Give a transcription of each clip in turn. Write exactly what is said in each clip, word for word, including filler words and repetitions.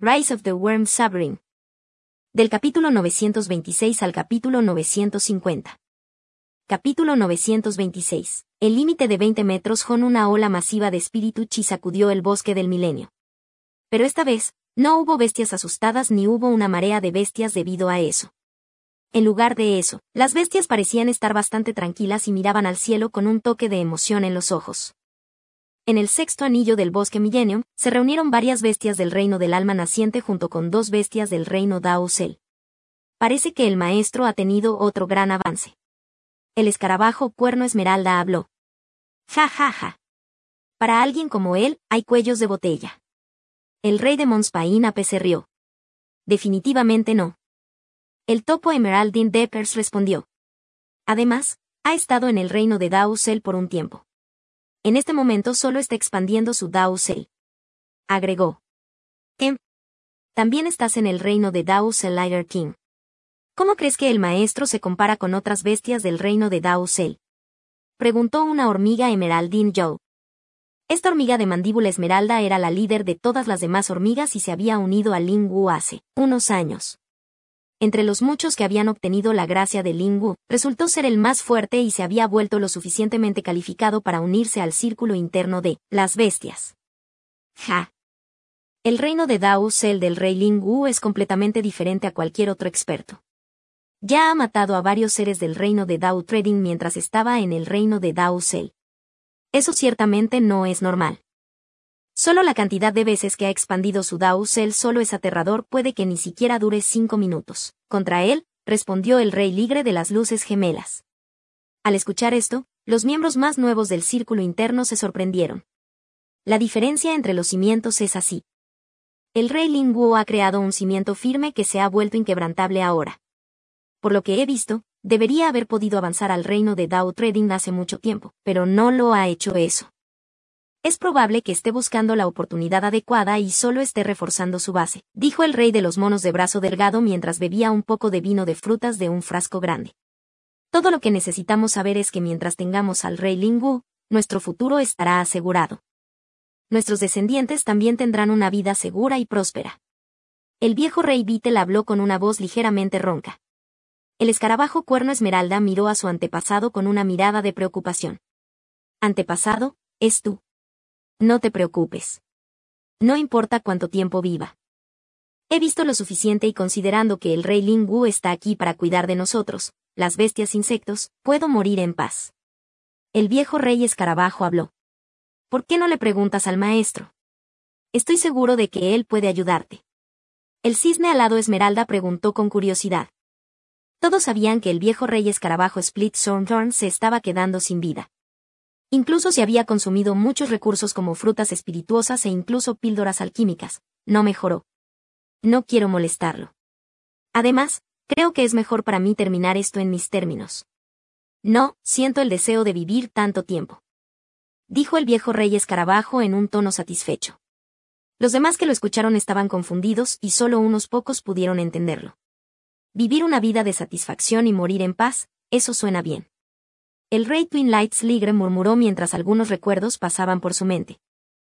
Rise of the Worm Sovereign. Del capítulo novecientos veintiséis al capítulo novecientos cincuenta. Capítulo novecientos veintiséis. El límite de veinte metros con una ola masiva de espíritu chi sacudió el bosque del milenio. Pero esta vez, no hubo bestias asustadas ni hubo una marea de bestias debido a eso. En lugar de eso, las bestias parecían estar bastante tranquilas y miraban al cielo con un toque de emoción en los ojos. En el sexto anillo del bosque Millennium, se reunieron varias bestias del reino del alma naciente junto con dos bestias del reino Dao Cell. Parece que el maestro ha tenido otro gran avance. El escarabajo Cuerno Esmeralda habló. Ja ja ja. Para alguien como él, hay cuellos de botella. El rey de Monspain Ape se rió. Definitivamente no. El topo Emeraldine Deppers respondió. Además, ha estado en el reino de Dao Cell por un tiempo. En este momento solo está expandiendo su Dao Cell. Agregó. Em. También estás en el reino de Dao Cell Liger King. ¿Cómo crees que el maestro se compara con otras bestias del reino de Dao Cell? Preguntó una hormiga Emeraldine Joe. Esta hormiga de mandíbula esmeralda era la líder de todas las demás hormigas y se había unido a Ling Wu hace unos años. Entre los muchos que habían obtenido la gracia de Ling Wu, resultó ser el más fuerte y se había vuelto lo suficientemente calificado para unirse al círculo interno de las bestias. Ja. El reino de Dao Cell del rey Ling Wu es completamente diferente a cualquier otro experto. Ya ha matado a varios seres del reino de Dao Trading mientras estaba en el reino de Dao Cell. Eso ciertamente no es normal. Solo la cantidad de veces que ha expandido su Dao Cell solo es aterrador, puede que ni siquiera dure cinco minutos. Contra él, respondió el rey ligre de las luces gemelas. Al escuchar esto, los miembros más nuevos del círculo interno se sorprendieron. La diferencia entre los cimientos es así. El rey Ling Wu ha creado un cimiento firme que se ha vuelto inquebrantable ahora. Por lo que he visto, debería haber podido avanzar al reino de Dao Trading hace mucho tiempo, pero no lo ha hecho eso. Es probable que esté buscando la oportunidad adecuada y solo esté reforzando su base, dijo el rey de los monos de brazo delgado mientras bebía un poco de vino de frutas de un frasco grande. Todo lo que necesitamos saber es que mientras tengamos al rey Ling Wu, nuestro futuro estará asegurado. Nuestros descendientes también tendrán una vida segura y próspera. El viejo rey Beetle habló con una voz ligeramente ronca. El escarabajo Cuerno Esmeralda miró a su antepasado con una mirada de preocupación. Antepasado, es tú. No te preocupes. No importa cuánto tiempo viva. He visto lo suficiente y considerando que el rey Ling Wu está aquí para cuidar de nosotros, las bestias insectos, puedo morir en paz. El viejo rey escarabajo habló. ¿Por qué no le preguntas al maestro? Estoy seguro de que él puede ayudarte. El cisne alado Esmeralda preguntó con curiosidad. Todos sabían que el viejo rey escarabajo Split Thorn se estaba quedando sin vida. Incluso si había consumido muchos recursos como frutas espirituosas e incluso píldoras alquímicas, no mejoró. No quiero molestarlo. Además, creo que es mejor para mí terminar esto en mis términos. No, siento el deseo de vivir tanto tiempo. Dijo el viejo rey escarabajo en un tono satisfecho. Los demás que lo escucharon estaban confundidos y solo unos pocos pudieron entenderlo. Vivir una vida de satisfacción y morir en paz, eso suena bien. El rey Twin Lights Ligre murmuró mientras algunos recuerdos pasaban por su mente.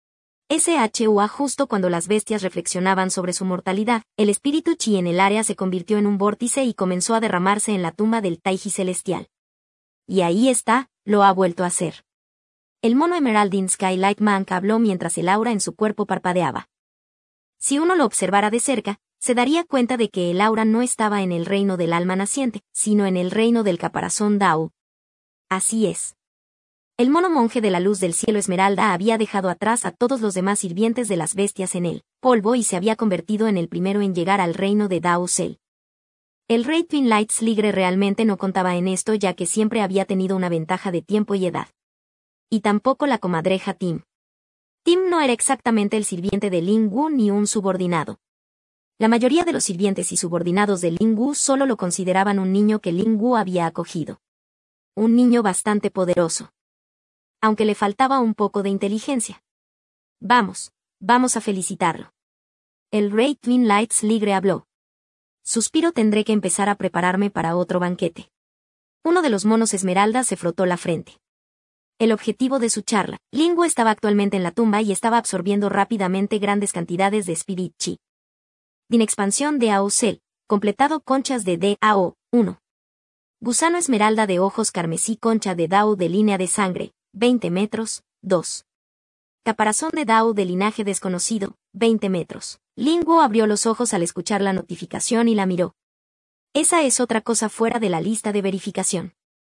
Shua justo cuando las bestias reflexionaban sobre su mortalidad, el espíritu chi en el área se convirtió en un vórtice y comenzó a derramarse en la tumba del Taiji celestial. Y ahí está, lo ha vuelto a hacer. El mono Emeraldine Skylight Monk habló mientras el aura en su cuerpo parpadeaba. Si uno lo observara de cerca, se daría cuenta de que el aura no estaba en el reino del alma naciente, sino en el reino del caparazón Dao. Así es. El mono monje de la luz del cielo esmeralda había dejado atrás a todos los demás sirvientes de las bestias en el polvo y se había convertido en el primero en llegar al reino de Dao Cell. El rey Twin Lights Ligre realmente no contaba en esto ya que siempre había tenido una ventaja de tiempo y edad. Y tampoco la comadreja Tim. Tim no era exactamente el sirviente de Ling Wu ni un subordinado. La mayoría de los sirvientes y subordinados de Ling Wu solo lo consideraban un niño que Ling Wu había acogido. Un niño bastante poderoso. Aunque le faltaba un poco de inteligencia. Vamos, vamos a felicitarlo. El rey Twin Lights Ligre habló. Suspiro, tendré que empezar a prepararme para otro banquete. Uno de los monos esmeralda se frotó la frente. El objetivo de su charla, Ling Wu estaba actualmente en la tumba y estaba absorbiendo rápidamente grandes cantidades de Spirit Chi. Din expansión de Dao Cell, completado conchas de D A O, uno. Gusano esmeralda de ojos carmesí concha de Dao de línea de sangre, veinte metros, dos. Caparazón de Dao de linaje desconocido, veinte metros. Lin Wu abrió los ojos al escuchar la notificación y la miró. Esa es otra cosa fuera de la lista de verificación.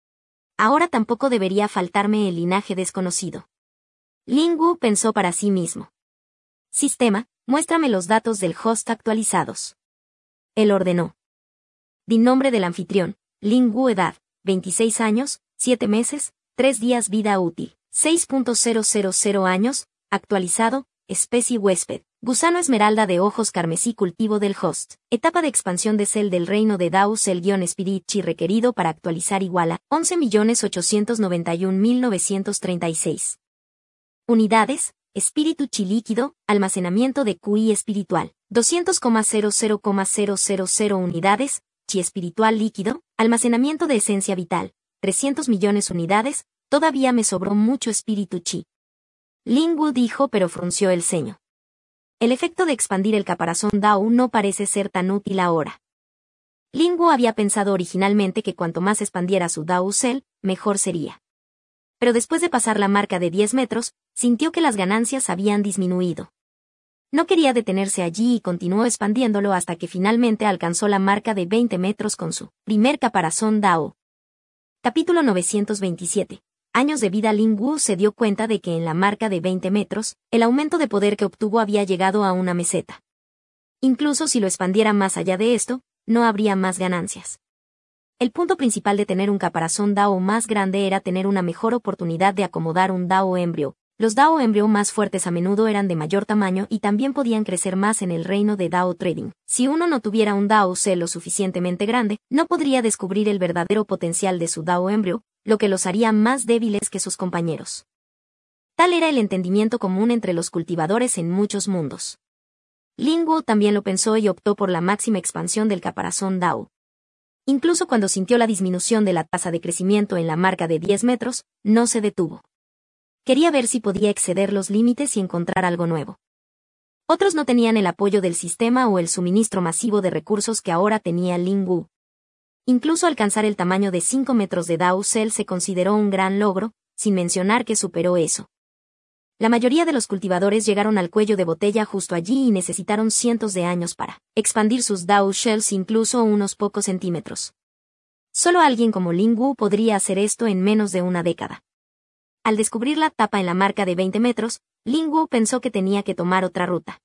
Ahora tampoco debería faltarme el linaje desconocido. Lin Wu pensó para sí mismo. Sistema, muéstrame los datos del host actualizados. Él ordenó. Di nombre del anfitrión, Lin Wu edad, veintiséis años, siete meses, tres días vida útil, seis punto cero cero cero años, actualizado, especie huésped, gusano esmeralda de ojos carmesí cultivo del host, etapa de expansión de Cell del reino de Dao Cell-Spirit Chi requerido para actualizar igual a once millones ochocientos noventa y un mil novecientos treinta y seis. Unidades, espíritu chi líquido, almacenamiento de Q I espiritual, doscientos coma cero cero coma cero cero cero unidades, chi espiritual líquido, almacenamiento de esencia vital, trescientos millones unidades, todavía me sobró mucho espíritu chi. Lin Wu dijo pero frunció el ceño. El efecto de expandir el caparazón Dao no parece ser tan útil ahora. Lin Wu había pensado originalmente que cuanto más expandiera su Dao Cell, mejor sería. Pero después de pasar la marca de diez metros, sintió que las ganancias habían disminuido. No quería detenerse allí y continuó expandiéndolo hasta que finalmente alcanzó la marca de veinte metros con su primer caparazón Dao. Capítulo novecientos veintisiete. Años de vida. Lin Wu se dio cuenta de que en la marca de veinte metros, el aumento de poder que obtuvo había llegado a una meseta. Incluso si lo expandiera más allá de esto, no habría más ganancias. El punto principal de tener un caparazón Dao más grande era tener una mejor oportunidad de acomodar un Dao embrio. Los Dao embrio más fuertes a menudo eran de mayor tamaño y también podían crecer más en el reino de Dao Trading. Si uno no tuviera un Dao Cell lo suficientemente grande, no podría descubrir el verdadero potencial de su Dao embrio, lo que los haría más débiles que sus compañeros. Tal era el entendimiento común entre los cultivadores en muchos mundos. Lin Wu también lo pensó y optó por la máxima expansión del caparazón Dao. Incluso cuando sintió la disminución de la tasa de crecimiento en la marca de diez metros, no se detuvo. Quería ver si podía exceder los límites y encontrar algo nuevo. Otros no tenían el apoyo del sistema o el suministro masivo de recursos que ahora tenía Lin Wu. Incluso alcanzar el tamaño de cinco metros de Dao Cell se consideró un gran logro, sin mencionar que superó eso. La mayoría de los cultivadores llegaron al cuello de botella justo allí y necesitaron cientos de años para expandir sus Dao Shells incluso unos pocos centímetros. Solo alguien como Lin Wu podría hacer esto en menos de una década. Al descubrir la tapa en la marca de veinte metros, Lin Wu pensó que tenía que tomar otra ruta.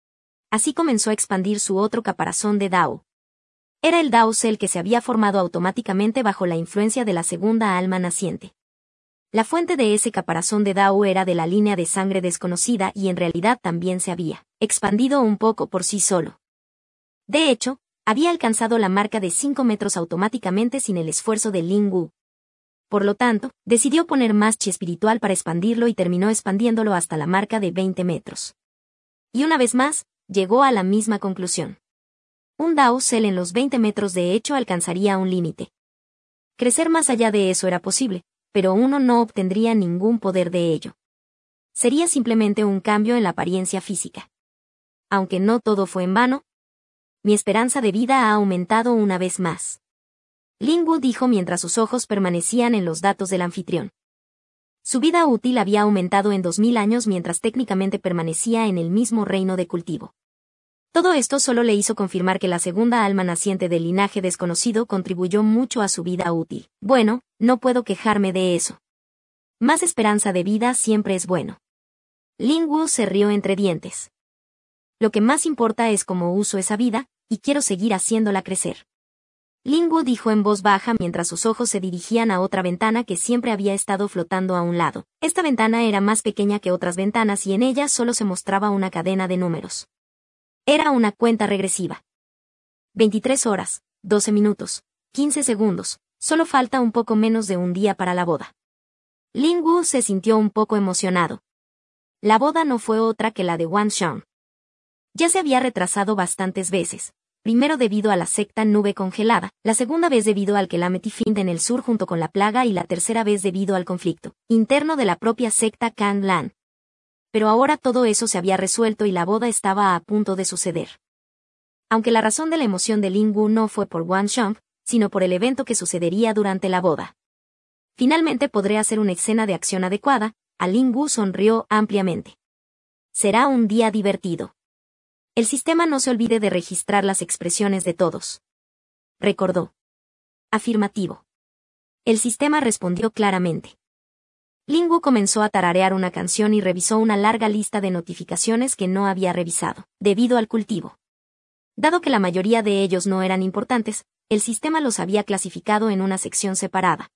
Así comenzó a expandir su otro caparazón de Dao. Era el Dao Cell que se había formado automáticamente bajo la influencia de la segunda alma naciente. La fuente de ese caparazón de Dao era de la línea de sangre desconocida y en realidad también se había expandido un poco por sí solo. De hecho, había alcanzado la marca de cinco metros automáticamente sin el esfuerzo de Lin Wu. Por lo tanto, decidió poner más chi espiritual para expandirlo y terminó expandiéndolo hasta la marca de veinte metros. Y una vez más, llegó a la misma conclusión. Un Dao Cell en los veinte metros de hecho alcanzaría un límite. Crecer más allá de eso era posible, pero uno no obtendría ningún poder de ello. Sería simplemente un cambio en la apariencia física. Aunque no todo fue en vano, mi esperanza de vida ha aumentado una vez más. Lin Wu dijo mientras sus ojos permanecían en los datos del anfitrión. Su vida útil había aumentado en dos mil años mientras técnicamente permanecía en el mismo reino de cultivo. Todo esto solo le hizo confirmar que la segunda alma naciente del linaje desconocido contribuyó mucho a su vida útil. Bueno, no puedo quejarme de eso. Más esperanza de vida siempre es bueno. Lin Wu se rió entre dientes. Lo que más importa es cómo uso esa vida, y quiero seguir haciéndola crecer. Lin Wu dijo en voz baja mientras sus ojos se dirigían a otra ventana que siempre había estado flotando a un lado. Esta ventana era más pequeña que otras ventanas y en ella solo se mostraba una cadena de números. Era una cuenta regresiva. veintitrés horas, doce minutos, quince segundos, solo falta un poco menos de un día para la boda. Lin Wu se sintió un poco emocionado. La boda no fue otra que la de Wan Xiang. Ya se había retrasado bastantes veces, primero debido a la secta nube congelada, la segunda vez debido al Calamity Find en el sur junto con la plaga y la tercera vez debido al conflicto interno de la propia secta Kang Lan. Pero ahora todo eso se había resuelto y la boda estaba a punto de suceder. Aunque la razón de la emoción de Ling Wu no fue por Wang Sheng, sino por el evento que sucedería durante la boda. Finalmente podré hacer una escena de acción adecuada. A Ling Wu sonrió ampliamente. Será un día divertido. El sistema no se olvide de registrar las expresiones de todos. Recordó. Afirmativo. El sistema respondió claramente. Ling Wu comenzó a tararear una canción y revisó una larga lista de notificaciones que no había revisado, debido al cultivo. Dado que la mayoría de ellos no eran importantes, el sistema los había clasificado en una sección separada.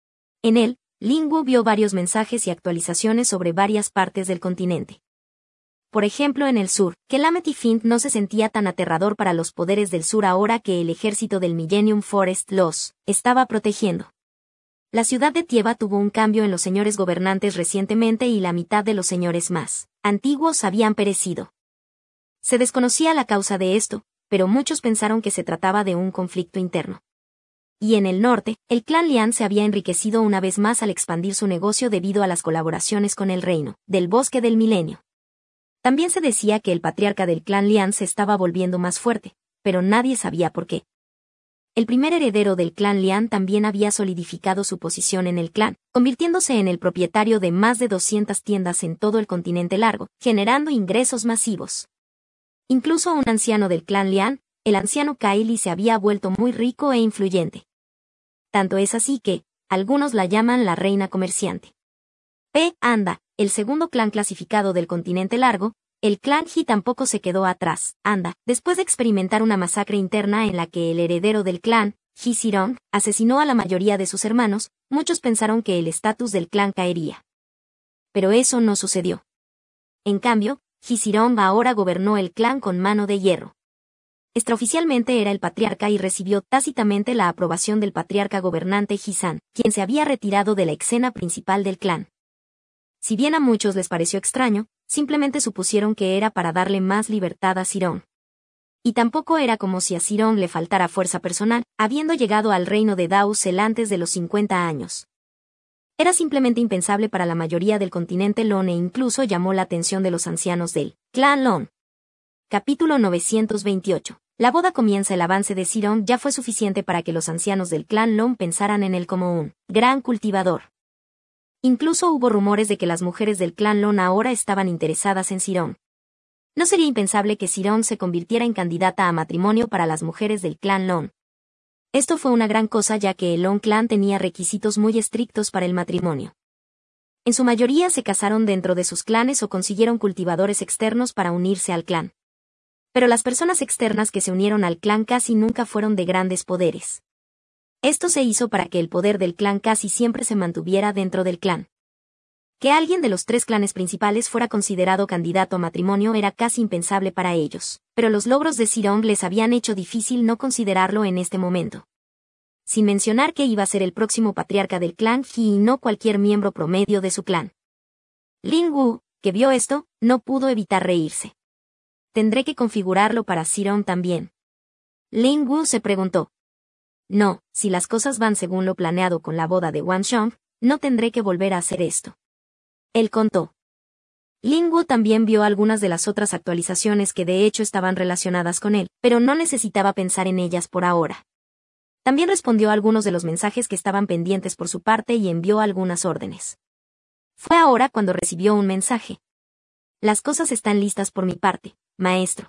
En él, Ling Wu vio varios mensajes y actualizaciones sobre varias partes del continente. Por ejemplo, en el sur, que Calamity Find no se sentía tan aterrador para los poderes del sur ahora que el ejército del Millennium Forest los estaba protegiendo. La ciudad de Tieba tuvo un cambio en los señores gobernantes recientemente y la mitad de los señores más antiguos habían perecido. Se desconocía la causa de esto, pero muchos pensaron que se trataba de un conflicto interno. Y en el norte, el clan Lian se había enriquecido una vez más al expandir su negocio debido a las colaboraciones con el reino del Bosque del Milenio. También se decía que el patriarca del clan Lian se estaba volviendo más fuerte, pero nadie sabía por qué. El primer heredero del clan Lian también había solidificado su posición en el clan, convirtiéndose en el propietario de más de doscientas tiendas en todo el continente largo, generando ingresos masivos. Incluso un anciano del clan Lian, el anciano Kaili, se había vuelto muy rico e influyente. Tanto es así que, algunos la llaman la reina comerciante. P. Anda, el segundo clan clasificado del continente largo, el clan He tampoco se quedó atrás. Anda, después de experimentar una masacre interna en la que el heredero del clan, He Zirong, asesinó a la mayoría de sus hermanos, muchos pensaron que el estatus del clan caería. Pero eso no sucedió. En cambio, He Zirong ahora gobernó el clan con mano de hierro. Extraoficialmente era el patriarca y recibió tácitamente la aprobación del patriarca gobernante He San, quien se había retirado de la escena principal del clan. Si bien a muchos les pareció extraño, simplemente supusieron que era para darle más libertad a Zirong. Y tampoco era como si a Zirong le faltara fuerza personal, habiendo llegado al reino de Dao Zel antes de los cincuenta años. Era simplemente impensable para la mayoría del continente Lon e incluso llamó la atención de los ancianos del clan Lon. Capítulo novecientos veintiocho. La boda comienza. El avance de Zirong ya fue suficiente para que los ancianos del clan Lon pensaran en él como un gran cultivador. Incluso hubo rumores de que las mujeres del clan Lon ahora estaban interesadas en Zirong. No sería impensable que Zirong se convirtiera en candidata a matrimonio para las mujeres del clan Lon. Esto fue una gran cosa ya que el Lon clan tenía requisitos muy estrictos para el matrimonio. En su mayoría se casaron dentro de sus clanes o consiguieron cultivadores externos para unirse al clan. Pero las personas externas que se unieron al clan casi nunca fueron de grandes poderes. Esto se hizo para que el poder del clan casi siempre se mantuviera dentro del clan. Que alguien de los tres clanes principales fuera considerado candidato a matrimonio era casi impensable para ellos, pero los logros de Zirong les habían hecho difícil no considerarlo en este momento. Sin mencionar que iba a ser el próximo patriarca del clan He y no cualquier miembro promedio de su clan. Ling Wu, que vio esto, no pudo evitar reírse. Tendré que configurarlo para Zirong también. Ling Wu se preguntó. No, si las cosas van según lo planeado con la boda de Wang Sheng, no tendré que volver a hacer esto. Él contó. Ling Wu también vio algunas de las otras actualizaciones que de hecho estaban relacionadas con él, pero no necesitaba pensar en ellas por ahora. También respondió a algunos de los mensajes que estaban pendientes por su parte y envió algunas órdenes. Fue ahora cuando recibió un mensaje. Las cosas están listas por mi parte, maestro.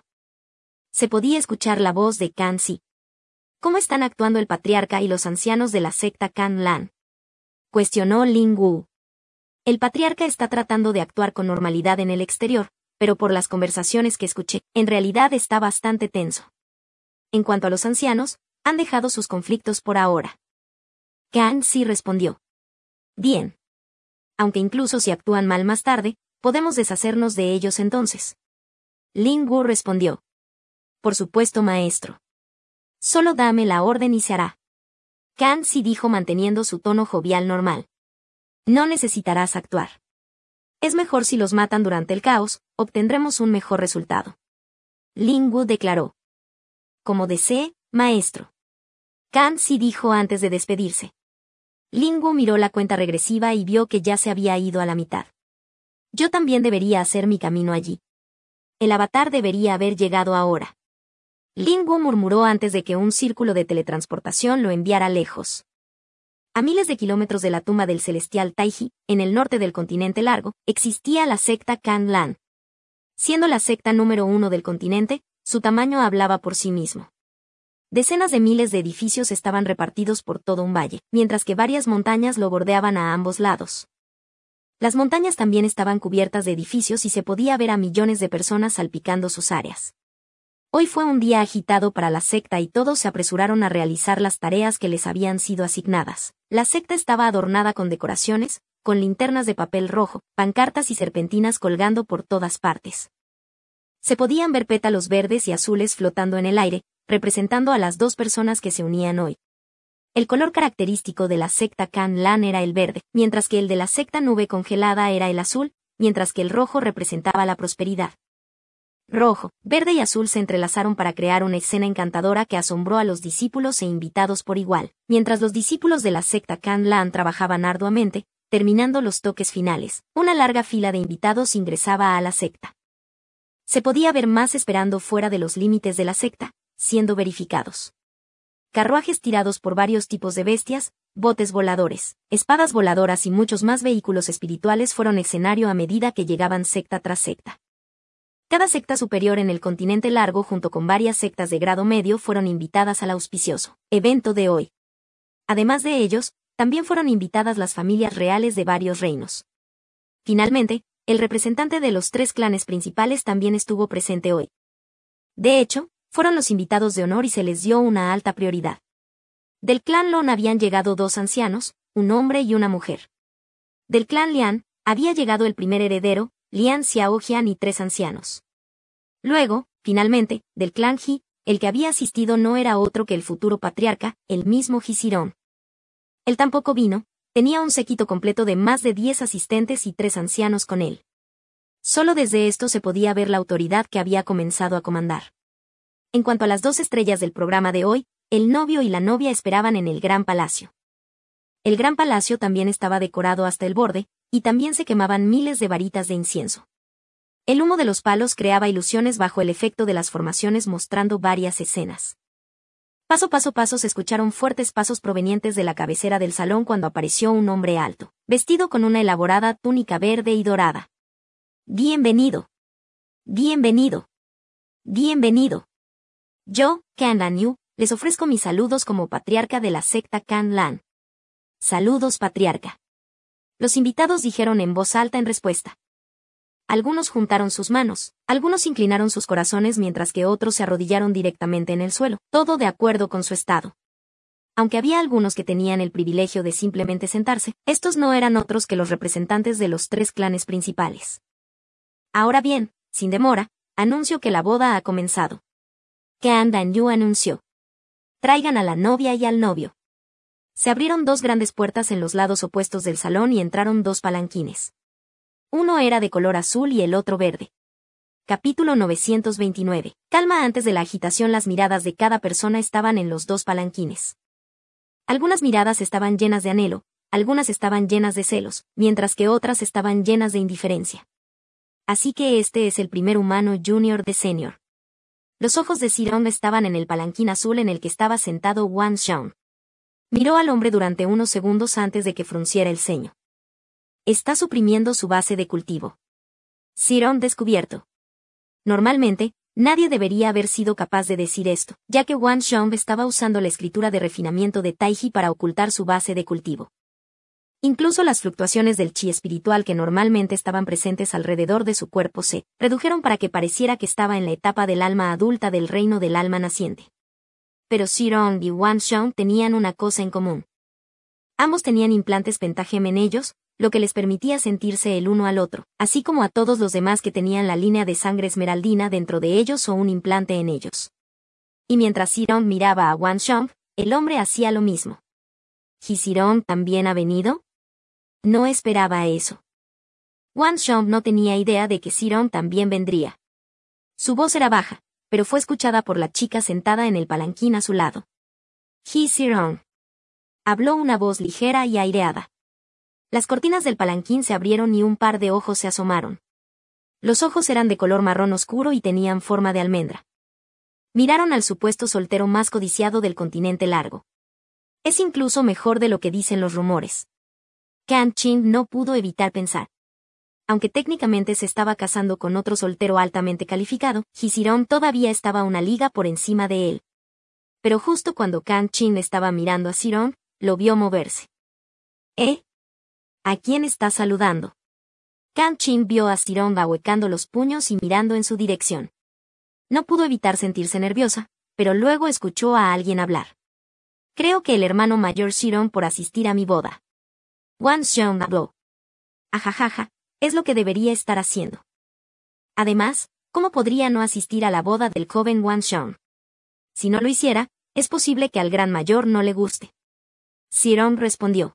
Se podía escuchar la voz de Kan Si. ¿Cómo están actuando el patriarca y los ancianos de la secta Kan Lan? Cuestionó Ling Wu. El patriarca está tratando de actuar con normalidad en el exterior, pero por las conversaciones que escuché, en realidad está bastante tenso. En cuanto a los ancianos, han dejado sus conflictos por ahora. Kan Si respondió. Bien. Aunque incluso si actúan mal más tarde, podemos deshacernos de ellos entonces. Ling Wu respondió. Por supuesto, maestro. Solo dame la orden y se hará. Kan Si dijo manteniendo su tono jovial normal. No necesitarás actuar. Es mejor si los matan durante el caos, obtendremos un mejor resultado. Ling Wu declaró. Como desee, maestro. Kan Si dijo antes de despedirse. Ling Wu miró la cuenta regresiva y vio que ya se había ido a la mitad. Yo también debería hacer mi camino allí. El avatar debería haber llegado ahora. Lin Wu murmuró antes de que un círculo de teletransportación lo enviara lejos. A miles de kilómetros de la tumba del celestial Taiji, en el norte del continente largo, existía la secta Kan Lan. Siendo la secta número uno del continente, su tamaño hablaba por sí mismo. Decenas de miles de edificios estaban repartidos por todo un valle, mientras que varias montañas lo bordeaban a ambos lados. Las montañas también estaban cubiertas de edificios y se podía ver a millones de personas salpicando sus áreas. Hoy fue un día agitado para la secta y todos se apresuraron a realizar las tareas que les habían sido asignadas. La secta estaba adornada con decoraciones, con linternas de papel rojo, pancartas y serpentinas colgando por todas partes. Se podían ver pétalos verdes y azules flotando en el aire, representando a las dos personas que se unían hoy. El color característico de la secta Kan Lan era el verde, mientras que el de la secta Nube Congelada era el azul, mientras que el rojo representaba la prosperidad. Rojo, verde y azul se entrelazaron para crear una escena encantadora que asombró a los discípulos e invitados por igual, mientras los discípulos de la secta Kan Lan trabajaban arduamente, terminando los toques finales. Una larga fila de invitados ingresaba a la secta. Se podía ver más esperando fuera de los límites de la secta, siendo verificados. Carruajes tirados por varios tipos de bestias, botes voladores, espadas voladoras y muchos más vehículos espirituales fueron escenario a medida que llegaban secta tras secta. Cada secta superior en el continente largo junto con varias sectas de grado medio fueron invitadas al auspicioso evento de hoy. Además de ellos, también fueron invitadas las familias reales de varios reinos. Finalmente, el representante de los tres clanes principales también estuvo presente hoy. De hecho, fueron los invitados de honor y se les dio una alta prioridad. Del clan Lon habían llegado dos ancianos, un hombre y una mujer. Del clan Lian, había llegado el primer heredero, Lian Xiaojian y tres ancianos. Luego, finalmente, del clan Ji, el que había asistido no era otro que el futuro patriarca, el mismo Hizirón. Él tampoco vino, tenía un séquito completo de más de diez asistentes y tres ancianos con él. Solo desde esto se podía ver la autoridad que había comenzado a comandar. En cuanto a las dos estrellas del programa de hoy, el novio y la novia esperaban en el gran palacio. El gran palacio también estaba decorado hasta el borde, y también se quemaban miles de varitas de incienso. El humo de los palos creaba ilusiones bajo el efecto de las formaciones mostrando varias escenas. Paso paso paso se escucharon fuertes pasos provenientes de la cabecera del salón cuando apareció un hombre alto, vestido con una elaborada túnica verde y dorada. Bienvenido. Bienvenido. Bienvenido. Yo, Kan Lan Yu, les ofrezco mis saludos como patriarca de la secta Kan Lan. Saludos, patriarca. Los invitados dijeron en voz alta en respuesta. Algunos juntaron sus manos, algunos inclinaron sus corazones mientras que otros se arrodillaron directamente en el suelo, todo de acuerdo con su estado. Aunque había algunos que tenían el privilegio de simplemente sentarse, estos no eran otros que los representantes de los tres clanes principales. Ahora bien, sin demora, anuncio que la boda ha comenzado. Kan Lan Yu anunció. Traigan a la novia y al novio. Se abrieron dos grandes puertas en los lados opuestos del salón y entraron dos palanquines. Uno era de color azul y el otro verde. Capítulo novecientos veintinueve. Calma antes de la agitación. Las miradas de cada persona estaban en los dos palanquines. Algunas miradas estaban llenas de anhelo, algunas estaban llenas de celos, mientras que otras estaban llenas de indiferencia. Así que este es el primer humano junior de senior. Los ojos de Sirong estaban en el palanquín azul en el que estaba sentado Wan Xiong. Miró al hombre durante unos segundos antes de que frunciera el ceño. Está suprimiendo su base de cultivo. Sirong descubierto. Normalmente, nadie debería haber sido capaz de decir esto, ya que Wan Xiong estaba usando la escritura de refinamiento de Taiji para ocultar su base de cultivo. Incluso las fluctuaciones del chi espiritual que normalmente estaban presentes alrededor de su cuerpo se redujeron para que pareciera que estaba en la etapa del alma adulta del reino del alma naciente. Pero Sirong y Wan Xiong tenían una cosa en común. Ambos tenían implantes pentagem en ellos, lo que les permitía sentirse el uno al otro, así como a todos los demás que tenían la línea de sangre esmeraldina dentro de ellos o un implante en ellos. Y mientras Sirong miraba a Wan Xiong, el hombre hacía lo mismo. ¿Y Sirong también ha venido? No esperaba eso. Wan Xiong no tenía idea de que Sirong también vendría. Su voz era baja, pero fue escuchada por la chica sentada en el palanquín a su lado. He Sirong. Habló una voz ligera y aireada. Las cortinas del palanquín se abrieron y un par de ojos se asomaron. Los ojos eran de color marrón oscuro y tenían forma de almendra. Miraron al supuesto soltero más codiciado del continente largo. Es incluso mejor de lo que dicen los rumores. Kang Chin no pudo evitar pensar. Aunque técnicamente se estaba casando con otro soltero altamente calificado, Hee-seon todavía estaba una liga por encima de él. Pero justo cuando Kang Chin estaba mirando a Seon, lo vio moverse. ¿Eh? ¿A quién está saludando? Kang Chin vio a Seon ahuecando los puños y mirando en su dirección. No pudo evitar sentirse nerviosa, pero luego escuchó a alguien hablar. Creo que el hermano mayor Seon por asistir a mi boda. Wan Seon habló. Ajajaja, es lo que debería estar haciendo. Además, ¿cómo podría no asistir a la boda del joven Wan Seon? Si no lo hiciera, es posible que al gran mayor no le guste. Seon respondió.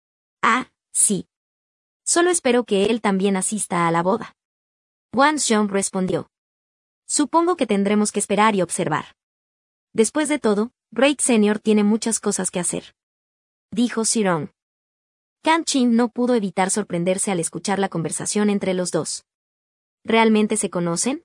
Ah, sí. Solo espero que él también asista a la boda. Wan Seon respondió. Supongo que tendremos que esperar y observar. Después de todo, Great Senior tiene muchas cosas que hacer. Dijo Seon. Kang Chin no pudo evitar sorprenderse al escuchar la conversación entre los dos. ¿Realmente se conocen?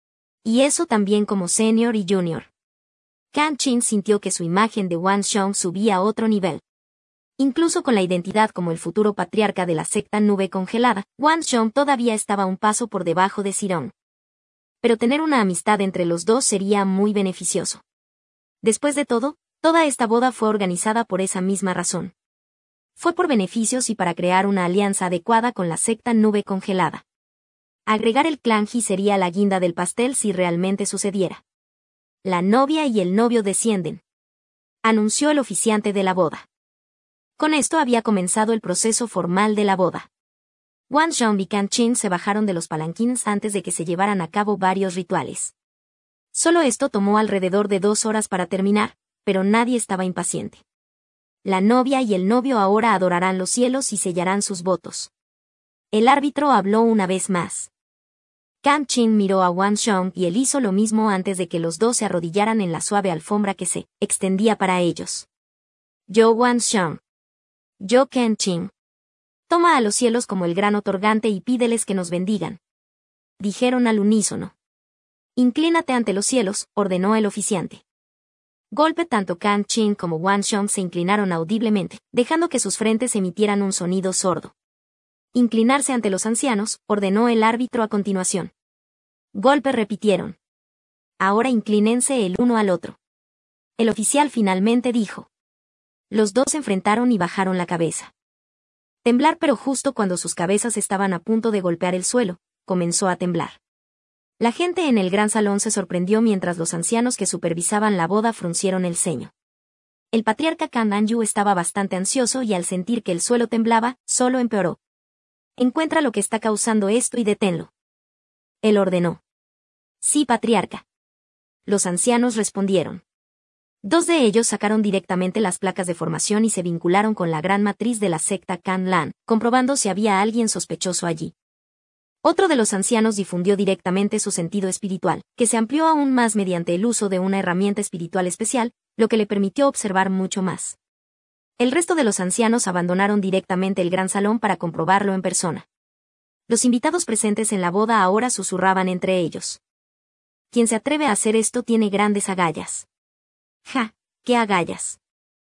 Y eso también como Senior y Junior. Kang Chin sintió que su imagen de Wan Seon subía a otro nivel. Incluso con la identidad como el futuro patriarca de la secta Nube Congelada, Wan Seon todavía estaba un paso por debajo de Seon. Pero tener una amistad entre los dos sería muy beneficioso. Después de todo, toda esta boda fue organizada por esa misma razón. Fue por beneficios y para crear una alianza adecuada con la secta Nube Congelada. Agregar el clan Hee sería la guinda del pastel si realmente sucediera. La novia y el novio descienden. Anunció el oficiante de la boda. Con esto había comenzado el proceso formal de la boda. Wan Seon y Kang Chin se bajaron de los palanquines antes de que se llevaran a cabo varios rituales. Solo esto tomó alrededor de dos horas para terminar, pero nadie estaba impaciente. La novia y el novio ahora adorarán los cielos y sellarán sus votos. El árbitro habló una vez más. Kang Chin miró a Wan Seon y él hizo lo mismo antes de que los dos se arrodillaran en la suave alfombra que se extendía para ellos. Yo Wan Seon. Yo Kang Chin. Toma a los cielos como el gran otorgante y pídeles que nos bendigan. Dijeron al unísono. Inclínate ante los cielos, ordenó el oficiante. Golpe tanto Kang Chin como Wan Seon se inclinaron audiblemente, dejando que sus frentes emitieran un sonido sordo. Inclinarse ante los ancianos, ordenó el árbitro a continuación. Golpe repitieron. Ahora inclínense el uno al otro. El oficial finalmente dijo. Los dos se enfrentaron y bajaron la cabeza. Temblar pero justo cuando sus cabezas estaban a punto de golpear el suelo, comenzó a temblar. La gente en el gran salón se sorprendió mientras los ancianos que supervisaban la boda fruncieron el ceño. El patriarca Kang Anju estaba bastante ansioso y al sentir que el suelo temblaba, solo empeoró. Encuentra lo que está causando esto y deténlo. Él ordenó. Sí, patriarca. Los ancianos respondieron. Dos de ellos sacaron directamente las placas de formación y se vincularon con la gran matriz de la secta Kan Lan, comprobando si había alguien sospechoso allí. Otro de los ancianos difundió directamente su sentido espiritual, que se amplió aún más mediante el uso de una herramienta espiritual especial, lo que le permitió observar mucho más. El resto de los ancianos abandonaron directamente el gran salón para comprobarlo en persona. Los invitados presentes en la boda ahora susurraban entre ellos. Quien se atreve a hacer esto tiene grandes agallas. Ja, qué agallas.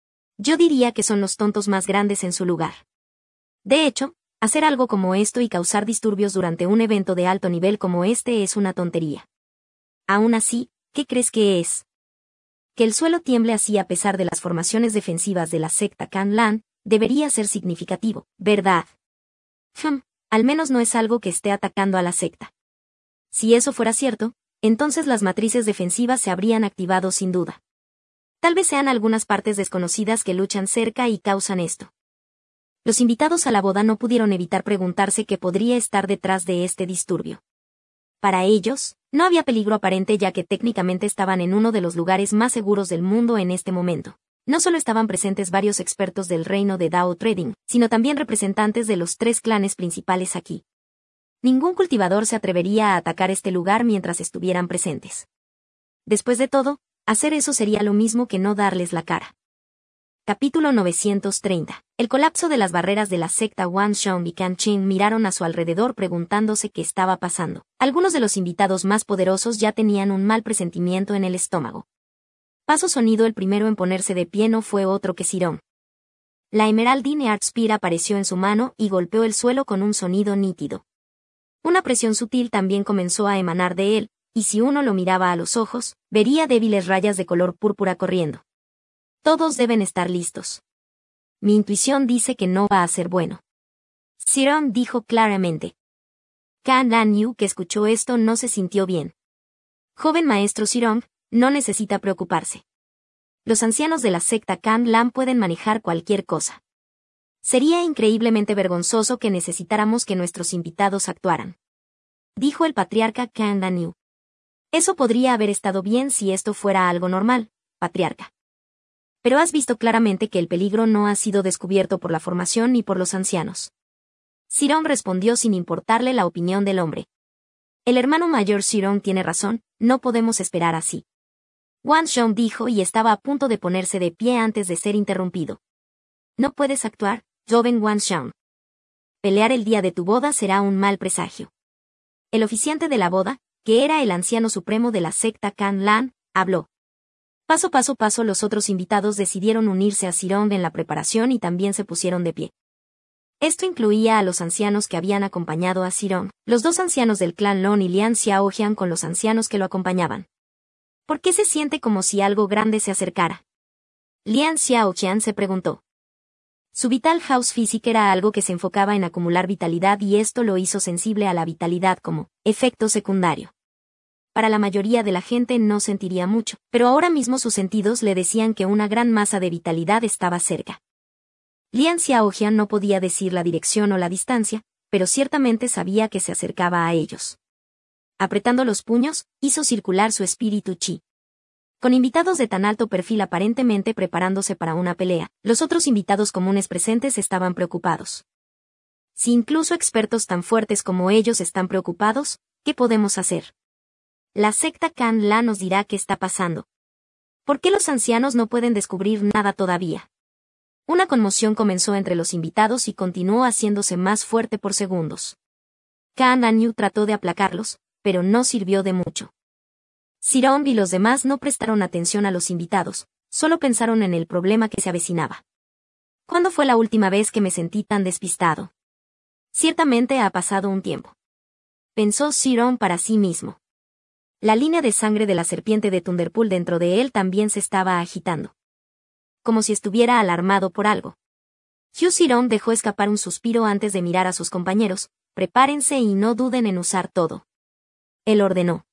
Yo diría que son los tontos más grandes en su lugar. De hecho, hacer algo como esto y causar disturbios durante un evento de alto nivel como este es una tontería. Aún así, ¿qué crees que es? Que el suelo tiemble así a pesar de las formaciones defensivas de la secta Kan Lan, debería ser significativo, ¿verdad? Hmm, al menos no es algo que esté atacando a la secta. Si eso fuera cierto, entonces las matrices defensivas se habrían activado sin duda. Tal vez sean algunas partes desconocidas que luchan cerca y causan esto. Los invitados a la boda no pudieron evitar preguntarse qué podría estar detrás de este disturbio. Para ellos, no había peligro aparente ya que técnicamente estaban en uno de los lugares más seguros del mundo en este momento. No solo estaban presentes varios expertos del reino de Dao Trading, sino también representantes de los tres clanes principales aquí. Ningún cultivador se atrevería a atacar este lugar mientras estuvieran presentes. Después de todo, hacer eso sería lo mismo que no darles la cara. Capítulo novecientos treinta. El colapso de las barreras de la secta Wan Seon y Kang Chin miraron a su alrededor preguntándose qué estaba pasando. Algunos de los invitados más poderosos ya tenían un mal presentimiento en el estómago. paso sonido el primero en ponerse de pie no fue otro que Sirón. La Emeraldine Art Spear apareció en su mano y golpeó el suelo con un sonido nítido. Una presión sutil también comenzó a emanar de él, y si uno lo miraba a los ojos, vería débiles rayas de color púrpura corriendo. Todos deben estar listos. Mi intuición dice que no va a ser bueno. Sirón dijo claramente. Kan Lan Yu, que escuchó esto, no se sintió bien. Joven maestro Sirong, no necesita preocuparse. Los ancianos de la secta Kan Lan pueden manejar cualquier cosa. Sería increíblemente vergonzoso que necesitáramos que nuestros invitados actuaran. Dijo el patriarca Kan Lan Yu. Eso podría haber estado bien si esto fuera algo normal, patriarca. Pero has visto claramente que el peligro no ha sido descubierto por la formación ni por los ancianos. Sirong respondió sin importarle la opinión del hombre. El hermano mayor Sirong tiene razón, no podemos esperar así. Wan Shong dijo y estaba a punto de ponerse de pie antes de ser interrumpido. No puedes actuar, joven Wan Shong. Pelear el día de tu boda será un mal presagio. El oficiante de la boda, que era el anciano supremo de la secta Kan Lan, habló. Paso paso paso los otros invitados decidieron unirse a Sirong en la preparación y también se pusieron de pie. Esto incluía a los ancianos que habían acompañado a Sirong, los dos ancianos del clan Lon y Lian Xiaojian con los ancianos que lo acompañaban. ¿Por qué se siente como si algo grande se acercara? Lian Xiaojian se preguntó. Su Vital House Physique era algo que se enfocaba en acumular vitalidad y esto lo hizo sensible a la vitalidad como efecto secundario. Para la mayoría de la gente no sentiría mucho, pero ahora mismo sus sentidos le decían que una gran masa de vitalidad estaba cerca. Lian Xiaojian no podía decir la dirección o la distancia, pero ciertamente sabía que se acercaba a ellos. Apretando los puños, hizo circular su espíritu chi. Con invitados de tan alto perfil aparentemente preparándose para una pelea, los otros invitados comunes presentes estaban preocupados. Si incluso expertos tan fuertes como ellos están preocupados, ¿qué podemos hacer? La secta Kan Lan nos dirá qué está pasando. ¿Por qué los ancianos no pueden descubrir nada todavía? Una conmoción comenzó entre los invitados y continuó haciéndose más fuerte por segundos. Kan Lan Yu trató de aplacarlos, pero no sirvió de mucho. Sirong y los demás no prestaron atención a los invitados, solo pensaron en el problema que se avecinaba. ¿Cuándo fue la última vez que me sentí tan despistado? Ciertamente ha pasado un tiempo. Pensó Sirong para sí mismo. La línea de sangre de la serpiente de Thunderpool dentro de él también se estaba agitando. Como si estuviera alarmado por algo. Hugh Sirong dejó escapar un suspiro antes de mirar a sus compañeros. Prepárense y no duden en usar todo. Él ordenó.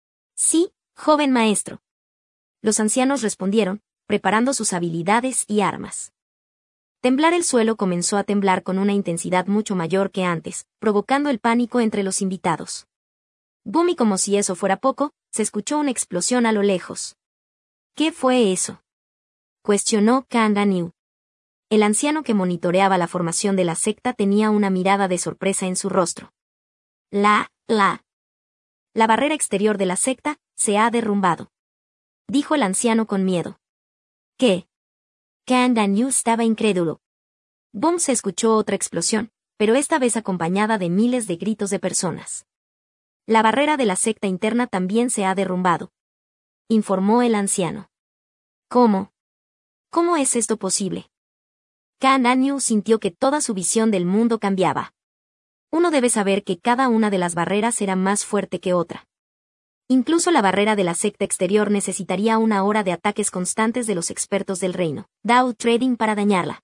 Sí, joven maestro. Los ancianos respondieron, preparando sus habilidades y armas. Temblar el suelo comenzó a temblar con una intensidad mucho mayor que antes, provocando el pánico entre los invitados. Boom, y como si eso fuera poco, se escuchó una explosión a lo lejos. ¿Qué fue eso?, cuestionó Kan Lan Yu. El anciano que monitoreaba la formación de la secta tenía una mirada de sorpresa en su rostro. La, la. La barrera exterior de la secta se ha derrumbado. Dijo el anciano con miedo. ¿Qué? Kan Lan Yu estaba incrédulo. Boom, se escuchó otra explosión, pero esta vez acompañada de miles de gritos de personas. La barrera de la secta interna también se ha derrumbado. Informó el anciano. ¿Cómo? ¿Cómo es esto posible? Kan Lan Yu sintió que toda su visión del mundo cambiaba. Uno debe saber que cada una de las barreras era más fuerte que otra. Incluso la barrera de la secta exterior necesitaría una hora de ataques constantes de los expertos del reino, Dao Trading, para dañarla.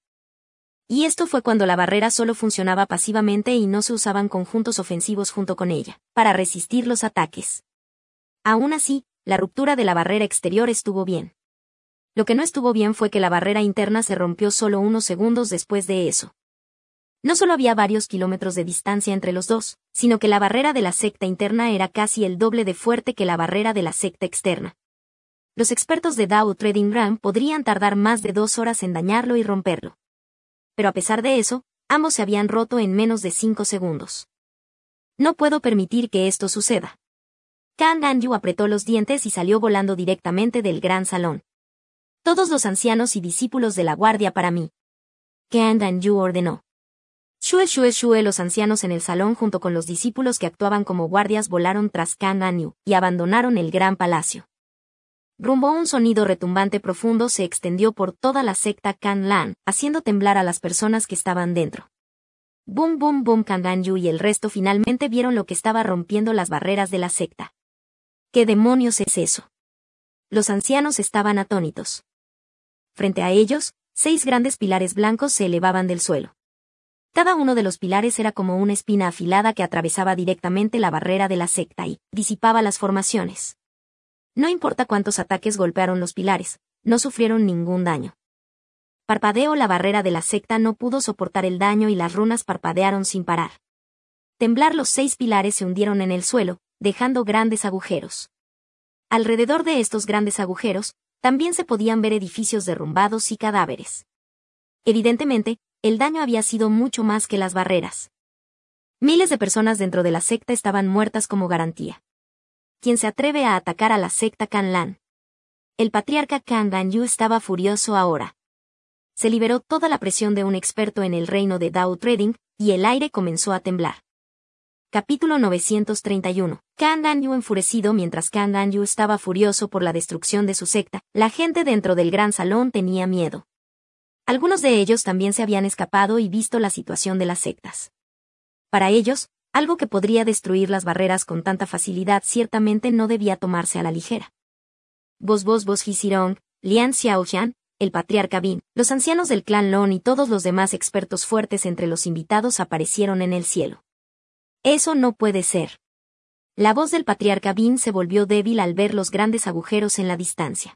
Y esto fue cuando la barrera solo funcionaba pasivamente y no se usaban conjuntos ofensivos junto con ella, para resistir los ataques. Aún así, la ruptura de la barrera exterior estuvo bien. Lo que no estuvo bien fue que la barrera interna se rompió solo unos segundos después de eso. No solo había varios kilómetros de distancia entre los dos, sino que la barrera de la secta interna era casi el doble de fuerte que la barrera de la secta externa. Los expertos de Dao Trading Ram podrían tardar más de dos horas en dañarlo y romperlo. Pero a pesar de eso, ambos se habían roto en menos de cinco segundos. No puedo permitir que esto suceda. Kan Lan Yu apretó los dientes y salió volando directamente del gran salón. Todos los ancianos y discípulos de la guardia para mí. Kan Lan Yu ordenó. Shue Shue Shue. Los ancianos en el salón junto con los discípulos que actuaban como guardias volaron tras Kan Lan Yu y abandonaron el gran palacio. Rumbo un sonido retumbante profundo se extendió por toda la secta Kan-Lan, haciendo temblar a las personas que estaban dentro. Boom boom boom. Kan-Gan-yu y el resto finalmente vieron lo que estaba rompiendo las barreras de la secta. ¿Qué demonios es eso? Los ancianos estaban atónitos. Frente a ellos, seis grandes pilares blancos se elevaban del suelo. Cada uno de los pilares era como una espina afilada que atravesaba directamente la barrera de la secta y disipaba las formaciones. No importa cuántos ataques golpearon los pilares, no sufrieron ningún daño. Parpadeo. La barrera de la secta no pudo soportar el daño y las runas parpadearon sin parar. Temblar. Los seis pilares se hundieron en el suelo, dejando grandes agujeros. Alrededor de estos grandes agujeros, también se podían ver edificios derrumbados y cadáveres. Evidentemente, el daño había sido mucho más que las barreras. Miles de personas dentro de la secta estaban muertas como garantía. ¿Quién se atreve a atacar a la secta Kan-Lan? El patriarca Kan-Gan-yu estaba furioso ahora. Se liberó toda la presión de un experto en el reino de Dao Trading, y el aire comenzó a temblar. Capítulo novecientos treinta y uno. Kan-Gan-yu enfurecido. Mientras Kan-Gan-yu estaba furioso por la destrucción de su secta, la gente dentro del gran salón tenía miedo. Algunos de ellos también se habían escapado y visto la situación de las sectas. Para ellos, algo que podría destruir las barreras con tanta facilidad ciertamente no debía tomarse a la ligera. Vos vos vos Hisirong, Lian Xiaojian, el patriarca Bin, los ancianos del clan Lon y todos los demás expertos fuertes entre los invitados aparecieron en el cielo. Eso no puede ser. La voz del patriarca Bin se volvió débil al ver los grandes agujeros en la distancia.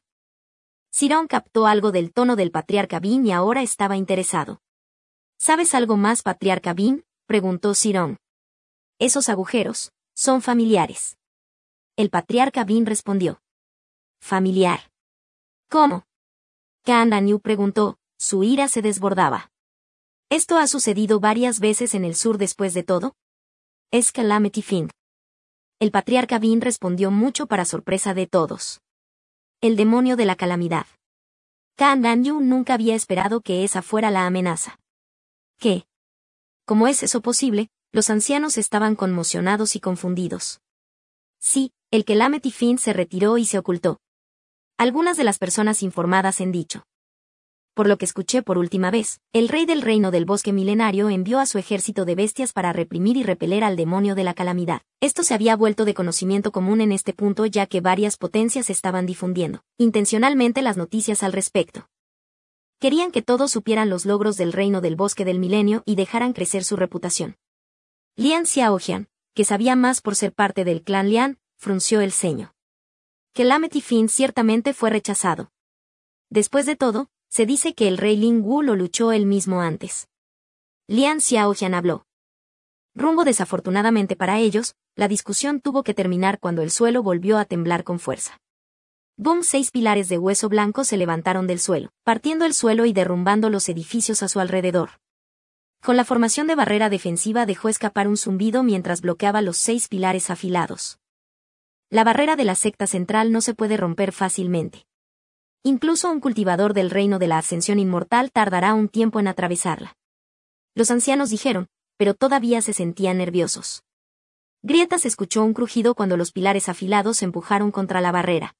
Sirong captó algo del tono del patriarca Bin y ahora estaba interesado. ¿Sabes algo más, patriarca Bin?, preguntó Sirong. Esos agujeros son familiares. El patriarca Bin respondió. ¿Familiar? ¿Cómo? Kan-Gan-yu preguntó, su ira se desbordaba. ¿Esto ha sucedido varias veces en el sur después de todo? Es Calamity Fink. El patriarca Bin respondió mucho para sorpresa de todos. El demonio de la calamidad. Kan-Gan-yu nunca había esperado que esa fuera la amenaza. ¿Qué? ¿Cómo es eso posible? Los ancianos estaban conmocionados y confundidos. Sí, el Calamity Fink se retiró y se ocultó. Algunas de las personas informadas en dicho. Por lo que escuché por última vez, el rey del reino del bosque milenario envió a su ejército de bestias para reprimir y repeler al demonio de la calamidad. Esto se había vuelto de conocimiento común en este punto ya que varias potencias estaban difundiendo, intencionalmente, las noticias al respecto. Querían que todos supieran los logros del reino del bosque del milenio y dejaran crecer su reputación. Lian Xiaojian, que sabía más por ser parte del clan Lian, frunció el ceño. Calamity Fink ciertamente fue rechazado. Después de todo, se dice que el rey Ling Wu lo luchó él mismo antes. Lian Xiaojian habló. Rumbo desafortunadamente para ellos, la discusión tuvo que terminar cuando el suelo volvió a temblar con fuerza. Boom, seis pilares de hueso blanco se levantaron del suelo, partiendo el suelo y derrumbando los edificios a su alrededor. Con la formación de barrera defensiva dejó escapar un zumbido mientras bloqueaba los seis pilares afilados. La barrera de la secta central no se puede romper fácilmente. Incluso un cultivador del reino de la ascensión inmortal tardará un tiempo en atravesarla. Los ancianos dijeron, pero todavía se sentían nerviosos. Grietas escuchó un crujido cuando los pilares afilados se empujaron contra la barrera.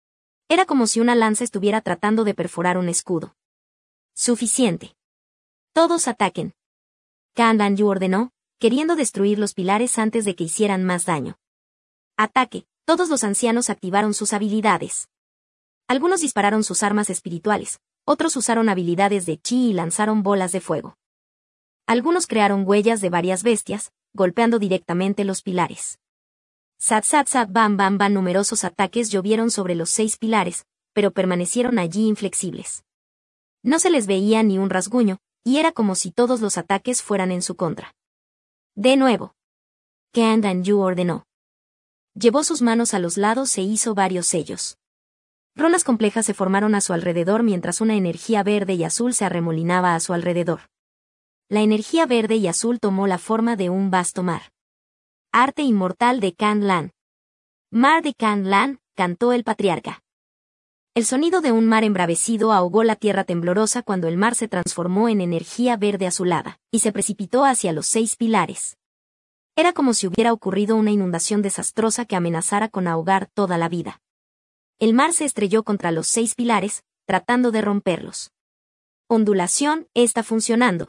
Era como si una lanza estuviera tratando de perforar un escudo. Suficiente. Todos ataquen. Kan-Gan-yu ordenó, queriendo destruir los pilares antes de que hicieran más daño. Ataque. Todos los ancianos activaron sus habilidades. Algunos dispararon sus armas espirituales, otros usaron habilidades de chi y lanzaron bolas de fuego. Algunos crearon huellas de varias bestias, golpeando directamente los pilares. Sat sat sat bam bam bam. Numerosos ataques llovieron sobre los seis pilares, pero permanecieron allí inflexibles. No se les veía ni un rasguño, y era como si todos los ataques fueran en su contra. De nuevo. Kan-Gan-yu ordenó. Llevó sus manos a los lados e hizo varios sellos. Runas complejas se formaron a su alrededor mientras una energía verde y azul se arremolinaba a su alrededor. La energía verde y azul tomó la forma de un vasto mar. Arte inmortal de Kan-Lan. Mar de Kan-Lan, cantó el patriarca. El sonido de un mar embravecido ahogó la tierra temblorosa cuando el mar se transformó en energía verde azulada, y se precipitó hacia los seis pilares. Era como si hubiera ocurrido una inundación desastrosa que amenazara con ahogar toda la vida. El mar se estrelló contra los seis pilares, tratando de romperlos. Ondulación, está funcionando.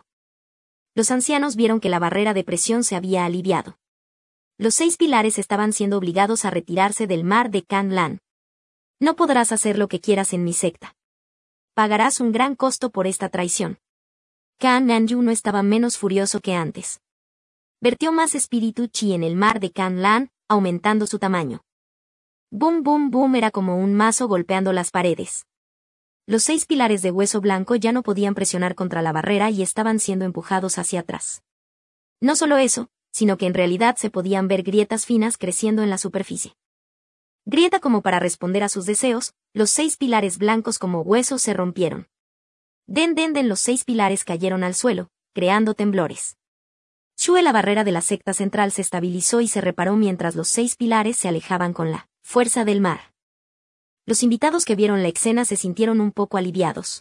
Los ancianos vieron que la barrera de presión se había aliviado. Los seis pilares estaban siendo obligados a retirarse del mar de Can Lan. No podrás hacer lo que quieras en mi secta. Pagarás un gran costo por esta traición. Can Nanyu no estaba menos furioso que antes. Vertió más espíritu chi en el mar de Can Lan, aumentando su tamaño. Boom boom boom era como un mazo golpeando las paredes. Los seis pilares de hueso blanco ya no podían presionar contra la barrera y estaban siendo empujados hacia atrás. No solo eso, sino que en realidad se podían ver grietas finas creciendo en la superficie. Grieta como para responder a sus deseos, los seis pilares blancos como huesos se rompieron. Den den den los seis pilares cayeron al suelo, creando temblores. Shue, la barrera de la secta central, se estabilizó y se reparó mientras los seis pilares se alejaban con la fuerza del mar. Los invitados que vieron la escena se sintieron un poco aliviados.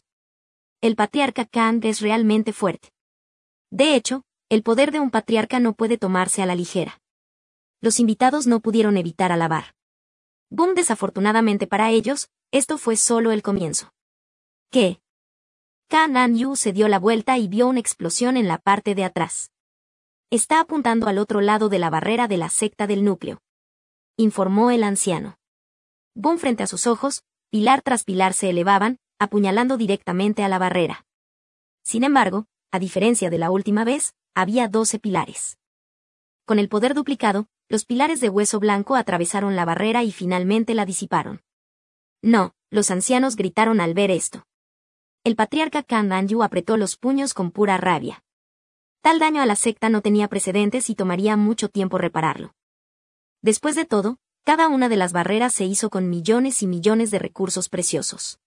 El patriarca Kang es realmente fuerte. De hecho, el poder de un patriarca no puede tomarse a la ligera. Los invitados no pudieron evitar alabar. Boom, desafortunadamente para ellos, esto fue solo el comienzo. ¿Qué? Can Nanyu se dio la vuelta y vio una explosión en la parte de atrás. Está apuntando al otro lado de la barrera de la secta del núcleo, informó el anciano. Boom, frente a sus ojos, pilar tras pilar se elevaban, apuñalando directamente a la barrera. Sin embargo, a diferencia de la última vez, había doce pilares. Con el poder duplicado, los pilares de hueso blanco atravesaron la barrera y finalmente la disiparon. No, los ancianos gritaron al ver esto. El patriarca Can Nanyu apretó los puños con pura rabia. Tal daño a la secta no tenía precedentes y tomaría mucho tiempo repararlo. Después de todo, cada una de las barreras se hizo con millones y millones de recursos preciosos.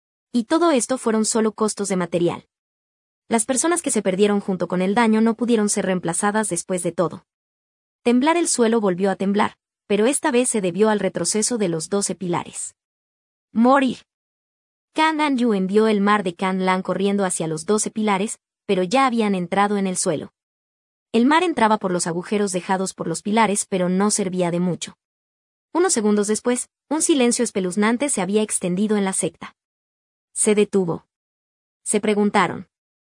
Y todo esto fueron solo costos de material. Las personas que se perdieron junto con el daño no pudieron ser reemplazadas después de todo. Temblar el suelo volvió a temblar, pero esta vez se debió al retroceso de los doce pilares. Morir. Can Nanyu envió el mar de Can Lan corriendo hacia los doce pilares, pero ya habían entrado en el suelo. El mar entraba por los agujeros dejados por los pilares, pero no servía de mucho. Unos segundos después, un silencio espeluznante se había extendido en la secta. Se detuvo. Se preguntaron.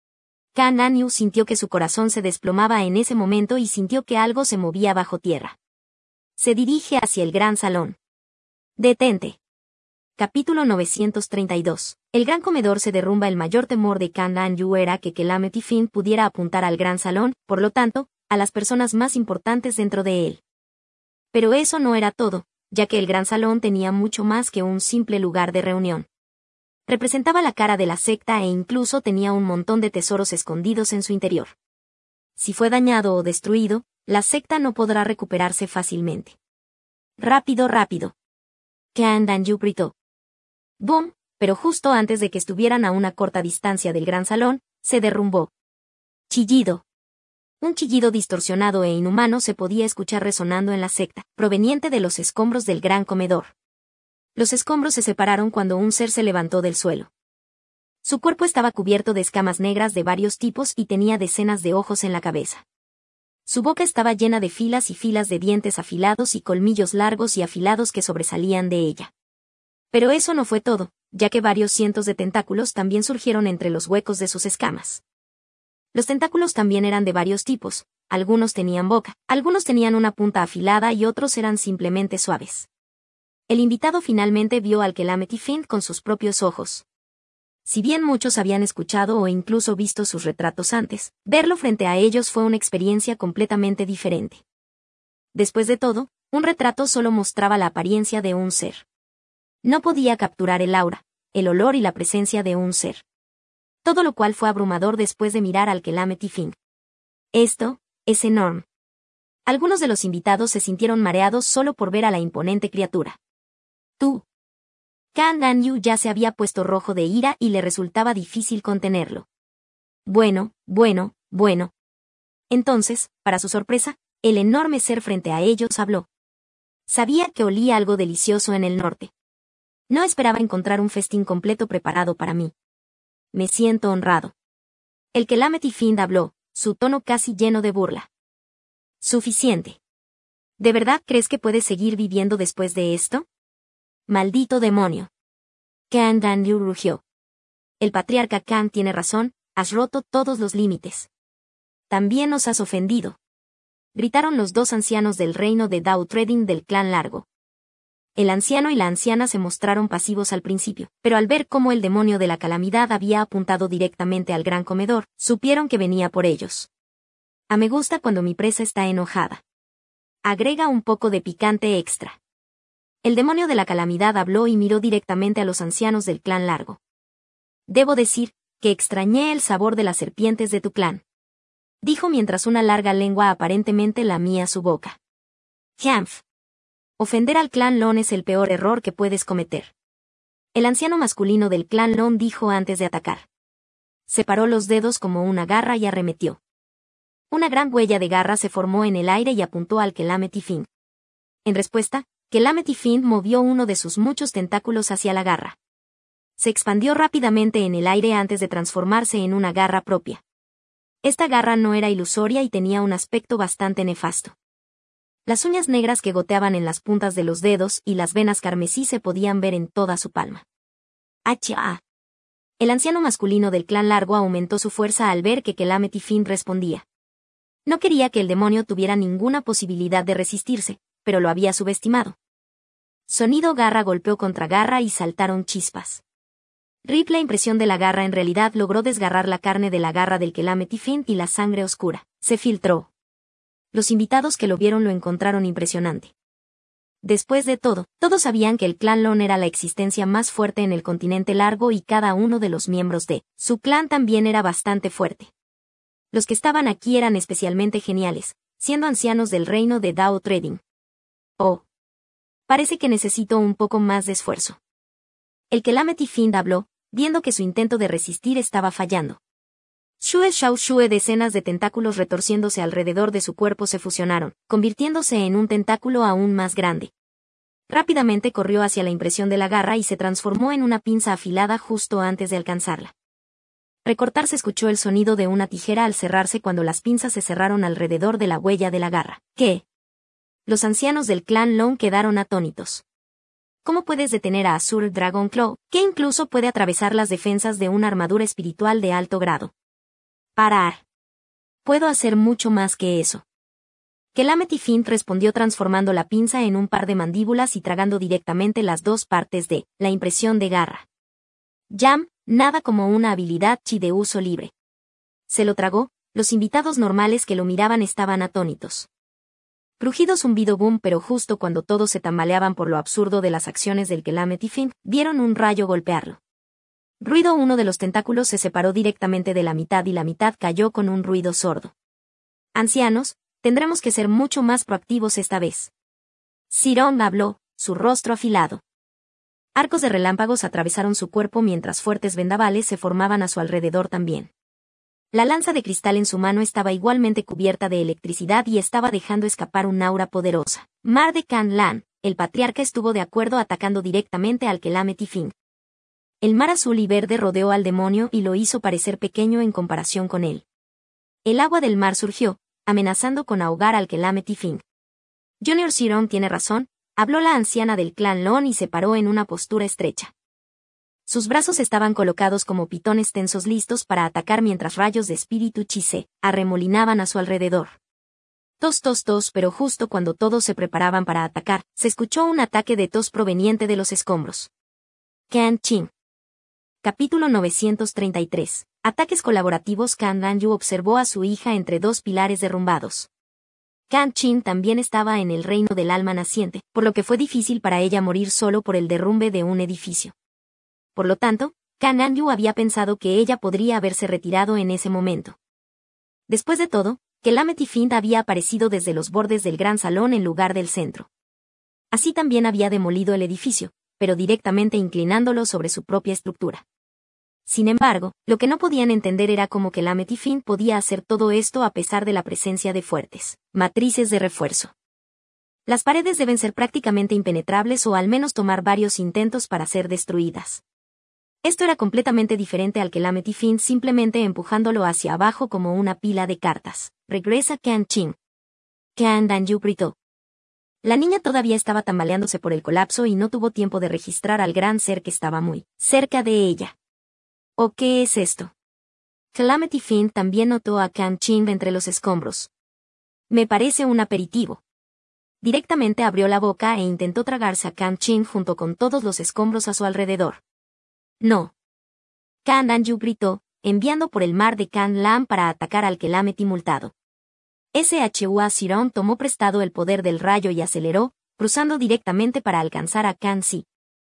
Can Nanyu sintió que su corazón se desplomaba en ese momento y sintió que algo se movía bajo tierra. Se dirige hacia el gran salón. Detente. Capítulo novecientos treinta y dos. El gran comedor se derrumba. El mayor temor de Can Nanyu era que Calamity Finn pudiera apuntar al gran salón, por lo tanto, a las personas más importantes dentro de él. Pero eso no era todo, ya que el gran salón tenía mucho más que un simple lugar de reunión. Representaba la cara de la secta e incluso tenía un montón de tesoros escondidos en su interior. Si fue dañado o destruido, la secta no podrá recuperarse fácilmente. Rápido, rápido. Can Nanyu gritó. Boom, pero justo antes de que estuvieran a una corta distancia del gran salón, se derrumbó. Chillido. Un chillido distorsionado e inhumano se podía escuchar resonando en la secta, proveniente de los escombros del gran comedor. Los escombros se separaron cuando un ser se levantó del suelo. Su cuerpo estaba cubierto de escamas negras de varios tipos y tenía decenas de ojos en la cabeza. Su boca estaba llena de filas y filas de dientes afilados y colmillos largos y afilados que sobresalían de ella. Pero eso no fue todo, ya que varios cientos de tentáculos también surgieron entre los huecos de sus escamas. Los tentáculos también eran de varios tipos, algunos tenían boca, algunos tenían una punta afilada y otros eran simplemente suaves. El invitado finalmente vio al Calamity Finn con sus propios ojos. Si bien muchos habían escuchado o incluso visto sus retratos antes, verlo frente a ellos fue una experiencia completamente diferente. Después de todo, un retrato solo mostraba la apariencia de un ser. No podía capturar el aura, el olor y la presencia de un ser. Todo lo cual fue abrumador después de mirar al Calamity Finn. Esto es enorme. Algunos de los invitados se sintieron mareados solo por ver a la imponente criatura. Tú. Can Nanyu ya se había puesto rojo de ira y le resultaba difícil contenerlo. Bueno, bueno, bueno. Entonces, para su sorpresa, el enorme ser frente a ellos habló. Sabía que olía algo delicioso en el norte. No esperaba encontrar un festín completo preparado para mí. Me siento honrado. El Calamity Finn habló, su tono casi lleno de burla. Suficiente. ¿De verdad crees que puedes seguir viviendo después de esto? ¡Maldito demonio! Kan Danyu rugió. El patriarca Kan tiene razón, has roto todos los límites. También nos has ofendido. Gritaron los dos ancianos del reino de Dao Trading del clan Largo. El anciano y la anciana se mostraron pasivos al principio, pero al ver cómo el demonio de la calamidad había apuntado directamente al gran comedor, supieron que venía por ellos. A me gusta cuando mi presa está enojada. Agrega un poco de picante extra. El demonio de la calamidad habló y miró directamente a los ancianos del clan Largo. Debo decir, que extrañé el sabor de las serpientes de tu clan. Dijo mientras una larga lengua aparentemente lamía su boca. Jamf. Ofender al clan Lon es el peor error que puedes cometer. El anciano masculino del clan Lon dijo antes de atacar. Separó los dedos como una garra y arremetió. Una gran huella de garra se formó en el aire y apuntó al Calamity Fiend. En respuesta, Calamity Fiend movió uno de sus muchos tentáculos hacia la garra. Se expandió rápidamente en el aire antes de transformarse en una garra propia. Esta garra no era ilusoria y tenía un aspecto bastante nefasto. Las uñas negras que goteaban en las puntas de los dedos y las venas carmesí se podían ver en toda su palma. ¡Achá! El anciano masculino del clan Largo aumentó su fuerza al ver que Calamity Fiend respondía. No quería que el demonio tuviera ninguna posibilidad de resistirse, pero lo había subestimado. Sonido garra golpeó contra garra y saltaron chispas. Rip, la impresión de la garra en realidad logró desgarrar la carne de la garra del Calamity Fiend y la sangre oscura se filtró. Los invitados que lo vieron lo encontraron impresionante. Después de todo, todos sabían que el clan Lon era la existencia más fuerte en el continente Largo y cada uno de los miembros de su clan también era bastante fuerte. Los que estaban aquí eran especialmente geniales, siendo ancianos del reino de Dao Trading. Oh. Parece que necesito un poco más de esfuerzo. El Calamity Fiend habló, viendo que su intento de resistir estaba fallando. Shue Shao Shue, decenas de tentáculos retorciéndose alrededor de su cuerpo se fusionaron, convirtiéndose en un tentáculo aún más grande. Rápidamente corrió hacia la impresión de la garra y se transformó en una pinza afilada justo antes de alcanzarla. Recortar se escuchó el sonido de una tijera al cerrarse cuando las pinzas se cerraron alrededor de la huella de la garra. ¿Qué? Los ancianos del clan Lon quedaron atónitos. ¿Cómo puedes detener a Azure Dragon Claw, que incluso puede atravesar las defensas de una armadura espiritual de alto grado? Parar. Puedo hacer mucho más que eso. Calamity Fiend respondió transformando la pinza en un par de mandíbulas y tragando directamente las dos partes de la impresión de garra. Jam, nada como una habilidad chi de uso libre. Se lo tragó, los invitados normales que lo miraban estaban atónitos. Crujido zumbido boom, pero justo cuando todos se tambaleaban por lo absurdo de las acciones del Calamity Fiend, vieron un rayo golpearlo. Ruido, uno de los tentáculos se separó directamente de la mitad y la mitad cayó con un ruido sordo. Ancianos, tendremos que ser mucho más proactivos esta vez. Sirón habló, su rostro afilado. Arcos de relámpagos atravesaron su cuerpo mientras fuertes vendavales se formaban a su alrededor también. La lanza de cristal en su mano estaba igualmente cubierta de electricidad y estaba dejando escapar un aura poderosa. Mar de Kan Lan, el patriarca estuvo de acuerdo atacando directamente al Calamity Fiend. El mar azul y verde rodeó al demonio y lo hizo parecer pequeño en comparación con él. El agua del mar surgió, amenazando con ahogar al Calamity Fiend. Junior Sirón tiene razón, habló la anciana del clan Lon y se paró en una postura estrecha. Sus brazos estaban colocados como pitones tensos listos para atacar mientras rayos de espíritu chi se arremolinaban a su alrededor. Tos tos tos, pero justo cuando todos se preparaban para atacar, se escuchó un ataque de tos proveniente de los escombros. Kan Chin. Capítulo novecientos treinta y tres. Ataques colaborativos. Kan Danyu observó a su hija entre dos pilares derrumbados. Kan Chin también estaba en el reino del alma naciente, por lo que fue difícil para ella morir solo por el derrumbe de un edificio. Por lo tanto, Kan Danyu había pensado que ella podría haberse retirado en ese momento. Después de todo, Calamity Fiend había aparecido desde los bordes del gran salón en lugar del centro. Así también había demolido el edificio, pero directamente inclinándolo sobre su propia estructura. Sin embargo, lo que no podían entender era cómo Calamity Fiend podía hacer todo esto a pesar de la presencia de fuertes matrices de refuerzo. Las paredes deben ser prácticamente impenetrables o al menos tomar varios intentos para ser destruidas. Esto era completamente diferente al Calamity Fiend simplemente empujándolo hacia abajo como una pila de cartas. Regresa Kan Chin. Kan Danyu gritó. La niña todavía estaba tambaleándose por el colapso y no tuvo tiempo de registrar al gran ser que estaba muy cerca de ella. ¿O qué es esto? Calamity Finn también notó a Kan Ching entre los escombros. Me parece un aperitivo. Directamente abrió la boca e intentó tragarse a Kan Ching junto con todos los escombros a su alrededor. No. Kan Anju gritó, enviando por el mar de Kan Lam para atacar al Calamity multado. Shua Siron tomó prestado el poder del rayo y aceleró, cruzando directamente para alcanzar a Kan Si.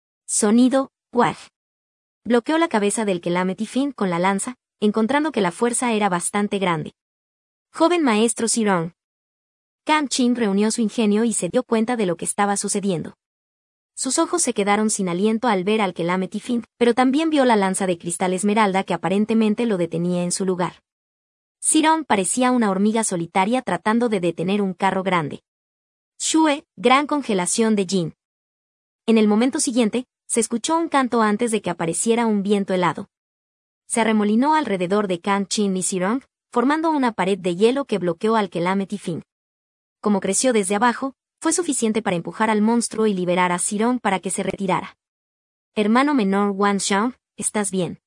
Sonido, waj. Bloqueó la cabeza del Calamity Finn con la lanza, encontrando que la fuerza era bastante grande. Joven maestro Siron. Kan Ching reunió su ingenio y se dio cuenta de lo que estaba sucediendo. Sus ojos se quedaron sin aliento al ver al Calamity Finn, pero también vio la lanza de cristal esmeralda que aparentemente lo detenía en su lugar. Siron parecía una hormiga solitaria tratando de detener un carro grande. Shue, gran congelación de Jin. En el momento siguiente, se escuchó un canto antes de que apareciera un viento helado. Se arremolinó alrededor de Kan Ching y Siron, formando una pared de hielo que bloqueó al Calamity Finn. Como creció desde abajo, fue suficiente para empujar al monstruo y liberar a Siron para que se retirara. Hermano menor Wan Xiong, ¿estás bien?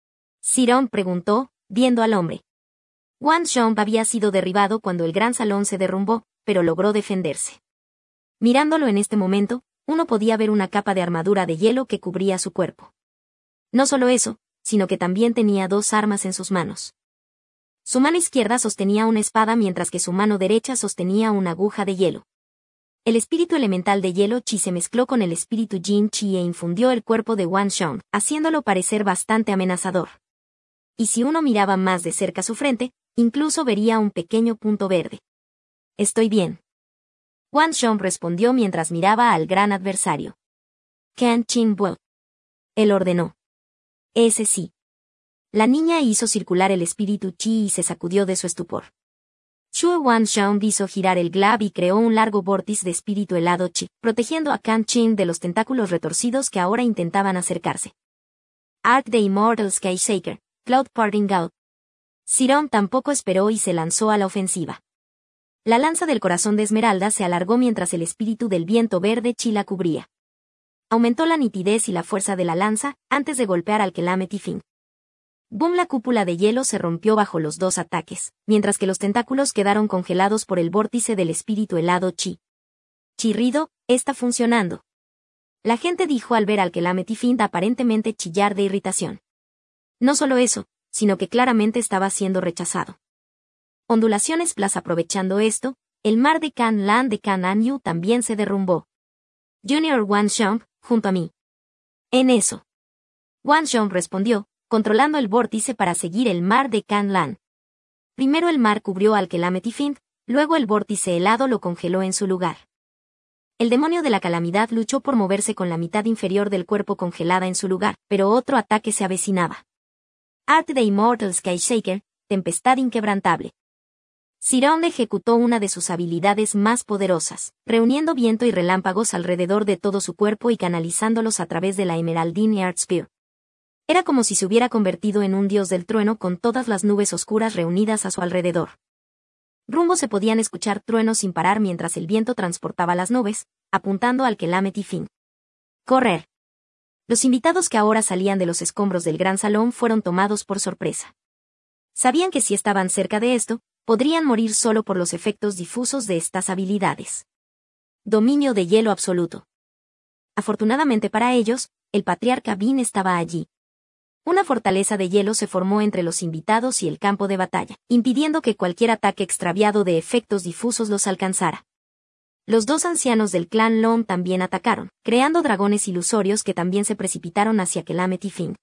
Siron preguntó, viendo al hombre. Wan Xiong había sido derribado cuando el gran salón se derrumbó, pero logró defenderse. Mirándolo en este momento, uno podía ver una capa de armadura de hielo que cubría su cuerpo. No solo eso, sino que también tenía dos armas en sus manos. Su mano izquierda sostenía una espada mientras que su mano derecha sostenía una aguja de hielo. El espíritu elemental de hielo Chi se mezcló con el espíritu Jin Chi e infundió el cuerpo de Wan Xiong, haciéndolo parecer bastante amenazador. Y si uno miraba más de cerca su frente, incluso vería un pequeño punto verde. Estoy bien. Wan Xiong respondió mientras miraba al gran adversario. Kan Ching Buel. Él ordenó. Ese sí. La niña hizo circular el espíritu Chi y se sacudió de su estupor. Shue Wan Xiong hizo girar el glab y creó un largo vórtice de espíritu helado Chi, protegiendo a Kan Ching de los tentáculos retorcidos que ahora intentaban acercarse. Arc de Immortal Sky Shaker, Cloud Parting Out. Siron tampoco esperó y se lanzó a la ofensiva. La lanza del corazón de Esmeralda se alargó mientras el espíritu del viento verde Chi la cubría. Aumentó la nitidez y la fuerza de la lanza, antes de golpear al Calamity Finn. Boom, la cúpula de hielo se rompió bajo los dos ataques, mientras que los tentáculos quedaron congelados por el vórtice del espíritu helado Chi. Chirrido, está funcionando. La gente dijo al ver al Calamity Finn aparentemente chillar de irritación. No solo eso, sino que claramente estaba siendo rechazado. Ondulaciones Plus. Aprovechando esto, el mar de Kan Lan de Kan Anyu también se derrumbó. Junior Wan Xiong, junto a mí. En eso. Wan Xiong respondió, controlando el vórtice para seguir el mar de Kan Lan. Primero el mar cubrió al Calamity Finn, luego el vórtice helado lo congeló en su lugar. El demonio de la calamidad luchó por moverse con la mitad inferior del cuerpo congelada en su lugar, pero otro ataque se avecinaba. Art de Immortal Sky Shaker, tempestad inquebrantable. Siron ejecutó una de sus habilidades más poderosas, reuniendo viento y relámpagos alrededor de todo su cuerpo y canalizándolos a través de la Emeraldine Earth Spear. Era como si se hubiera convertido en un dios del trueno con todas las nubes oscuras reunidas a su alrededor. Rumbo se podían escuchar truenos sin parar mientras el viento transportaba las nubes, apuntando al Calamity Finn. ¡Correr! Los invitados que ahora salían de los escombros del gran salón fueron tomados por sorpresa. Sabían que si estaban cerca de esto, podrían morir solo por los efectos difusos de estas habilidades. Dominio de hielo absoluto. Afortunadamente para ellos, el patriarca Bin estaba allí. Una fortaleza de hielo se formó entre los invitados y el campo de batalla, impidiendo que cualquier ataque extraviado de efectos difusos los alcanzara. Los dos ancianos del clan Long también atacaron, creando dragones ilusorios que también se precipitaron hacia Calamity Finn.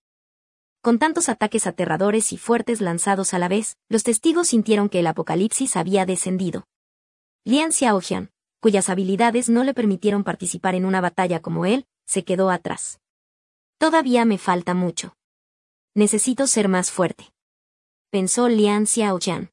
Con tantos ataques aterradores y fuertes lanzados a la vez, los testigos sintieron que el apocalipsis había descendido. Lian Xiaojian, cuyas habilidades no le permitieron participar en una batalla como él, se quedó atrás. Todavía me falta mucho. Necesito ser más fuerte, pensó Lian Xiaojian.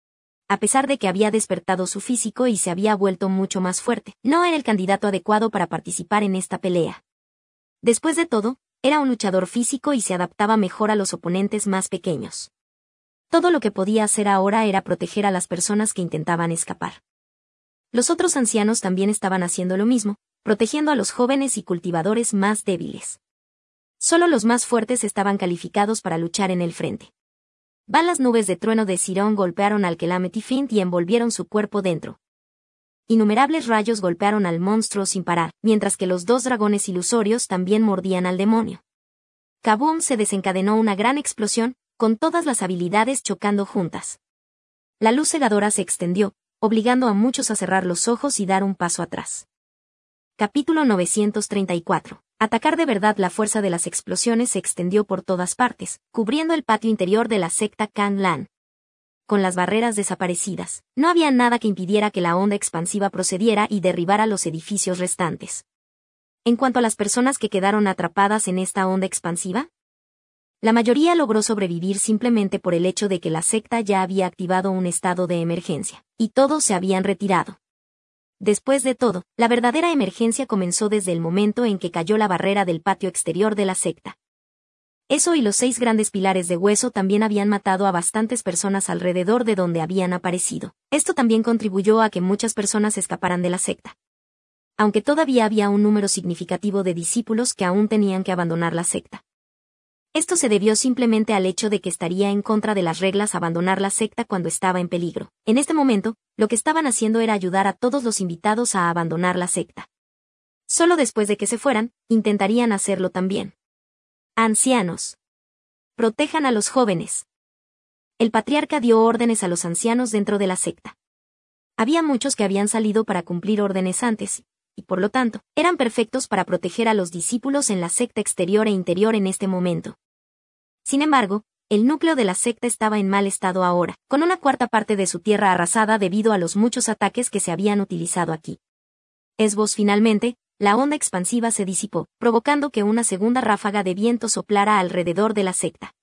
A pesar de que había despertado su físico y se había vuelto mucho más fuerte, no era el candidato adecuado para participar en esta pelea. Después de todo, era un luchador físico y se adaptaba mejor a los oponentes más pequeños. Todo lo que podía hacer ahora era proteger a las personas que intentaban escapar. Los otros ancianos también estaban haciendo lo mismo, protegiendo a los jóvenes y cultivadores más débiles. Solo los más fuertes estaban calificados para luchar en el frente. Van las nubes de trueno de Sirón golpearon al Calamity Fiend y envolvieron su cuerpo dentro. Innumerables rayos golpearon al monstruo sin parar, mientras que los dos dragones ilusorios también mordían al demonio. Kaboom, se desencadenó una gran explosión, con todas las habilidades chocando juntas. La luz cegadora se extendió, obligando a muchos a cerrar los ojos y dar un paso atrás. Capítulo novecientos treinta y cuatro. Atacar de verdad. La fuerza de las explosiones se extendió por todas partes, cubriendo el patio interior de la secta Kan Lan. Con las barreras desaparecidas, no había nada que impidiera que la onda expansiva procediera y derribara los edificios restantes. En cuanto a las personas que quedaron atrapadas en esta onda expansiva, la mayoría logró sobrevivir simplemente por el hecho de que la secta ya había activado un estado de emergencia, y todos se habían retirado. Después de todo, la verdadera emergencia comenzó desde el momento en que cayó la barrera del patio exterior de la secta. Eso y los seis grandes pilares de hueso también habían matado a bastantes personas alrededor de donde habían aparecido. Esto también contribuyó a que muchas personas escaparan de la secta. Aunque todavía había un número significativo de discípulos que aún tenían que abandonar la secta. Esto se debió simplemente al hecho de que estaría en contra de las reglas abandonar la secta cuando estaba en peligro. En este momento, lo que estaban haciendo era ayudar a todos los invitados a abandonar la secta. Solo después de que se fueran, intentarían hacerlo también. Ancianos. Protejan a los jóvenes. El patriarca dio órdenes a los ancianos dentro de la secta. Había muchos que habían salido para cumplir órdenes antes, y por lo tanto, eran perfectos para proteger a los discípulos en la secta exterior e interior en este momento. Sin embargo, el núcleo de la secta estaba en mal estado ahora, con una cuarta parte de su tierra arrasada debido a los muchos ataques que se habían utilizado aquí. Esbos finalmente, la onda expansiva se disipó, provocando que una segunda ráfaga de viento soplara alrededor de la secta.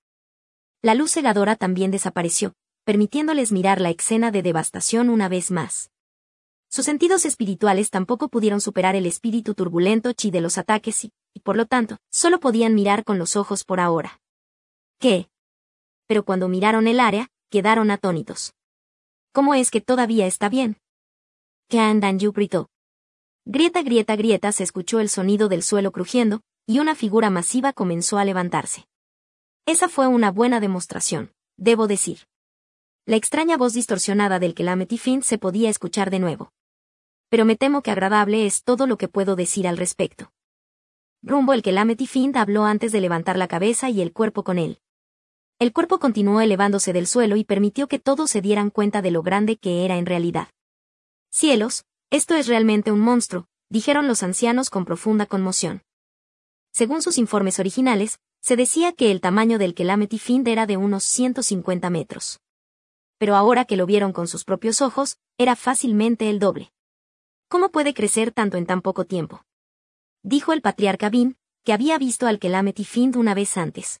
La luz cegadora también desapareció, permitiéndoles mirar la escena de devastación una vez más. Sus sentidos espirituales tampoco pudieron superar el espíritu turbulento chi de los ataques y, y por lo tanto, solo podían mirar con los ojos por ahora. ¿Qué? Pero cuando miraron el área, quedaron atónitos. ¿Cómo es que todavía está bien? Kan Dan-yu gritó. Grieta, grieta, grieta, se escuchó el sonido del suelo crujiendo, y una figura masiva comenzó a levantarse. Esa fue una buena demostración, debo decir. La extraña voz distorsionada del Calamity Fiend se podía escuchar de nuevo. Pero me temo que agradable es todo lo que puedo decir al respecto. Rumbo el Calamity Fiend habló antes de levantar la cabeza y el cuerpo con él. El cuerpo continuó elevándose del suelo y permitió que todos se dieran cuenta de lo grande que era en realidad. Cielos, esto es realmente un monstruo, dijeron los ancianos con profunda conmoción. Según sus informes originales, se decía que el tamaño del Calamity Fiend era de unos ciento cincuenta metros. Pero ahora que lo vieron con sus propios ojos, era fácilmente el doble. ¿Cómo puede crecer tanto en tan poco tiempo? Dijo el patriarca Bin, que había visto al Calamity Fiend una vez antes.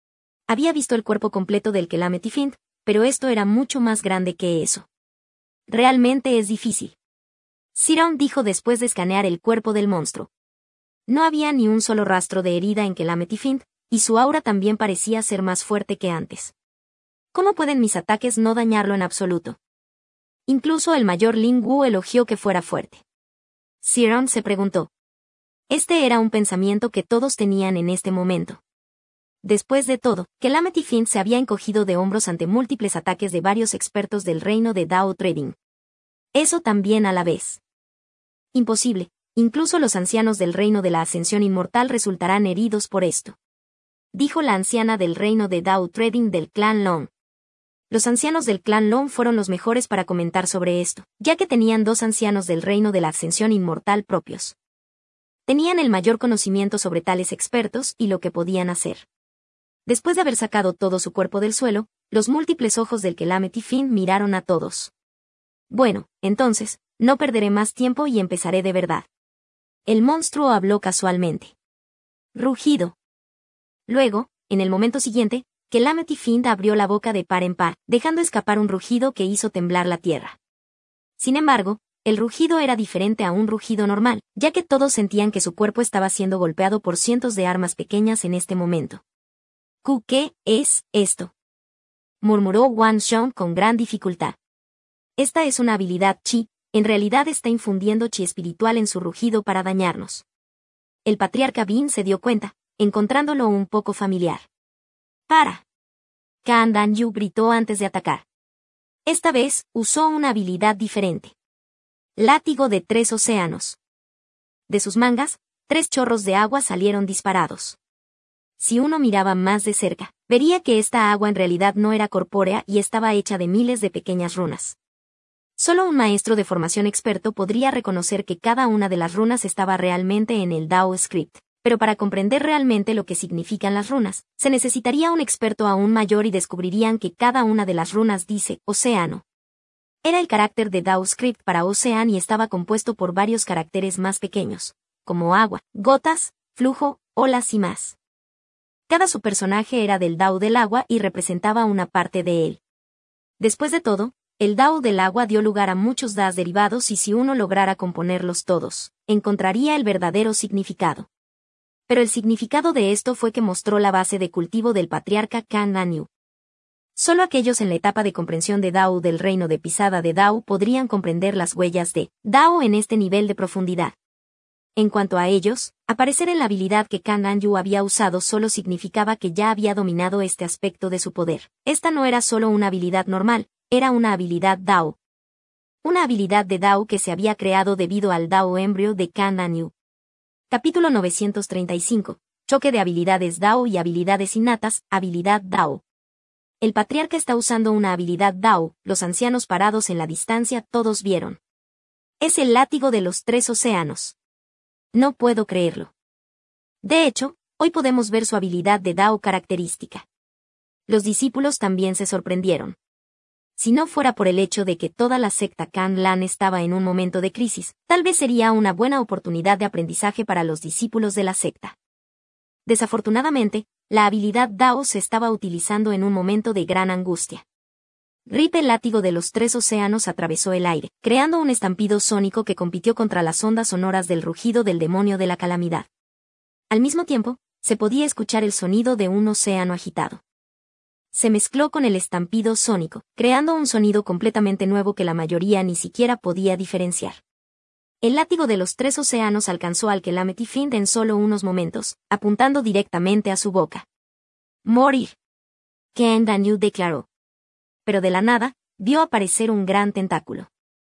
Había visto el cuerpo completo del Calamity Fiend, pero esto era mucho más grande que eso. Realmente es difícil. Sirón dijo después de escanear el cuerpo del monstruo. No había ni un solo rastro de herida en Calamity Fiend, y su aura también parecía ser más fuerte que antes. ¿Cómo pueden mis ataques no dañarlo en absoluto? Incluso el mayor Ling Wu elogió que fuera fuerte. Sirón se preguntó. Este era un pensamiento que todos tenían en este momento. Después de todo, Calamity Fiend se había encogido de hombros ante múltiples ataques de varios expertos del reino de Dao Trading. Eso también a la vez. Imposible, incluso los ancianos del reino de la Ascensión Inmortal resultarán heridos por esto. Dijo la anciana del reino de Dao Trading del clan Long. Los ancianos del clan Long fueron los mejores para comentar sobre esto, ya que tenían dos ancianos del reino de la Ascensión Inmortal propios. Tenían el mayor conocimiento sobre tales expertos y lo que podían hacer. Después de haber sacado todo su cuerpo del suelo, los múltiples ojos del Calamity Fiend miraron a todos. Bueno, entonces, no perderé más tiempo y empezaré de verdad. El monstruo habló casualmente. Rugido. Luego, en el momento siguiente, Calamity Fiend abrió la boca de par en par, dejando escapar un rugido que hizo temblar la tierra. Sin embargo, el rugido era diferente a un rugido normal, ya que todos sentían que su cuerpo estaba siendo golpeado por cientos de armas pequeñas en este momento. ¿Qué es esto?, murmuró Wan Shong con gran dificultad. Esta es una habilidad chi, en realidad está infundiendo chi espiritual en su rugido para dañarnos. El patriarca Bin se dio cuenta, encontrándolo un poco familiar. ¡Para! Kan Dan-yu gritó antes de atacar. Esta vez, usó una habilidad diferente. Látigo de tres océanos. De sus mangas, tres chorros de agua salieron disparados. Si uno miraba más de cerca, vería que esta agua en realidad no era corpórea y estaba hecha de miles de pequeñas runas. Solo un maestro de formación experto podría reconocer que cada una de las runas estaba realmente en el Dao Script, pero para comprender realmente lo que significan las runas, se necesitaría un experto aún mayor y descubrirían que cada una de las runas dice océano. Era el carácter de Dao Script para Ocean y estaba compuesto por varios caracteres más pequeños, como agua, gotas, flujo, olas y más. Cada subpersonaje era del Dao del agua y representaba una parte de él. Después de todo, el Dao del agua dio lugar a muchos Das derivados y si uno lograra componerlos todos, encontraría el verdadero significado. Pero el significado de esto fue que mostró la base de cultivo del patriarca Kan Dan-yu. Solo aquellos en la etapa de comprensión de Dao del reino de pisada de Dao podrían comprender las huellas de Dao en este nivel de profundidad. En cuanto a ellos, aparecer en la habilidad que Kan Dan-yu había usado solo significaba que ya había dominado este aspecto de su poder. Esta no era solo una habilidad normal, era una habilidad Dao. Una habilidad de Dao que se había creado debido al Dao embrio de Kan Dan-yu. Capítulo novecientos treinta y cinco. Choque de habilidades Dao y habilidades innatas, habilidad Dao. El patriarca está usando una habilidad Dao, los ancianos parados en la distancia todos vieron. Es el látigo de los tres océanos. No puedo creerlo. De hecho, hoy podemos ver su habilidad de Dao característica. Los discípulos también se sorprendieron. Si no fuera por el hecho de que toda la secta Kan Lan estaba en un momento de crisis, tal vez sería una buena oportunidad de aprendizaje para los discípulos de la secta. Desafortunadamente, la habilidad Dao se estaba utilizando en un momento de gran angustia. Rip, el látigo de los tres océanos, atravesó el aire, creando un estampido sónico que compitió contra las ondas sonoras del rugido del demonio de la calamidad. Al mismo tiempo, se podía escuchar el sonido de un océano agitado. Se mezcló con el estampido sónico, creando un sonido completamente nuevo que la mayoría ni siquiera podía diferenciar. El látigo de los tres océanos alcanzó al Calamity Fiend en solo unos momentos, apuntando directamente a su boca. ¡Morir! Kan Dan-yu declaró. Pero de la nada, vio aparecer un gran tentáculo.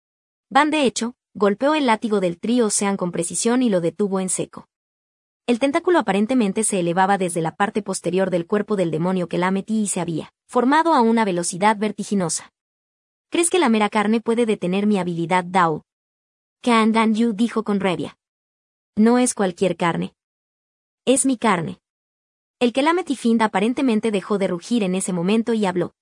Van de hecho, golpeó el látigo del Tri Ocean con precisión y lo detuvo en seco. El tentáculo aparentemente se elevaba desde la parte posterior del cuerpo del demonio Calamity y se había formado a una velocidad vertiginosa. ¿Crees que la mera carne puede detener mi habilidad Dao? Kan Dan-yu dijo con rabia. No es cualquier carne. Es mi carne. El Calamity Fiend aparentemente dejó de rugir en ese momento y habló.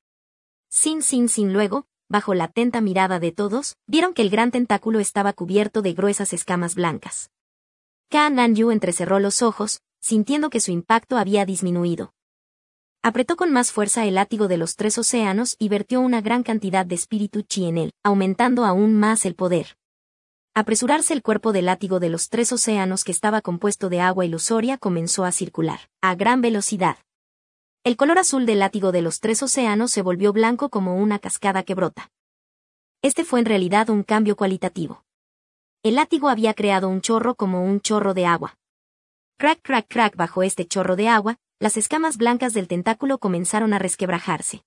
Sin sin sin luego, bajo la atenta mirada de todos, vieron que el gran tentáculo estaba cubierto de gruesas escamas blancas. Kan Dan-yu entrecerró los ojos, sintiendo que su impacto había disminuido. Apretó con más fuerza el látigo de los tres océanos y vertió una gran cantidad de espíritu chi en él, aumentando aún más el poder. Apresurarse el cuerpo del látigo de los tres océanos que estaba compuesto de agua ilusoria comenzó a circular, a gran velocidad. El color azul del látigo de los tres océanos se volvió blanco como una cascada que brota. Este fue en realidad un cambio cualitativo. El látigo había creado un chorro como un chorro de agua. Crack, crack, crack. Bajo este chorro de agua, las escamas blancas del tentáculo comenzaron a resquebrajarse.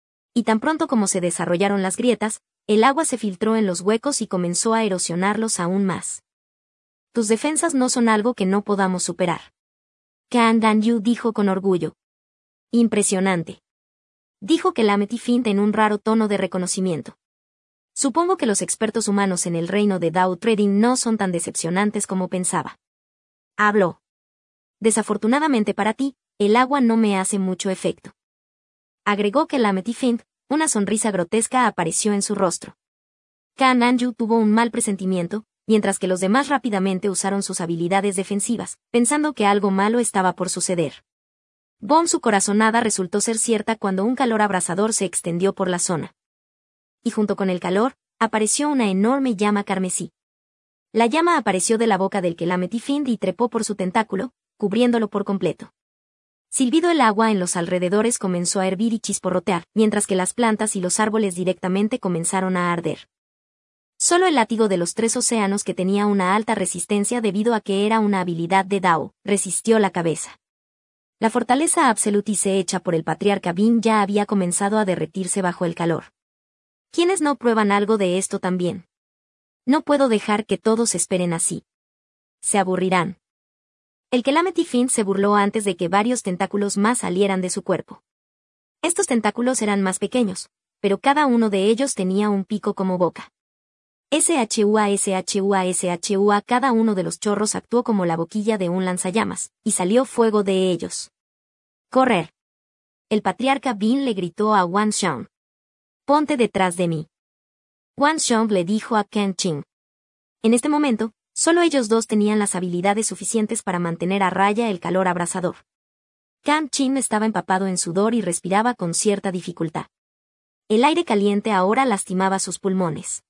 Y tan pronto como se desarrollaron las grietas, el agua se filtró en los huecos y comenzó a erosionarlos aún más. Tus defensas no son algo que no podamos superar. Kan Dan-yu dijo con orgullo. Impresionante. Dijo Calamity Fiend en un raro tono de reconocimiento. Supongo que los expertos humanos en el reino de Dao Trading no son tan decepcionantes como pensaba. Habló. Desafortunadamente para ti, el agua no me hace mucho efecto. Agregó Calamity Fiend, una sonrisa grotesca apareció en su rostro. Kan Dan-yu tuvo un mal presentimiento, mientras que los demás rápidamente usaron sus habilidades defensivas, pensando que algo malo estaba por suceder. Bom, su corazonada resultó ser cierta cuando un calor abrasador se extendió por la zona. Y junto con el calor, apareció una enorme llama carmesí. La llama apareció de la boca del Calamity Fiend y trepó por su tentáculo, cubriéndolo por completo. Silbido el agua en los alrededores comenzó a hervir y chisporrotear, mientras que las plantas y los árboles directamente comenzaron a arder. Solo el látigo de los tres océanos, que tenía una alta resistencia debido a que era una habilidad de Dao, resistió la cabeza. La fortaleza Absolutice hecha por el patriarca Bin ya había comenzado a derretirse bajo el calor. ¿Quiénes no prueban algo de esto también? No puedo dejar que todos esperen así. Se aburrirán. El Calamity Fiend se burló antes de que varios tentáculos más salieran de su cuerpo. Estos tentáculos eran más pequeños, pero cada uno de ellos tenía un pico como boca. Shua, Shua, Shua, cada uno de los chorros actuó como la boquilla de un lanzallamas, y salió fuego de ellos. ¡Correr! El patriarca Bin le gritó a Wan Xiong. «Ponte detrás de mí». Wan Xiong le dijo a Ken Qing. En este momento, solo ellos dos tenían las habilidades suficientes para mantener a raya el calor abrasador. Ken Qing estaba empapado en sudor y respiraba con cierta dificultad. El aire caliente ahora lastimaba sus pulmones.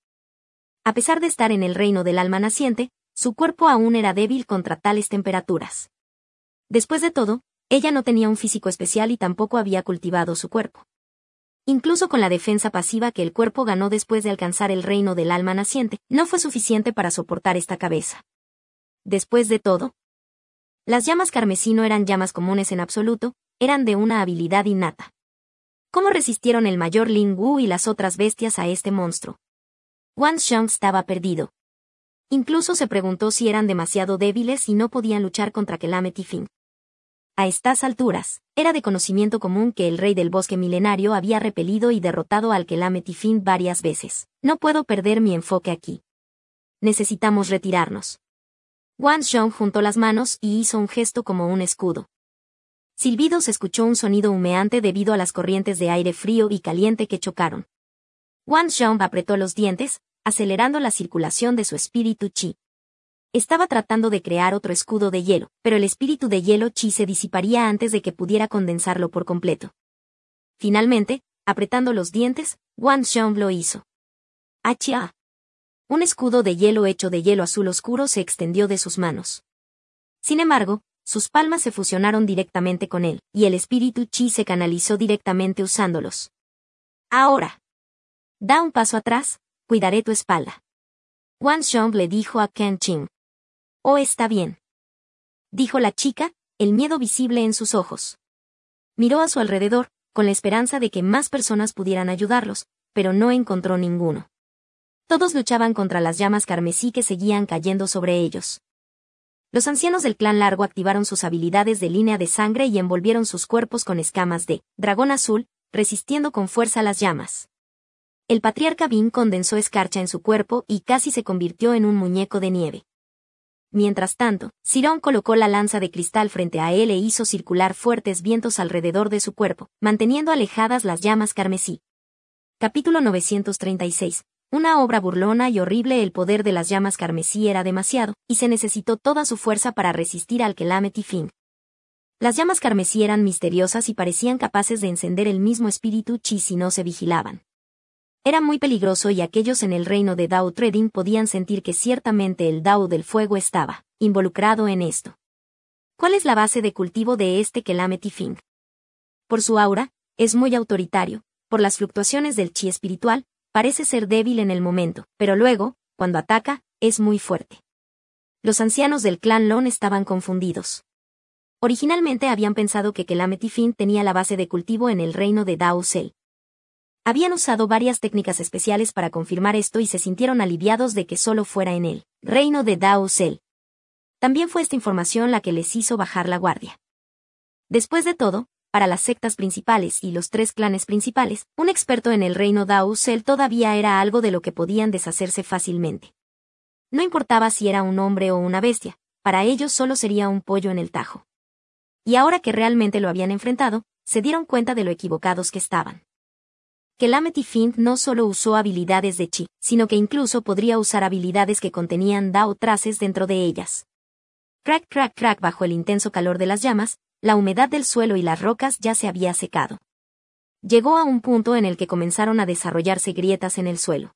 A pesar de estar en el reino del alma naciente, su cuerpo aún era débil contra tales temperaturas. Después de todo, ella no tenía un físico especial y tampoco había cultivado su cuerpo. Incluso con la defensa pasiva que el cuerpo ganó después de alcanzar el reino del alma naciente, no fue suficiente para soportar esta cabeza. Después de todo, las llamas carmesí no eran llamas comunes en absoluto, eran de una habilidad innata. ¿Cómo resistieron el mayor Ling Wu y las otras bestias a este monstruo? Wan Xiong estaba perdido. Incluso se preguntó si eran demasiado débiles y no podían luchar contra Calamity Fiend. A estas alturas, era de conocimiento común que el rey del bosque milenario había repelido y derrotado al Calamity Fiend varias veces. No puedo perder mi enfoque aquí. Necesitamos retirarnos. Wan Xiong juntó las manos y hizo un gesto como un escudo. Silbido se escuchó un sonido humeante debido a las corrientes de aire frío y caliente que chocaron. Wan Xiong apretó los dientes, acelerando la circulación de su espíritu chi. Estaba tratando de crear otro escudo de hielo, pero el espíritu de hielo chi se disiparía antes de que pudiera condensarlo por completo. Finalmente, apretando los dientes, Wan Xiong lo hizo. ¡Achia! Un escudo de hielo hecho de hielo azul oscuro se extendió de sus manos. Sin embargo, sus palmas se fusionaron directamente con él, y el espíritu chi se canalizó directamente usándolos. ¡Ahora! Da un paso atrás, cuidaré tu espalda. Wan Xiong le dijo a Ken Qing. Oh, está bien. Dijo la chica, el miedo visible en sus ojos. Miró a su alrededor, con la esperanza de que más personas pudieran ayudarlos, pero no encontró ninguno. Todos luchaban contra las llamas carmesí que seguían cayendo sobre ellos. Los ancianos del clan largo activaron sus habilidades de línea de sangre y envolvieron sus cuerpos con escamas de dragón azul, resistiendo con fuerza las llamas. El patriarca Bin condensó escarcha en su cuerpo y casi se convirtió en un muñeco de nieve. Mientras tanto, Sirón colocó la lanza de cristal frente a él e hizo circular fuertes vientos alrededor de su cuerpo, manteniendo alejadas las llamas carmesí. Capítulo novecientos treinta y seis. Una obra burlona y horrible. El poder de las llamas carmesí era demasiado, y se necesitó toda su fuerza para resistir al Calamity Fiend. Las llamas carmesí eran misteriosas y parecían capaces de encender el mismo espíritu chi si no se vigilaban. Era muy peligroso y aquellos en el reino de Dao Trading podían sentir que ciertamente el Dao del fuego estaba involucrado en esto. ¿Cuál es la base de cultivo de este Calamity Fiend? Por su aura, es muy autoritario, por las fluctuaciones del chi espiritual, parece ser débil en el momento, pero luego, cuando ataca, es muy fuerte. Los ancianos del clan Lon estaban confundidos. Originalmente habían pensado que Calamity Fiend tenía la base de cultivo en el reino de Dao Cell. Habían usado varias técnicas especiales para confirmar esto y se sintieron aliviados de que solo fuera en el reino de Dao Cell. También fue esta información la que les hizo bajar la guardia. Después de todo, para las sectas principales y los tres clanes principales, un experto en el reino Dao Cell todavía era algo de lo que podían deshacerse fácilmente. No importaba si era un hombre o una bestia, para ellos solo sería un pollo en el tajo. Y ahora que realmente lo habían enfrentado, se dieron cuenta de lo equivocados que estaban. Calamity Fiend no solo usó habilidades de chi, sino que incluso podría usar habilidades que contenían Dao traces dentro de ellas. Crack, crack, crack. Bajo el intenso calor de las llamas, la humedad del suelo y las rocas ya se había secado. Llegó a un punto en el que comenzaron a desarrollarse grietas en el suelo.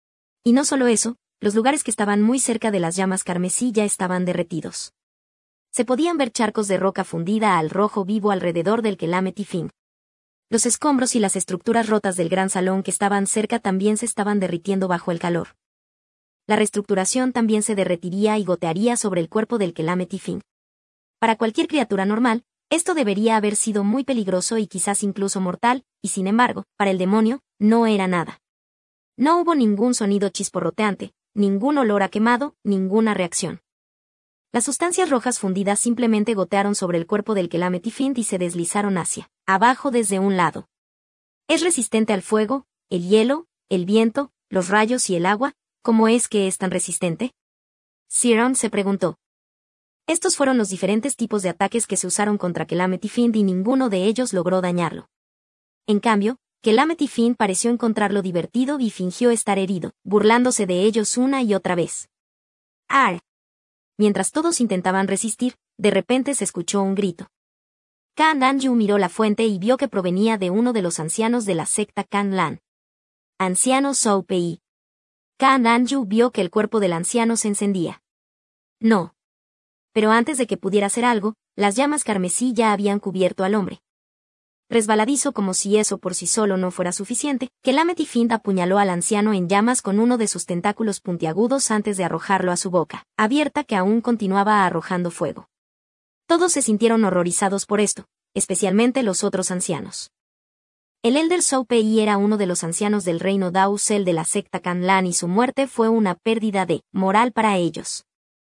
Y no solo eso, los lugares que estaban muy cerca de las llamas carmesí ya estaban derretidos. Se podían ver charcos de roca fundida al rojo vivo alrededor del Calamity Fiend. Los escombros y las estructuras rotas del gran salón que estaban cerca también se estaban derritiendo bajo el calor. la reestructuración también se derretiría y gotearía sobre el cuerpo del Calamity Fiend. Para cualquier criatura normal, esto debería haber sido muy peligroso y quizás incluso mortal, y sin embargo, para el demonio, no era nada. No hubo ningún sonido chisporroteante, ningún olor a quemado, ninguna reacción. Las sustancias rojas fundidas simplemente gotearon sobre el cuerpo del Calamity Fiend y se deslizaron hacia abajo desde un lado. ¿Es resistente al fuego, el hielo, el viento, los rayos y el agua? ¿Cómo es que es tan resistente? Siron se preguntó. Estos fueron los diferentes tipos de ataques que se usaron contra Calamity Fiend y ninguno de ellos logró dañarlo. En cambio, Calamity Fiend pareció encontrarlo divertido y fingió estar herido, burlándose de ellos una y otra vez. ¡Ar! Mientras todos intentaban resistir, de repente se escuchó un grito. Kan Lan-yu miró la fuente y vio que provenía de uno de los ancianos de la secta Kan Lan. Anciano Zhou Pei. Kan Lan-yu vio que el cuerpo del anciano se encendía. No. Pero antes de que pudiera hacer algo, las llamas carmesí ya habían cubierto al hombre. Resbaladizo como si eso por sí solo no fuera suficiente, Calamity Fiend apuñaló al anciano en llamas con uno de sus tentáculos puntiagudos antes de arrojarlo a su boca, abierta que aún continuaba arrojando fuego. Todos se sintieron horrorizados por esto, especialmente los otros ancianos. El Elder Zhou Pei era uno de los ancianos del reino Dao Cell de la secta Kan Lan y su muerte fue una pérdida de moral para ellos.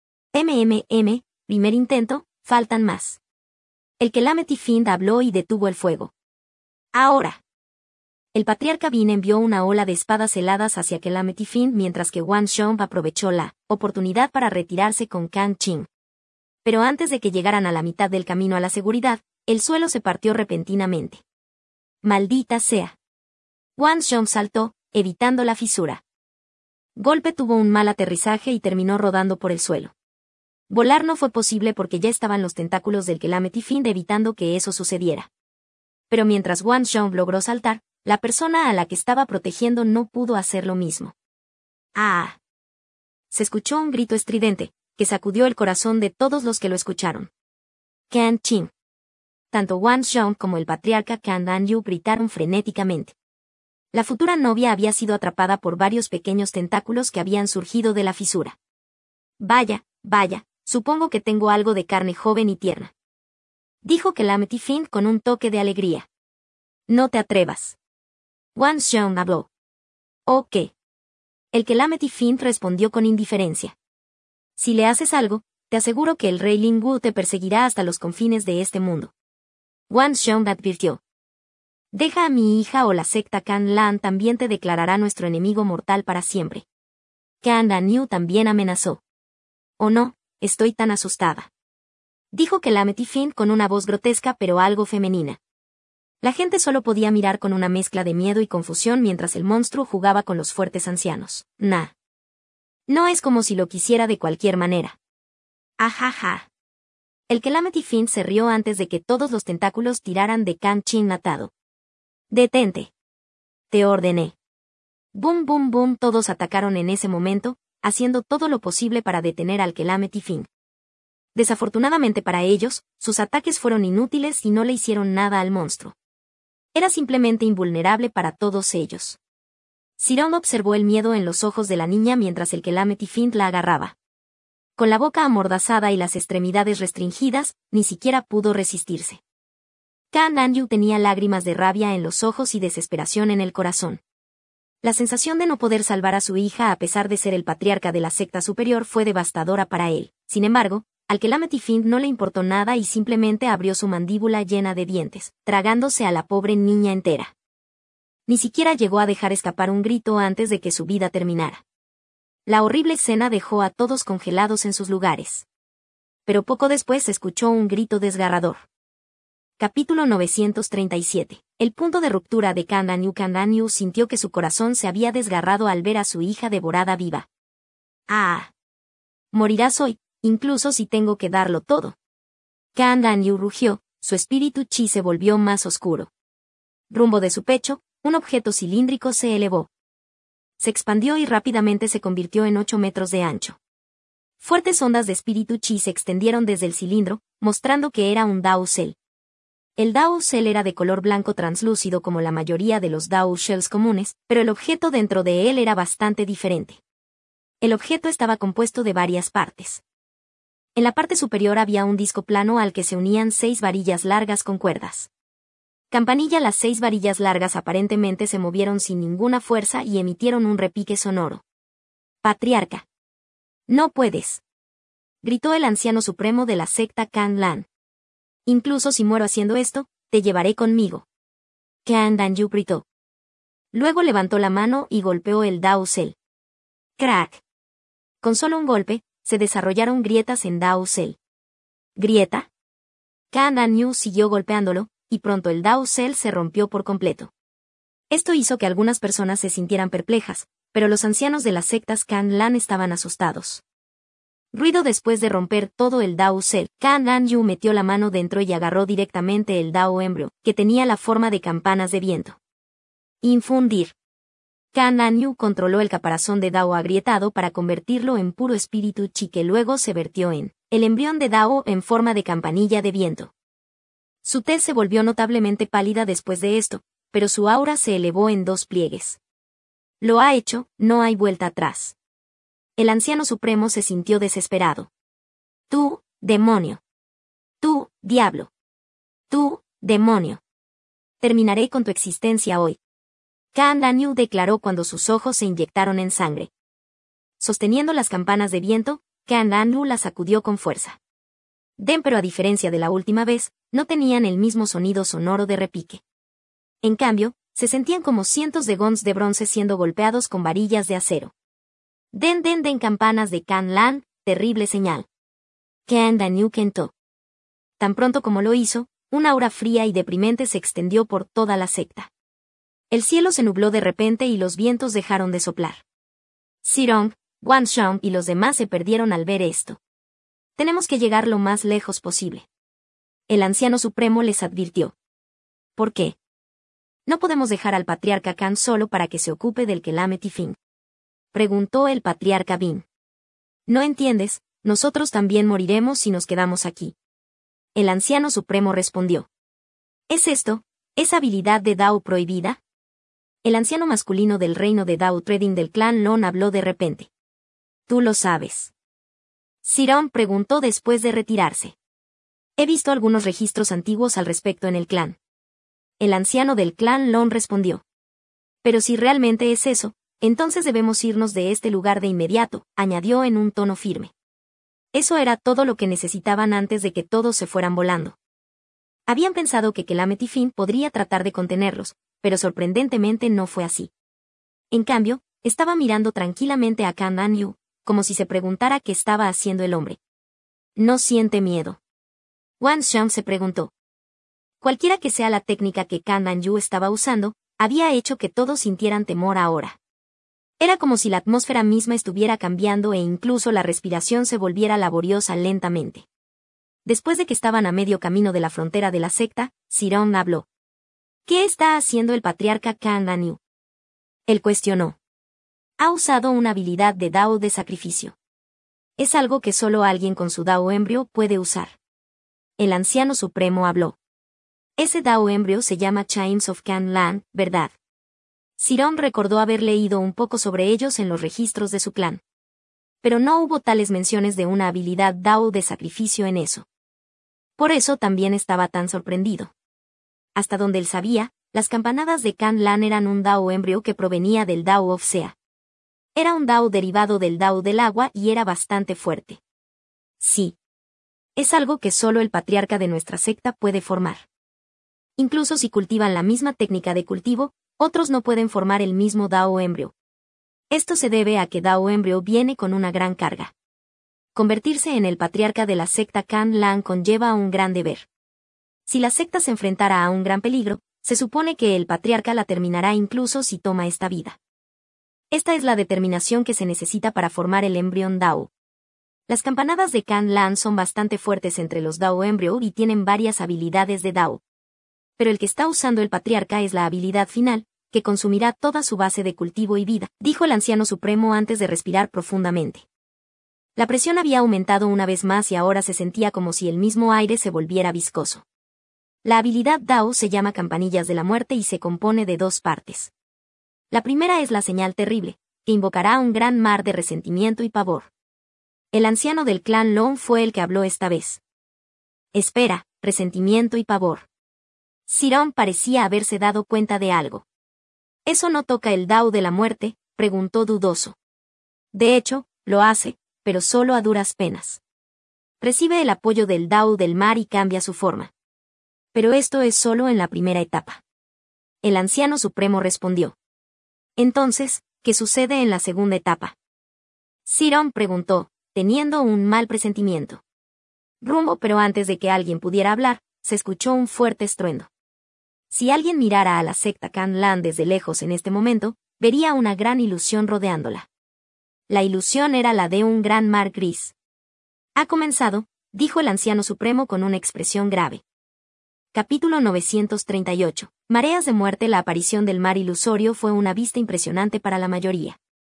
MMM, primer intento, faltan más. El Calamity Fiend habló y detuvo el fuego. Ahora. El patriarca Bin envió una ola de espadas heladas hacia Calamity Fiend mientras que Wan Shong aprovechó la oportunidad para retirarse con Kang Qing. Pero antes de que llegaran a la mitad del camino a la seguridad, el suelo se partió repentinamente. Maldita sea. Wan Shong saltó, evitando la fisura. Golpe tuvo un mal aterrizaje y terminó rodando por el suelo. Volar no fue posible porque ya estaban los tentáculos del Calamity Fiend evitando que eso sucediera. Pero mientras Wan Shong logró saltar, la persona a la que estaba protegiendo no pudo hacer lo mismo. ¡Ah! Se escuchó un grito estridente, que sacudió el corazón de todos los que lo escucharon. Kang Qing. Tanto Wan Shong como el patriarca Kan Dan-yu gritaron frenéticamente. La futura novia había sido atrapada por varios pequeños tentáculos que habían surgido de la fisura. Vaya, vaya. Supongo que tengo algo de carne joven y tierna. Dijo Calamity Fiend con un toque de alegría. No te atrevas. Wan Shong habló. ¿O qué? El Calamity Fiend respondió con indiferencia. Si le haces algo, te aseguro que el rey Ling Wu te perseguirá hasta los confines de este mundo. Wan Shong advirtió. Deja a mi hija o la secta Kan Lan también te declarará nuestro enemigo mortal para siempre. Kan Dan-yu también amenazó. ¿O no? Estoy tan asustada. Dijo Calamity Fiend con una voz grotesca pero algo femenina. La gente solo podía mirar con una mezcla de miedo y confusión mientras el monstruo jugaba con los fuertes ancianos. Nah. No es como si lo quisiera de cualquier manera. Ajaja. El Calamity Fiend se rió antes de que todos los tentáculos tiraran de Kang Qing atado. Detente. Te ordené. Boom boom boom todos atacaron en ese momento, haciendo todo lo posible para detener al Calamity Fiend. Desafortunadamente para ellos, sus ataques fueron inútiles y no le hicieron nada al monstruo. Era simplemente invulnerable para todos ellos. Siron observó el miedo en los ojos de la niña mientras el Calamity Fiend la agarraba. Con la boca amordazada y las extremidades restringidas, ni siquiera pudo resistirse. Kan Dan-yu tenía lágrimas de rabia en los ojos y desesperación en el corazón. La sensación de no poder salvar a su hija a pesar de ser el patriarca de la secta superior fue devastadora para él. Sin embargo, al Calamity Fiend no le importó nada y simplemente abrió su mandíbula llena de dientes, tragándose a la pobre niña entera. Ni siquiera llegó a dejar escapar un grito antes de que su vida terminara. La horrible escena dejó a todos congelados en sus lugares. Pero poco después se escuchó un grito desgarrador. Capítulo novecientos treinta y siete. El punto de ruptura de Kan Dan-yu. Kan Dan-yu sintió que su corazón se había desgarrado al ver a su hija devorada viva. ¡Ah! Morirás hoy, incluso si tengo que darlo todo. Kan Dan-yu rugió, su espíritu chi se volvió más oscuro. Rumbo de su pecho, un objeto cilíndrico se elevó. Se expandió y rápidamente se convirtió en ocho metros de ancho. Fuertes ondas de espíritu chi se extendieron desde el cilindro, mostrando que era un Dao Cell. El Dao Cell era de color blanco translúcido como la mayoría de los Dao Shells comunes, pero el objeto dentro de él era bastante diferente. El objeto estaba compuesto de varias partes. En la parte superior había un disco plano al que se unían seis varillas largas con cuerdas. Campanilla. Las seis varillas largas aparentemente se movieron sin ninguna fuerza y emitieron un repique sonoro. Patriarca. No puedes. Gritó el anciano supremo de la secta Kan Lan. Incluso si muero haciendo esto, te llevaré conmigo. Kan Dan Yu gritó. Luego levantó la mano y golpeó el Dao Cell. Crack. Con solo un golpe, se desarrollaron grietas en Dao Cell. ¿Grieta? Kan Dan Yu siguió golpeándolo, y pronto el Dao Cell se rompió por completo. Esto hizo que algunas personas se sintieran perplejas, pero los ancianos de las sectas Kan Lan estaban asustados. Ruido. Después de romper todo el Dao Cell, Kan Dan Yu metió la mano dentro y agarró directamente el Dao Embrio, que tenía la forma de campanas de viento. Infundir. Kan Dan Yu controló el caparazón de Dao agrietado para convertirlo en puro espíritu chi que luego se vertió en el embrión de Dao en forma de campanilla de viento. Su tez se volvió notablemente pálida después de esto, pero su aura se elevó en dos pliegues. Lo ha hecho, no hay vuelta atrás. El anciano supremo se sintió desesperado. Tú, demonio. Tú, diablo. Tú, demonio. Terminaré con tu existencia hoy. Kan Dan Yu declaró cuando sus ojos se inyectaron en sangre. Sosteniendo las campanas de viento, Kan Dan Yu las sacudió con fuerza. Den, pero a diferencia de la última vez, no tenían el mismo sonido sonoro de repique. En cambio, se sentían como cientos de gongs de bronce siendo golpeados con varillas de acero. Den den den campanas de Kan Lan, terrible señal. Kan Dan Yu cantó. Tan pronto como lo hizo, una aura fría y deprimente se extendió por toda la secta. El cielo se nubló de repente y los vientos dejaron de soplar. Sirong, Wan Shang y los demás se perdieron al ver esto. Tenemos que llegar lo más lejos posible. El anciano supremo les advirtió. ¿Por qué? No podemos dejar al patriarca Kan solo para que se ocupe del Calamity Fin. Preguntó el patriarca Bin. No entiendes, nosotros también moriremos si nos quedamos aquí. El anciano supremo respondió. ¿Es esto, esa habilidad de Dao prohibida? El anciano masculino del reino de Dao Trading del clan Lon habló de repente. Tú lo sabes. Sirong preguntó después de retirarse. He visto algunos registros antiguos al respecto en el clan. El anciano del clan Lon respondió. Pero si realmente es eso, entonces debemos irnos de este lugar de inmediato, añadió en un tono firme. Eso era todo lo que necesitaban antes de que todos se fueran volando. Habían pensado que Calamity Fin podría tratar de contenerlos, pero sorprendentemente no fue así. En cambio, estaba mirando tranquilamente a Kan Dan Yu, como si se preguntara qué estaba haciendo el hombre. No siente miedo. Wan Shang se preguntó. Cualquiera que sea la técnica que Kan Dan Yu estaba usando, había hecho que todos sintieran temor ahora. Era como si la atmósfera misma estuviera cambiando e incluso la respiración se volviera laboriosa lentamente. Después de que estaban a medio camino de la frontera de la secta, Sirong habló. ¿Qué está haciendo el patriarca Kan Dan Yu? Él cuestionó. Ha usado una habilidad de Dao de sacrificio. Es algo que solo alguien con su Dao embrio puede usar. El anciano supremo habló. Ese Dao embrio se llama Chimes of Kan Lan, ¿verdad? Sirong recordó haber leído un poco sobre ellos en los registros de su clan. Pero no hubo tales menciones de una habilidad Dao de sacrificio en eso. Por eso también estaba tan sorprendido. Hasta donde él sabía, las campanadas de Kan Lan eran un Dao embrio que provenía del Dao of Sea. Era un Dao derivado del Dao del agua y era bastante fuerte. Sí. Es algo que solo el patriarca de nuestra secta puede formar. Incluso si cultivan la misma técnica de cultivo, otros no pueden formar el mismo Dao embrio. Esto se debe a que Dao embrio viene con una gran carga. Convertirse en el patriarca de la secta Kan Lan conlleva un gran deber. Si la secta se enfrentara a un gran peligro, se supone que el patriarca la terminará incluso si toma esta vida. Esta es la determinación que se necesita para formar el embrión Dao. Las campanadas de Kan Lan son bastante fuertes entre los Dao embrio y tienen varias habilidades de Dao. Pero el que está usando el patriarca es la habilidad final, que consumirá toda su base de cultivo y vida, dijo el anciano supremo antes de respirar profundamente. La presión había aumentado una vez más y ahora se sentía como si el mismo aire se volviera viscoso. La habilidad Dao se llama Campanillas de la Muerte y se compone de dos partes. La primera es la señal terrible, que invocará un gran mar de resentimiento y pavor. El anciano del clan Long fue el que habló esta vez. Espera, resentimiento y pavor. Sirón parecía haberse dado cuenta de algo. ¿Eso no toca el Dao de la muerte?, preguntó dudoso. De hecho, lo hace, pero solo a duras penas. Recibe el apoyo del Dao del mar y cambia su forma. Pero esto es solo en la primera etapa. El anciano supremo respondió. Entonces, ¿qué sucede en la segunda etapa? Sirón preguntó, teniendo un mal presentimiento. Rumbo, pero antes de que alguien pudiera hablar, se escuchó un fuerte estruendo. Si alguien mirara a la secta Can Lan desde lejos en este momento, vería una gran ilusión rodeándola. La ilusión era la de un gran mar gris. Ha comenzado, dijo el anciano supremo con una expresión grave. Capítulo novecientos treinta y ocho. Mareas de muerte. La aparición del mar ilusorio fue una vista impresionante para la mayoría.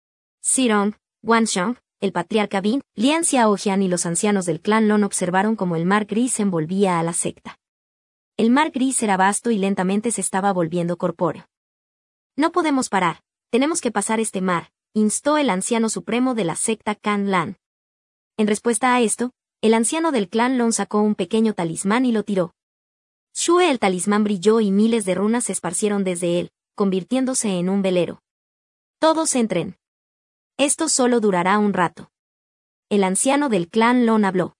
Sirong, Wanshong, el patriarca Bin, Lian Xiaojian y los ancianos del clan Lon observaron cómo el mar gris envolvía a la secta. El mar gris era vasto y lentamente se estaba volviendo corpóreo. No podemos parar, tenemos que pasar este mar, instó el anciano supremo de la secta Can Lan. En respuesta a esto, el anciano del clan Lon sacó un pequeño talismán y lo tiró. Shue el talismán brilló y miles de runas se esparcieron desde él, convirtiéndose en un velero. Todos entren. Esto solo durará un rato. El anciano del clan Lon habló.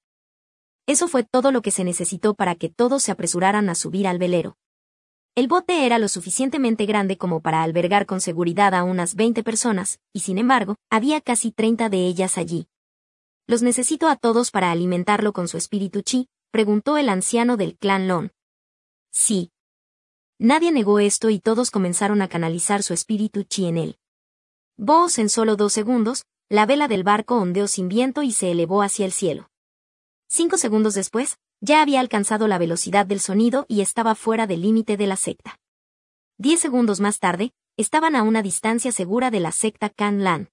Eso fue todo lo que se necesitó para que todos se apresuraran a subir al velero. El bote era lo suficientemente grande como para albergar con seguridad a unas veinte personas, y sin embargo, había casi treinta de ellas allí. ¿Los necesito a todos para alimentarlo con su espíritu chi?, preguntó el anciano del clan Lon. Sí. Nadie negó esto y todos comenzaron a canalizar su espíritu chi en él. Vos en solo dos segundos, la vela del barco ondeó sin viento y se elevó hacia el cielo. Cinco segundos después, ya había alcanzado la velocidad del sonido y estaba fuera del límite de la secta. Diez segundos más tarde, estaban a una distancia segura de la secta Can Lan.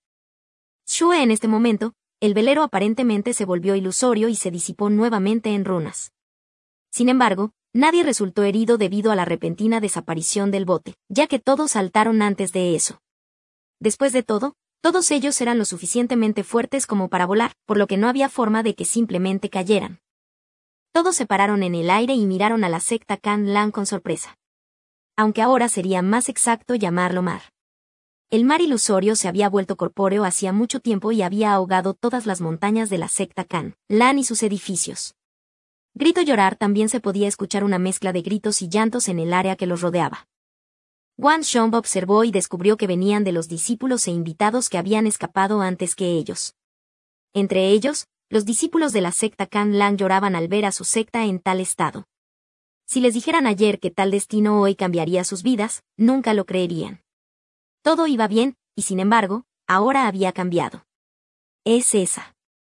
Shue en este momento, el velero aparentemente se volvió ilusorio y se disipó nuevamente en runas. Sin embargo, nadie resultó herido debido a la repentina desaparición del bote, ya que todos saltaron antes de eso. Después de todo, todos ellos eran lo suficientemente fuertes como para volar, por lo que no había forma de que simplemente cayeran. Todos se pararon en el aire y miraron a la secta Can Lan con sorpresa. Aunque ahora sería más exacto llamarlo mar. El mar ilusorio se había vuelto corpóreo hacía mucho tiempo y había ahogado todas las montañas de la secta Can Lan y sus edificios. Grito llorar también se podía escuchar una mezcla de gritos y llantos en el área que los rodeaba. Wan Shong observó y descubrió que venían de los discípulos e invitados que habían escapado antes que ellos. Entre ellos, los discípulos de la secta Can Lan lloraban al ver a su secta en tal estado. Si les dijeran ayer que tal destino hoy cambiaría sus vidas, nunca lo creerían. Todo iba bien, y sin embargo, ahora había cambiado. Es esa.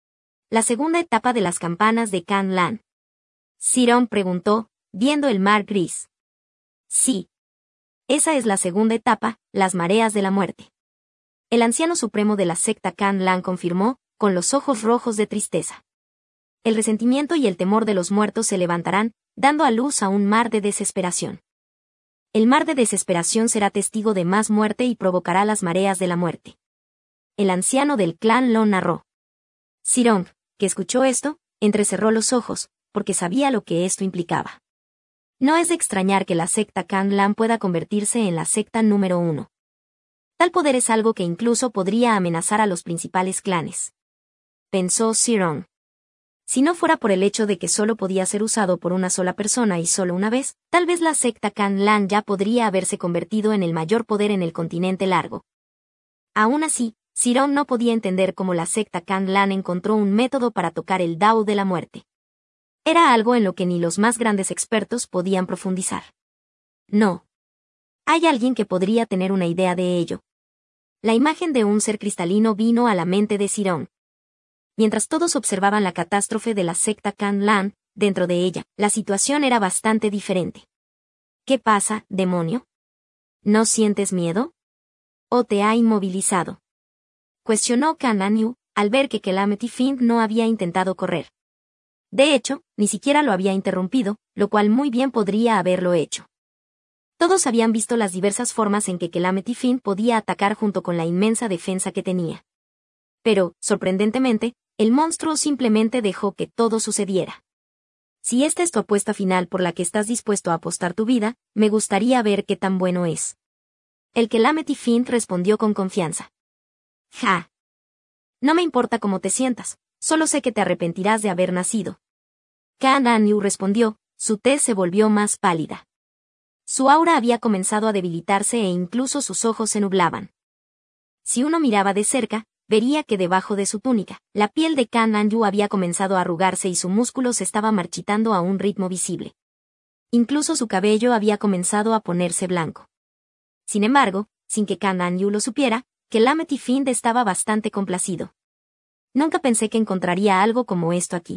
La segunda etapa de las campanas de Can Lan. Sirón preguntó, viendo el mar gris. Sí. Esa es la segunda etapa, las mareas de la muerte. El anciano supremo de la secta Can Lan confirmó, con los ojos rojos de tristeza. El resentimiento y el temor de los muertos se levantarán, dando a luz a un mar de desesperación. El mar de desesperación será testigo de más muerte y provocará las mareas de la muerte. El anciano del clan lo narró. Sirong, que escuchó esto, entrecerró los ojos, porque sabía lo que esto implicaba. No es de extrañar que la secta Can Lan pueda convertirse en la secta número uno. Tal poder es algo que incluso podría amenazar a los principales clanes. Pensó Sirong. Si no fuera por el hecho de que solo podía ser usado por una sola persona y solo una vez, tal vez la secta Can Lan ya podría haberse convertido en el mayor poder en el continente largo. Aún así, Sirong no podía entender cómo la secta Can Lan encontró un método para tocar el Dao de la muerte. Era algo en lo que ni los más grandes expertos podían profundizar. No. Hay alguien que podría tener una idea de ello. La imagen de un ser cristalino vino a la mente de Sirong. Mientras todos observaban la catástrofe de la secta Can Lan, dentro de ella, la situación era bastante diferente. ¿Qué pasa, demonio? ¿No sientes miedo? ¿O te ha inmovilizado? Cuestionó Can Lan Yu, al ver que Calamity Fiend no había intentado correr. De hecho, ni siquiera lo había interrumpido, lo cual muy bien podría haberlo hecho. Todos habían visto las diversas formas en que Calamity Finn podía atacar junto con la inmensa defensa que tenía. Pero, sorprendentemente, el monstruo simplemente dejó que todo sucediera. Si esta es tu apuesta final por la que estás dispuesto a apostar tu vida, me gustaría ver qué tan bueno es. El Calamity Finn respondió con confianza. Ja. No me importa cómo te sientas, solo sé que te arrepentirás de haber nacido. Kan-An-Yu respondió, su tez se volvió más pálida. Su aura había comenzado a debilitarse e incluso sus ojos se nublaban. Si uno miraba de cerca, vería que debajo de su túnica, la piel de Kan-An-Yu había comenzado a arrugarse y su músculo se estaba marchitando a un ritmo visible. Incluso su cabello había comenzado a ponerse blanco. Sin embargo, sin que Kan-An-Yu lo supiera, Calamity Finn estaba bastante complacido. Nunca pensé que encontraría algo como esto aquí.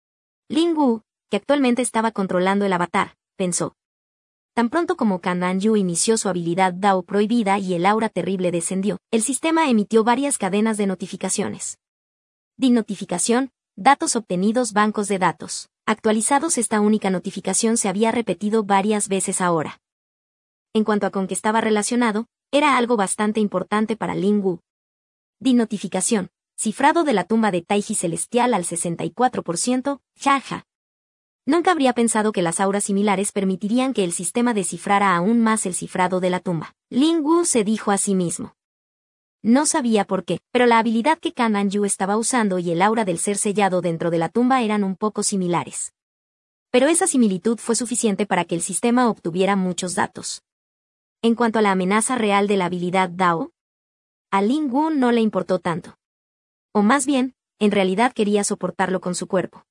Ling Wu, que actualmente estaba controlando el avatar, pensó. Tan pronto como Kan-An-Yu inició su habilidad Dao prohibida y el aura terrible descendió, el sistema emitió varias cadenas de notificaciones. D I notificación, datos obtenidos bancos de datos. Actualizados. Esta única notificación se había repetido varias veces ahora. En cuanto a con qué estaba relacionado, era algo bastante importante para Ling Wu. D I notificación, cifrado de la tumba de Taiji Celestial al sesenta y cuatro por ciento, jaja. Nunca habría pensado que las auras similares permitirían que el sistema descifrara aún más el cifrado de la tumba. Ling Wu se dijo a sí mismo. No sabía por qué, pero la habilidad que Kan-An-Yu estaba usando y el aura del ser sellado dentro de la tumba eran un poco similares. Pero esa similitud fue suficiente para que el sistema obtuviera muchos datos. En cuanto a la amenaza real de la habilidad Dao, a Ling Wu no le importó tanto. O más bien, en realidad quería soportarlo con su cuerpo.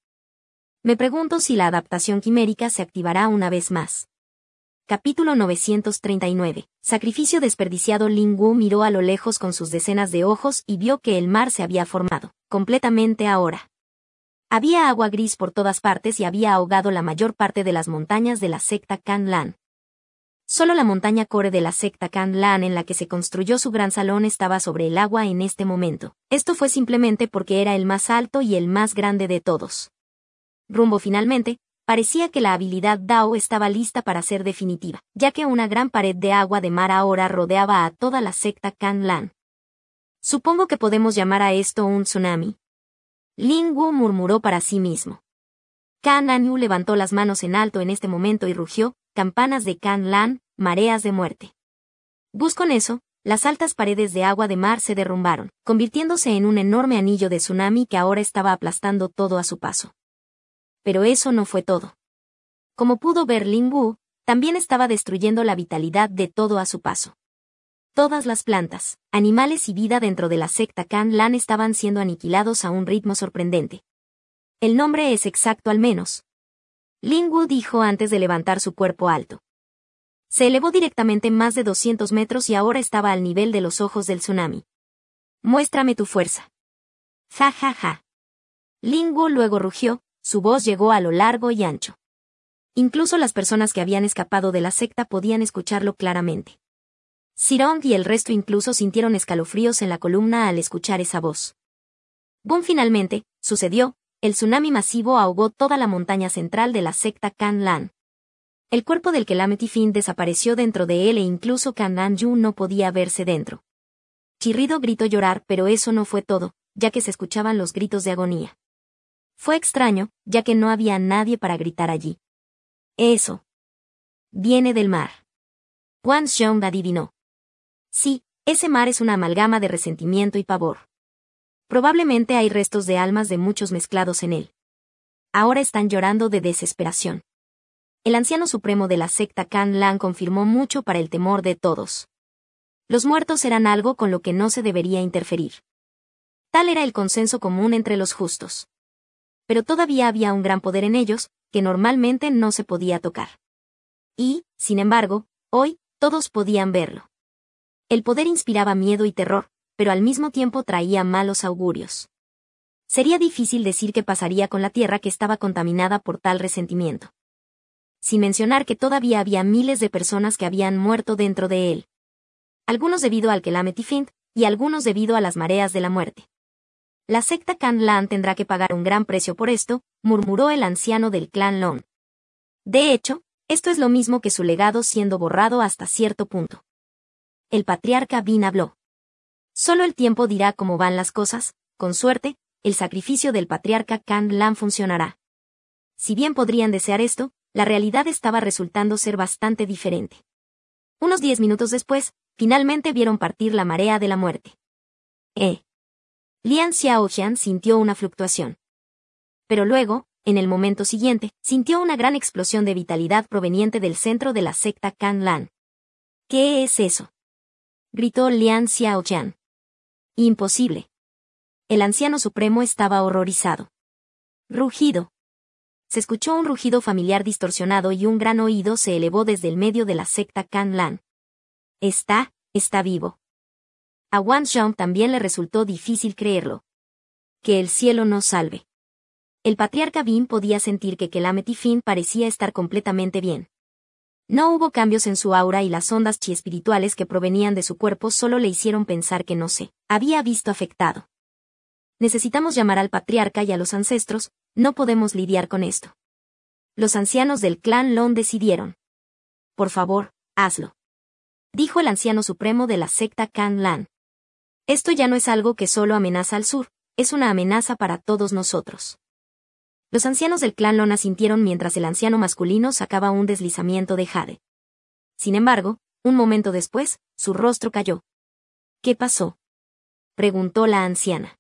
Me pregunto si la adaptación quimérica se activará una vez más. Capítulo novecientos treinta y nueve. Sacrificio desperdiciado. Ling Wu miró a lo lejos con sus decenas de ojos y vio que el mar se había formado, completamente ahora. Había agua gris por todas partes y había ahogado la mayor parte de las montañas de la secta Kan-Lan. Solo la montaña core de la secta Kan-Lan en la que se construyó su gran salón estaba sobre el agua en este momento. Esto fue simplemente porque era el más alto y el más grande de todos. Rumbo finalmente, parecía que la habilidad Dao estaba lista para ser definitiva, ya que una gran pared de agua de mar ahora rodeaba a toda la secta Kan-Lan. Supongo que podemos llamar a esto un tsunami. Ling Wu murmuró para sí mismo. Kan-An-Yu levantó las manos en alto en este momento y rugió, campanas de Kan-Lan, mareas de muerte. Bus con eso, las altas paredes de agua de mar se derrumbaron, convirtiéndose en un enorme anillo de tsunami que ahora estaba aplastando todo a su paso. Pero eso no fue todo. Como pudo ver Ling Wu, también estaba destruyendo la vitalidad de todo a su paso. Todas las plantas, animales y vida dentro de la secta Kan-Lan estaban siendo aniquilados a un ritmo sorprendente. El nombre es exacto al menos. Ling Wu dijo antes de levantar su cuerpo alto. Se elevó directamente más de doscientos metros y ahora estaba al nivel de los ojos del tsunami. Muéstrame tu fuerza. Ja ja ja. Ling Wu luego rugió. Su voz llegó a lo largo y ancho. Incluso las personas que habían escapado de la secta podían escucharlo claramente. Sirong y el resto incluso sintieron escalofríos en la columna al escuchar esa voz. Boom. Finalmente, sucedió, el tsunami masivo ahogó toda la montaña central de la secta Kan-Lan. El cuerpo del Calamity Finn desapareció dentro de él e incluso Kan-An-Yu no podía verse dentro. Chirrido gritó llorar, pero eso no fue todo, ya que se escuchaban los gritos de agonía. Fue extraño, ya que no había nadie para gritar allí. Eso. Viene del mar. Wang Xiong adivinó. Sí, ese mar es una amalgama de resentimiento y pavor. Probablemente hay restos de almas de muchos mezclados en él. Ahora están llorando de desesperación. El anciano supremo de la secta Kan-Lan confirmó mucho para el temor de todos. Los muertos eran algo con lo que no se debería interferir. Tal era el consenso común entre los justos. Pero todavía había un gran poder en ellos, que normalmente no se podía tocar. Y, sin embargo, hoy, todos podían verlo. El poder inspiraba miedo y terror, pero al mismo tiempo traía malos augurios. Sería difícil decir qué pasaría con la tierra que estaba contaminada por tal resentimiento. Sin mencionar que todavía había miles de personas que habían muerto dentro de él. Algunos debido al Calamity Finn, y algunos debido a las mareas de la muerte. La secta Kan-Lan tendrá que pagar un gran precio por esto, murmuró el anciano del clan Long. De hecho, Esto es lo mismo que su legado siendo borrado hasta cierto punto. El patriarca Bin habló. Solo el tiempo dirá cómo van las cosas, con suerte, el sacrificio del patriarca Kan Lan funcionará. Si bien podrían desear esto, la realidad estaba resultando ser bastante diferente. Unos diez minutos después, finalmente vieron partir la marea de la muerte. Eh. Lian Xiaojian sintió una fluctuación. Pero luego, en el momento siguiente, sintió una gran explosión de vitalidad proveniente del centro de la secta Kan Lan. ¿Qué es eso?, gritó Lian Xiaojian. Imposible. El anciano supremo estaba horrorizado. Rugido. Se escuchó un rugido familiar distorsionado y un gran oído se elevó desde el medio de la secta Kan Lan. Está, está vivo. A Wang Zhong también le resultó difícil creerlo. Que el cielo nos salve. El patriarca Bin podía sentir que Calamity Fin parecía estar completamente bien. No hubo cambios en su aura y las ondas chi espirituales que provenían de su cuerpo solo le hicieron pensar que no se había visto afectado. Necesitamos llamar al patriarca y a los ancestros, no podemos lidiar con esto. Los ancianos del clan Lon decidieron. Por favor, hazlo. Dijo el anciano supremo de la secta Kan Lan. Esto ya no es algo que solo amenaza al sur, es una amenaza para todos nosotros. Los ancianos del clan Lon asintieron mientras el anciano masculino sacaba un deslizamiento de jade. Sin embargo, un momento después, su rostro cayó. ¿Qué pasó?, preguntó la anciana.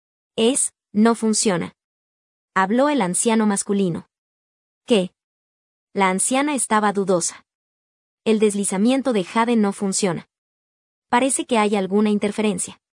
Es, no funciona. Habló el anciano masculino. ¿Qué? La anciana estaba dudosa. El deslizamiento de jade no funciona. Parece que hay alguna interferencia.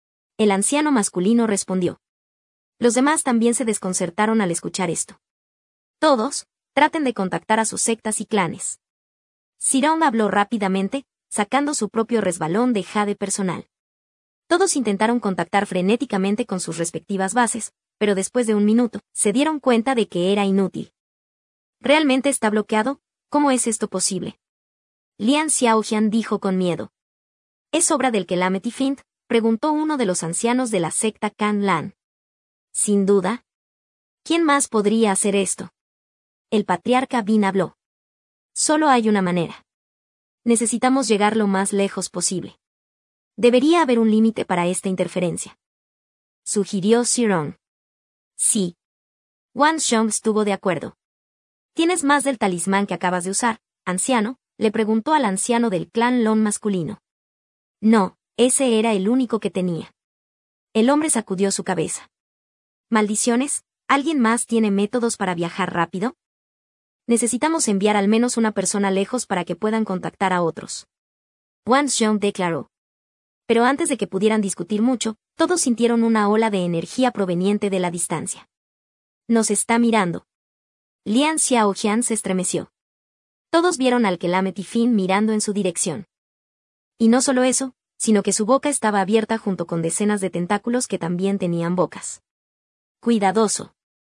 El anciano masculino respondió. Los demás también se desconcertaron al escuchar esto. Todos, traten de contactar a sus sectas y clanes. Sirong habló rápidamente, sacando su propio resbalón de jade personal. Todos intentaron contactar frenéticamente con sus respectivas bases, pero después de un minuto, se dieron cuenta de que era inútil. ¿Realmente está bloqueado? ¿Cómo es esto posible? Lian Xiaojian dijo con miedo. ¿Es obra del Calamity Fiend?, preguntó uno de los ancianos de la secta Kan Lan. Sin duda. ¿Quién más podría hacer esto? El patriarca Bin habló. Solo hay una manera. Necesitamos llegar lo más lejos posible. Debería haber un límite para esta interferencia. Sugirió Sirong. Sí. Wang Zhong estuvo de acuerdo. ¿Tienes más del talismán que acabas de usar, anciano?, le preguntó al anciano del clan Lon masculino. No, ese era el único que tenía. El hombre sacudió su cabeza. Maldiciones, ¿alguien más tiene métodos para viajar rápido? Necesitamos enviar al menos una persona lejos para que puedan contactar a otros. Wang Zhong declaró. Pero antes de que pudieran discutir mucho, todos sintieron una ola de energía proveniente de la distancia. Nos está mirando. Lian Xiaojian se estremeció. Todos vieron al Calamity Fiend mirando en su dirección. Y no solo eso, sino que su boca estaba abierta junto con decenas de tentáculos que también tenían bocas. Cuidadoso.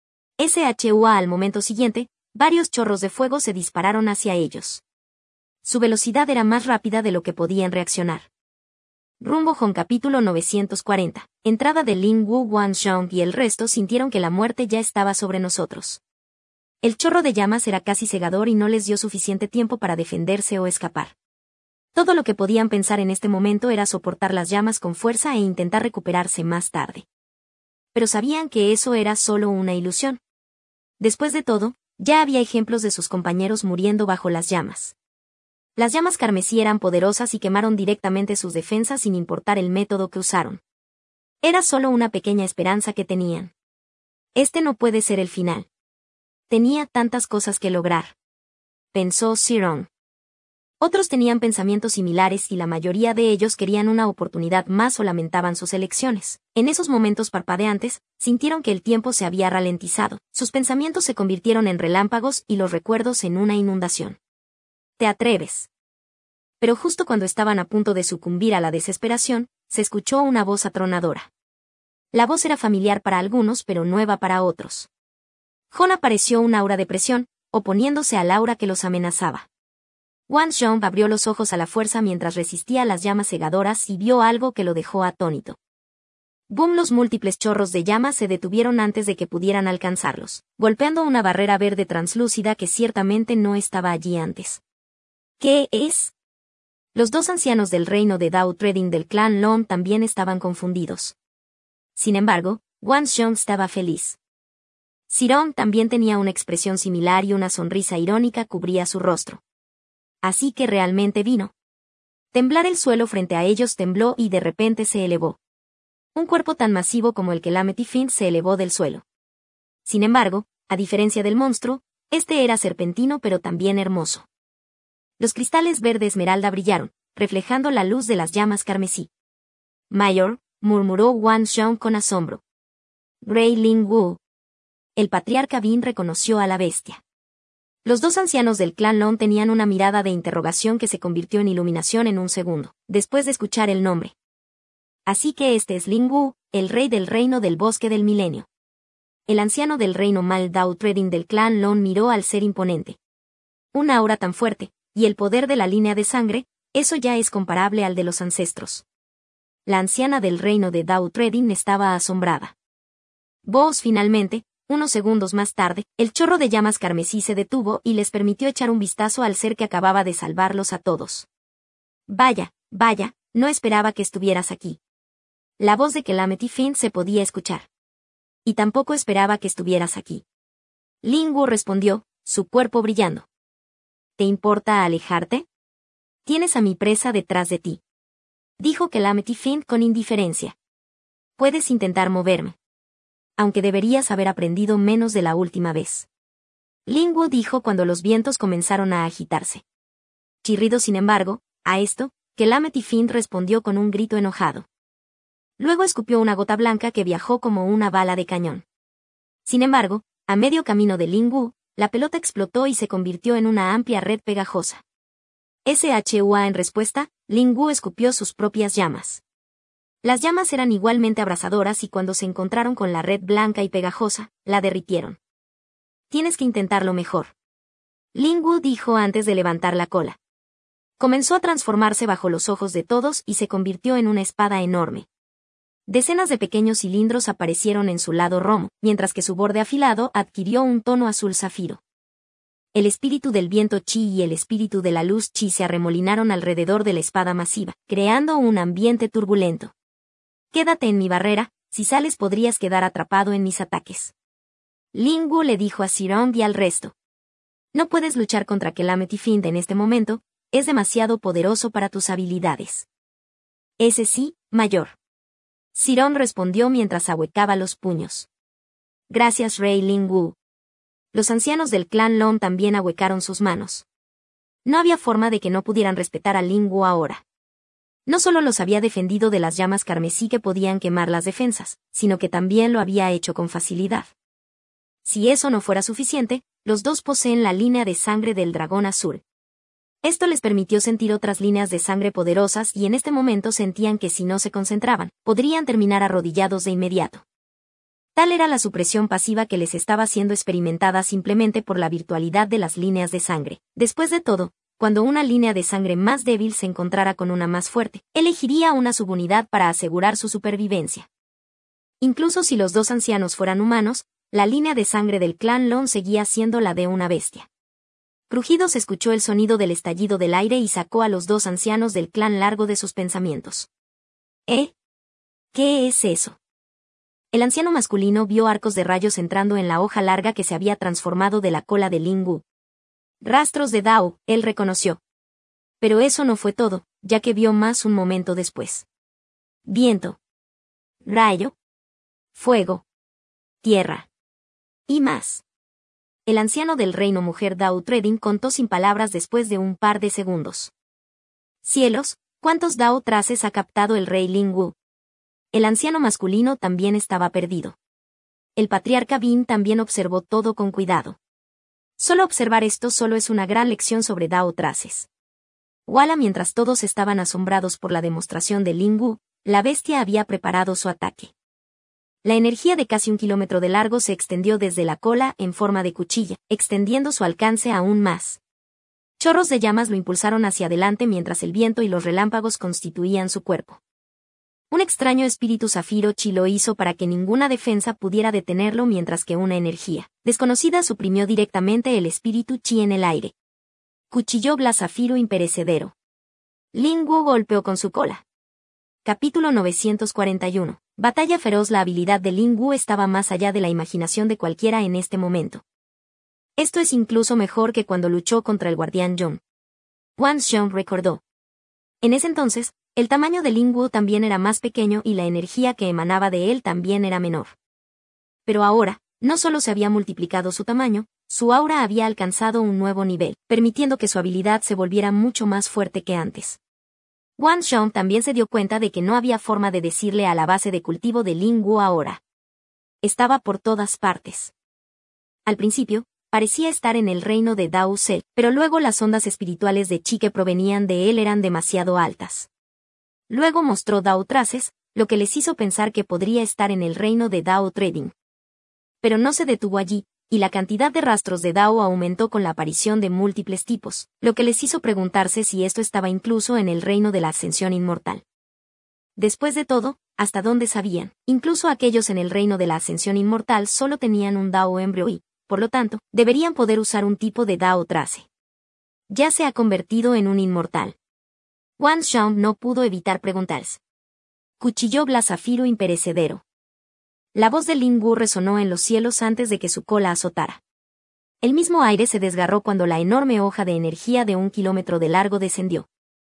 Shua al momento siguiente, varios chorros de fuego se dispararon hacia ellos. Su velocidad era más rápida de lo que podían reaccionar. Rumbo Hong capítulo novecientos cuarenta. Entrada de Lin Wu Wang Zhong y el resto sintieron que la muerte ya estaba sobre nosotros. El chorro de llamas era casi cegador y no les dio suficiente tiempo para defenderse o escapar. Todo lo que podían pensar en este momento era soportar las llamas con fuerza e intentar recuperarse más tarde. Pero sabían que eso era solo una ilusión. Después de todo, ya había ejemplos de sus compañeros muriendo bajo las llamas. Las llamas carmesí eran poderosas y quemaron directamente sus defensas sin importar el método que usaron. Era solo una pequeña esperanza que tenían. Este no puede ser el final. Tenía tantas cosas que lograr. Pensó Sirong. Otros tenían pensamientos similares y la mayoría de ellos querían una oportunidad más o lamentaban sus elecciones. En esos momentos parpadeantes, sintieron que el tiempo se había ralentizado, sus pensamientos se convirtieron en relámpagos y los recuerdos en una inundación. ¿Te atreves? Pero justo cuando estaban a punto de sucumbir a la desesperación, se escuchó una voz atronadora. La voz era familiar para algunos pero nueva para otros. Jon apareció un aura de presión, oponiéndose al aura que los amenazaba. Wang Zhong abrió los ojos a la fuerza mientras resistía las llamas cegadoras y vio algo que lo dejó atónito. Boom, los múltiples chorros de llamas se detuvieron antes de que pudieran alcanzarlos, golpeando una barrera verde translúcida que ciertamente no estaba allí antes. ¿Qué es? Los dos ancianos del reino de Dao Trading del clan Long también estaban confundidos. Sin embargo, Wan Xiong estaba feliz. Sirong también tenía una expresión similar y una sonrisa irónica cubría su rostro. Así que realmente vino. Temblar el suelo frente a ellos tembló y de repente se elevó. Un cuerpo tan masivo como el Calamity Fiend se elevó del suelo. Sin embargo, a diferencia del monstruo, este era serpentino pero también hermoso. Los cristales verde esmeralda brillaron, reflejando la luz de las llamas carmesí. Mayor, murmuró Wan Xiong con asombro. Rey Ling Wu. El patriarca Bin reconoció a la bestia. Los dos ancianos del clan Long tenían una mirada de interrogación que se convirtió en iluminación en un segundo, después de escuchar el nombre. Así que este es Ling Wu, el rey del reino del bosque del milenio. El anciano del reino Mal Dao Trading del clan Long miró al ser imponente. Una aura tan fuerte, y el poder de la línea de sangre, eso ya es comparable al de los ancestros. La anciana del reino de Dao Trading estaba asombrada. Vos finalmente, unos segundos más tarde, el chorro de llamas carmesí se detuvo y les permitió echar un vistazo al ser que acababa de salvarlos a todos. Vaya, vaya, no esperaba que estuvieras aquí. La voz de Calamity Fiend se podía escuchar. Y tampoco esperaba que estuvieras aquí. Ling Wu respondió, su cuerpo brillando. ¿Te importa alejarte? Tienes a mi presa detrás de ti. Dijo Calamity Fiend con indiferencia. Puedes intentar moverme. Aunque deberías haber aprendido menos de la última vez. Ling Wu dijo cuando los vientos comenzaron a agitarse. Chirrido sin embargo, a esto, Calamity Fiend respondió con un grito enojado. Luego escupió una gota blanca que viajó como una bala de cañón. Sin embargo, a medio camino de Ling Wu, la pelota explotó y se convirtió en una amplia red pegajosa. Shua en respuesta, Ling Wu escupió sus propias llamas. Las llamas eran igualmente abrasadoras y cuando se encontraron con la red blanca y pegajosa, la derritieron. Tienes que intentarlo mejor. Ling Wu dijo antes de levantar la cola. Comenzó a transformarse bajo los ojos de todos y se convirtió en una espada enorme. Decenas de pequeños cilindros aparecieron en su lado romo, mientras que su borde afilado adquirió un tono azul zafiro. El espíritu del viento chi y el espíritu de la luz chi se arremolinaron alrededor de la espada masiva, creando un ambiente turbulento. Quédate en mi barrera, si sales podrías quedar atrapado en mis ataques. Ling Wu le dijo a Sirong y al resto. No puedes luchar contra Calamity Fiend en este momento, es demasiado poderoso para tus habilidades. Ese sí, mayor. Sirong respondió mientras ahuecaba los puños. Gracias Rey Ling Wu. Los ancianos del clan Long también ahuecaron sus manos. No había forma de que no pudieran respetar a Ling Wu ahora. No solo los había defendido de las llamas carmesí que podían quemar las defensas, sino que también lo había hecho con facilidad. Si eso no fuera suficiente, los dos poseen la línea de sangre del dragón azul. Esto les permitió sentir otras líneas de sangre poderosas y en este momento sentían que si no se concentraban, podrían terminar arrodillados de inmediato. Tal era la supresión pasiva que les estaba siendo experimentada simplemente por la virtualidad de las líneas de sangre. Después de todo, cuando una línea de sangre más débil se encontrara con una más fuerte, elegiría una subunidad para asegurar su supervivencia. Incluso si los dos ancianos fueran humanos, la línea de sangre del clan Long seguía siendo la de una bestia. Crujido se escuchó el sonido del estallido del aire y sacó a los dos ancianos del clan largo de sus pensamientos. ¿Eh? ¿Qué es eso? El anciano masculino vio arcos de rayos entrando en la hoja larga que se había transformado de la cola de Ling Wu. Rastros de Dao, él reconoció. Pero eso no fue todo, ya que vio más un momento después. Viento. Rayo. Fuego. Tierra. Y más. El anciano del reino mujer Dao Trading contó sin palabras después de un par de segundos. Cielos, ¿cuántos Dao traces ha captado el rey Ling Wu? El anciano masculino también estaba perdido. El patriarca Bin también observó todo con cuidado. Solo observar esto solo es una gran lección sobre Dao traces. Wala, mientras todos estaban asombrados por la demostración de Ling Wu, la bestia había preparado su ataque. La energía de casi un kilómetro de largo se extendió desde la cola en forma de cuchilla, extendiendo su alcance aún más. Chorros de llamas lo impulsaron hacia adelante mientras el viento y los relámpagos constituían su cuerpo. Un extraño espíritu Zafiro Chi lo hizo para que ninguna defensa pudiera detenerlo mientras que una energía desconocida suprimió directamente el espíritu Chi en el aire. Cuchillo Glass Zafiro imperecedero. Lin Wu golpeó con su cola. Capítulo novecientos cuarenta y uno. Batalla feroz. La habilidad de Lin Wu estaba más allá de la imaginación de cualquiera en este momento. Esto es incluso mejor que cuando luchó contra el guardián Zhong. Wang Xiong recordó. En ese entonces, el tamaño de Lin Wu también era más pequeño y la energía que emanaba de él también era menor. Pero ahora, no solo se había multiplicado su tamaño, su aura había alcanzado un nuevo nivel, permitiendo que su habilidad se volviera mucho más fuerte que antes. Wang Xiong también se dio cuenta de que no había forma de decirle a la base de cultivo de Lin Wu ahora. Estaba por todas partes. Al principio, parecía estar en el reino de Dao Ce, pero luego las ondas espirituales de Chi que provenían de él eran demasiado altas. Luego mostró Dao Traces, lo que les hizo pensar que podría estar en el reino de Dao Trading. Pero no se detuvo allí, y la cantidad de rastros de Dao aumentó con la aparición de múltiples tipos, lo que les hizo preguntarse si esto estaba incluso en el reino de la ascensión inmortal. Después de todo, ¿hasta dónde sabían? Incluso aquellos en el reino de la ascensión inmortal solo tenían un Dao embrio y, por lo tanto, deberían poder usar un tipo de Dao Trace. Ya se ha convertido en un inmortal. Wang Xiong no pudo evitar preguntarse. Cuchillo Glass Zafiro imperecedero. La voz de Lin Wu resonó en los cielos antes de que su cola azotara. El mismo aire se desgarró cuando la enorme hoja de energía de un kilómetro de largo descendió.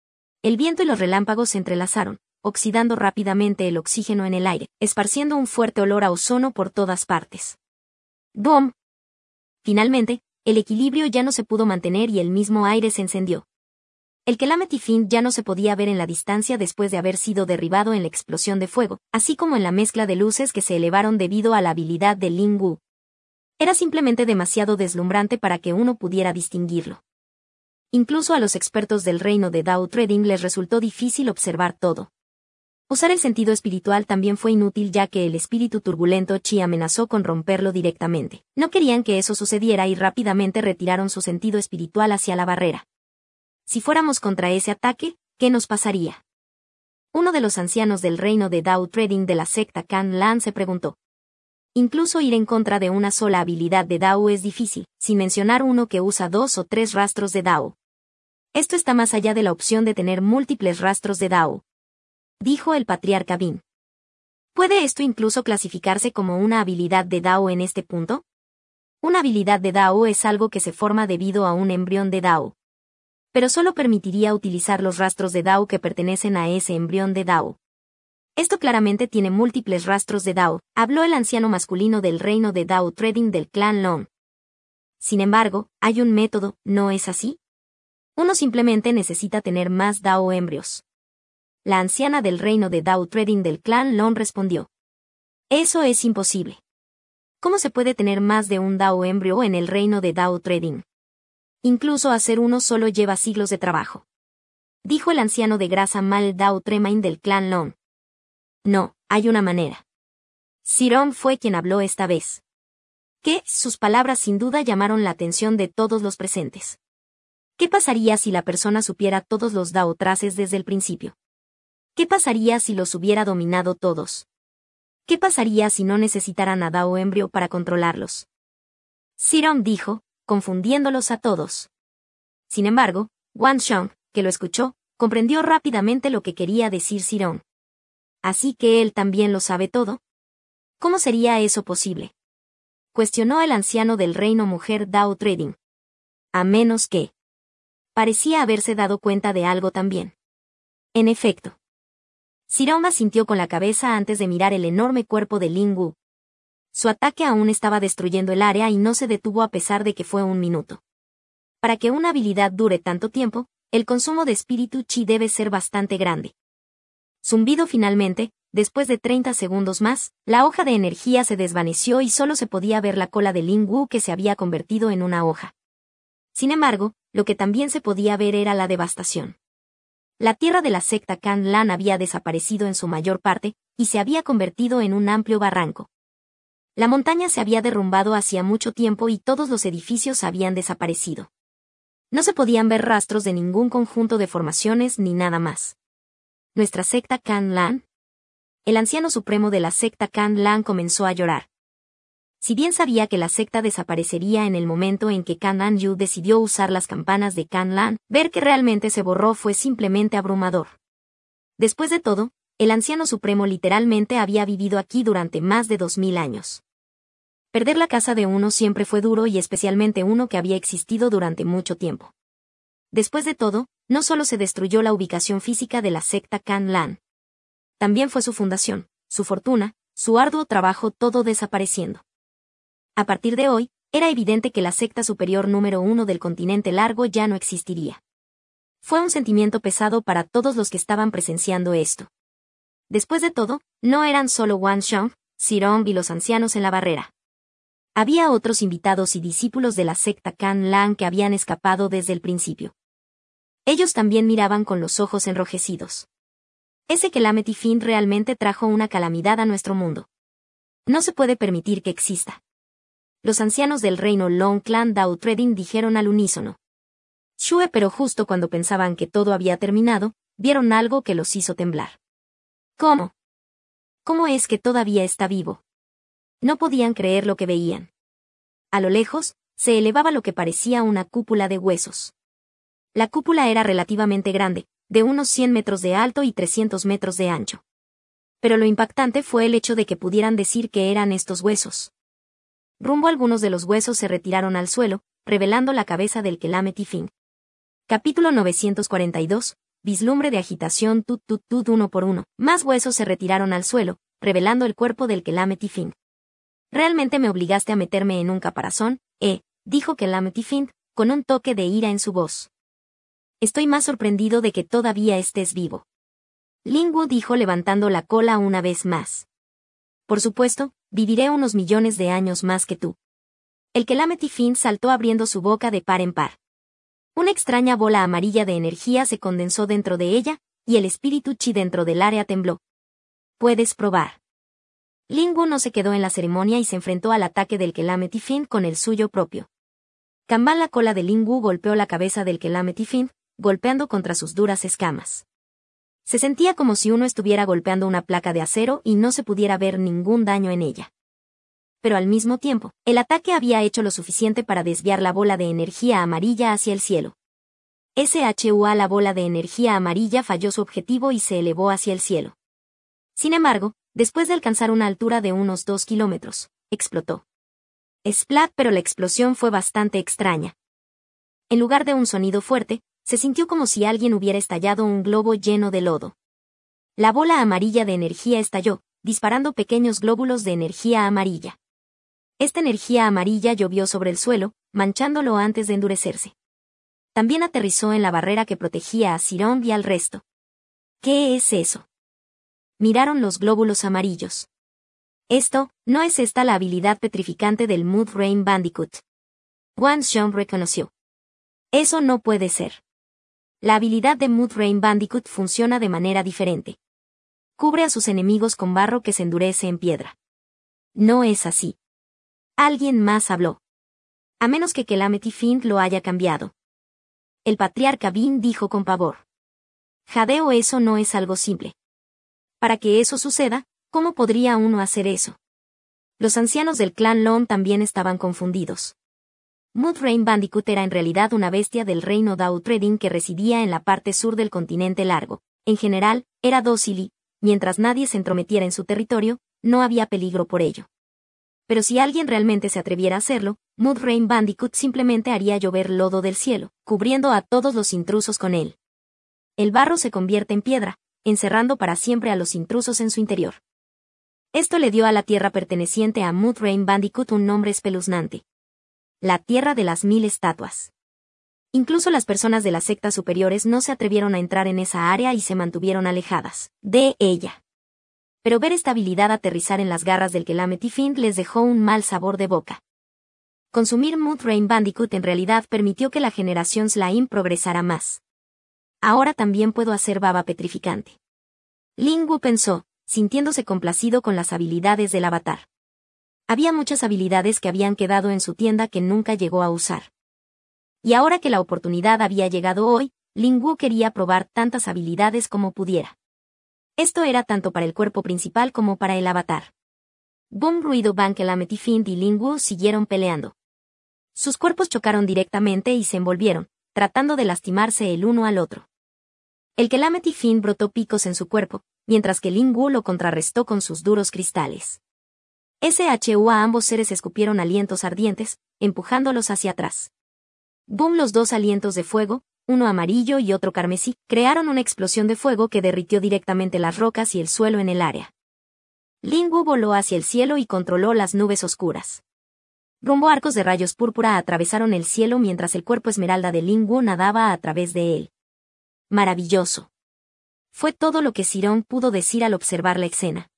El viento y los relámpagos se entrelazaron, oxidando rápidamente el oxígeno en el aire, esparciendo un fuerte olor a ozono por todas partes. ¡Bom! Finalmente, el equilibrio ya no se pudo mantener y el mismo aire se encendió. El Calamity Fiend ya no se podía ver en la distancia después de haber sido derribado en la explosión de fuego, así como en la mezcla de luces que se elevaron debido a la habilidad de Lin Wu. Era simplemente demasiado deslumbrante para que uno pudiera distinguirlo. Incluso a los expertos del reino de Dao Trading les resultó difícil observar todo. Usar el sentido espiritual también fue inútil ya que el espíritu turbulento Chi amenazó con romperlo directamente. No querían que eso sucediera y rápidamente retiraron su sentido espiritual hacia la barrera. Si fuéramos contra ese ataque, ¿qué nos pasaría? Uno de los ancianos del reino de Dao Trading de la secta Kan Lan se preguntó. Incluso ir en contra de una sola habilidad de Dao es difícil, sin mencionar uno que usa dos o tres rastros de Dao. Esto está más allá de la opción de tener múltiples rastros de Dao, dijo el patriarca Bin. ¿Puede esto incluso clasificarse como una habilidad de Dao en este punto? Una habilidad de Dao es algo que se forma debido a un embrión de Dao. Pero solo permitiría utilizar los rastros de Dao que pertenecen a ese embrión de Dao. Esto claramente tiene múltiples rastros de Dao, habló el anciano masculino del reino de Dao Trading del clan Long. Sin embargo, hay un método, ¿no es así? Uno simplemente necesita tener más Dao embrios. La anciana del reino de Dao Trading del clan Long respondió. Eso es imposible. ¿Cómo se puede tener más de un Dao embrio en el reino de Dao Trading? Incluso hacer uno solo lleva siglos de trabajo. Dijo el anciano de grasa Mal Dao Tremain del clan Long. No, hay una manera. Sirong fue quien habló esta vez. Que, sus palabras sin duda llamaron la atención de todos los presentes. ¿Qué pasaría si la persona supiera todos los Dao Traces desde el principio? ¿Qué pasaría si los hubiera dominado todos? ¿Qué pasaría si no necesitaran a Dao embrio para controlarlos? Sirong dijo, confundiéndolos a todos. Sin embargo, Wang Xiong, que lo escuchó, comprendió rápidamente lo que quería decir Sirong. ¿Así que él también lo sabe todo? ¿Cómo sería eso posible? Cuestionó el anciano del reino mujer Dao Trading. A menos que... Parecía haberse dado cuenta de algo también. En efecto. Sirong asintió con la cabeza antes de mirar el enorme cuerpo de Lin Wu. Su ataque aún estaba destruyendo el área y no se detuvo a pesar de que fue un minuto. Para que una habilidad dure tanto tiempo, el consumo de espíritu Chi debe ser bastante grande. Zumbido finalmente, después de treinta segundos más, la hoja de energía se desvaneció y solo se podía ver la cola de Lin Wu que se había convertido en una hoja. Sin embargo, lo que también se podía ver era la devastación. La tierra de la secta Kan Lan había desaparecido en su mayor parte, y se había convertido en un amplio barranco. La montaña se había derrumbado hacía mucho tiempo y todos los edificios habían desaparecido. No se podían ver rastros de ningún conjunto de formaciones ni nada más. ¿Nuestra secta Kan Lan? el anciano supremo de la secta Kan Lan comenzó a llorar. Si bien sabía que la secta desaparecería en el momento en que Kan An Yu decidió usar las campanas de Kan Lan, ver que realmente se borró fue simplemente abrumador. Después de todo, el anciano supremo literalmente había vivido aquí durante más de dos mil años. Perder la casa de uno siempre fue duro y especialmente uno que había existido durante mucho tiempo. Después de todo, no solo se destruyó la ubicación física de la secta Kan Lan. También fue su fundación, su fortuna, su arduo trabajo, todo desapareciendo. A partir de hoy, era evidente que la secta superior número uno del continente largo ya no existiría. Fue un sentimiento pesado para todos los que estaban presenciando esto. Después de todo, no eran solo Wang Xiong, Zirong y los ancianos en la barrera. Había otros invitados y discípulos de la secta Kan Lan que habían escapado desde el principio. Ellos también miraban con los ojos enrojecidos. Ese Calamity Fiend realmente trajo una calamidad a nuestro mundo. No se puede permitir que exista. Los ancianos del reino Long Clan Dao Trading dijeron al unísono. Shue, pero justo cuando pensaban que todo había terminado, vieron algo que los hizo temblar. ¿Cómo? ¿Cómo es que todavía está vivo? No podían creer lo que veían. A lo lejos, se elevaba lo que parecía una cúpula de huesos. La cúpula era relativamente grande, de unos cien metros de alto y trescientos metros de ancho. Pero lo impactante fue el hecho de que pudieran decir que eran estos huesos. Rumbo algunos de los huesos se retiraron al suelo, revelando la cabeza del Calamity Fiend. Capítulo novecientos cuarenta y dos. Vislumbre de agitación tut tut tut uno por uno. Más huesos se retiraron al suelo, revelando el cuerpo del Calamity Fiend. Realmente me obligaste a meterme en un caparazón, eh, dijo Calamity Fiend, con un toque de ira en su voz. Estoy más sorprendido de que todavía estés vivo. Lin Wu dijo levantando la cola una vez más. Por supuesto, viviré unos millones de años más que tú. El Calamity Fiend saltó abriendo su boca de par en par. Una extraña bola amarilla de energía se condensó dentro de ella, y el espíritu chi dentro del área tembló. Puedes probar. Lin Wu no se quedó en la ceremonia y se enfrentó al ataque del Calamity Fiend con el suyo propio. Kanban, la cola de Lin Wu golpeó la cabeza del Calamity Fiend, golpeando contra sus duras escamas. Se sentía como si uno estuviera golpeando una placa de acero y no se pudiera ver ningún daño en ella. Pero al mismo tiempo, el ataque había hecho lo suficiente para desviar la bola de energía amarilla hacia el cielo. Shua, la bola de energía amarilla falló su objetivo y se elevó hacia el cielo. Sin embargo, después de alcanzar una altura de unos dos kilómetros, explotó. Splat, pero la explosión fue bastante extraña. En lugar de un sonido fuerte, se sintió como si alguien hubiera estallado un globo lleno de lodo. La bola amarilla de energía estalló, disparando pequeños glóbulos de energía amarilla. Esta energía amarilla llovió sobre el suelo, manchándolo antes de endurecerse. También aterrizó en la barrera que protegía a Zirong y al resto. ¿Qué es eso? Miraron los glóbulos amarillos. Esto, ¿no es esta la habilidad petrificante del Mud Rain Bandicoot? Wang Xiong reconoció. Eso no puede ser. La habilidad de Mud Rain Bandicoot funciona de manera diferente. Cubre a sus enemigos con barro que se endurece en piedra. No es así. Alguien más habló. A menos que Calamity Fiend lo haya cambiado. El patriarca Bin dijo con pavor. Jadeo, eso no es algo simple. Para que eso suceda, ¿cómo podría uno hacer eso? Los ancianos del clan Long también estaban confundidos. Mud Rain Bandicoot era en realidad una bestia del reino Dao Trading que residía en la parte sur del continente largo. En general, era dócil y, mientras nadie se entrometiera en su territorio, no había peligro por ello. Pero si alguien realmente se atreviera a hacerlo, Mud Rain Bandicoot simplemente haría llover lodo del cielo, cubriendo a todos los intrusos con él. El barro se convierte en piedra, encerrando para siempre a los intrusos en su interior. Esto le dio a la tierra perteneciente a Mud Rain Bandicoot un nombre espeluznante. La tierra de las mil estatuas. Incluso las personas de las sectas superiores no se atrevieron a entrar en esa área y se mantuvieron alejadas de ella. Pero ver esta habilidad aterrizar en las garras del Calamity Fiend les dejó un mal sabor de boca. Consumir Mud Rain Bandicoot en realidad permitió que la generación Slime progresara más. Ahora también puedo hacer baba petrificante. Lin Wu pensó, sintiéndose complacido con las habilidades del avatar. Había muchas habilidades que habían quedado en su tienda que nunca llegó a usar. Y ahora que la oportunidad había llegado hoy, Lin Wu quería probar tantas habilidades como pudiera. Esto era tanto para el cuerpo principal como para el avatar. Boom, ruido, bang, Calamity Fiend y Lin Wu siguieron peleando. Sus cuerpos chocaron directamente y se envolvieron, tratando de lastimarse el uno al otro. El Calamity Fiend brotó picos en su cuerpo, mientras que Lin Wu lo contrarrestó con sus duros cristales. Shua ambos seres escupieron alientos ardientes, empujándolos hacia atrás. Boom, los dos alientos de fuego, uno amarillo y otro carmesí, crearon una explosión de fuego que derritió directamente las rocas y el suelo en el área. Lin Wu voló hacia el cielo y controló las nubes oscuras. Rumbo arcos de rayos púrpura atravesaron el cielo mientras el cuerpo esmeralda de Lin Wu nadaba a través de él. Maravilloso. Fue todo lo que Cirón pudo decir al observar la escena.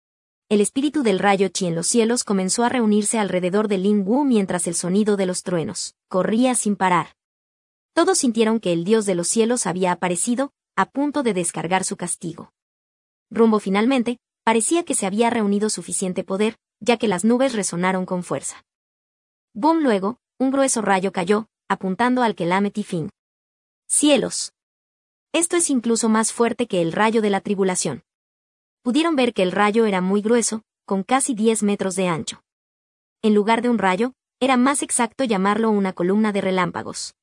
El espíritu del rayo chi en los cielos comenzó a reunirse alrededor de Lin Wu mientras el sonido de los truenos corría sin parar. Todos sintieron que el dios de los cielos había aparecido, a punto de descargar su castigo. Rumbo finalmente, parecía que se había reunido suficiente poder, ya que las nubes resonaron con fuerza. Boom, luego, un grueso rayo cayó, apuntando al Calamity Fiend. ¡Cielos! Esto es incluso más fuerte que el rayo de la tribulación. Pudieron ver que el rayo era muy grueso, con casi diez metros de ancho. En lugar de un rayo, era más exacto llamarlo una columna de relámpagos.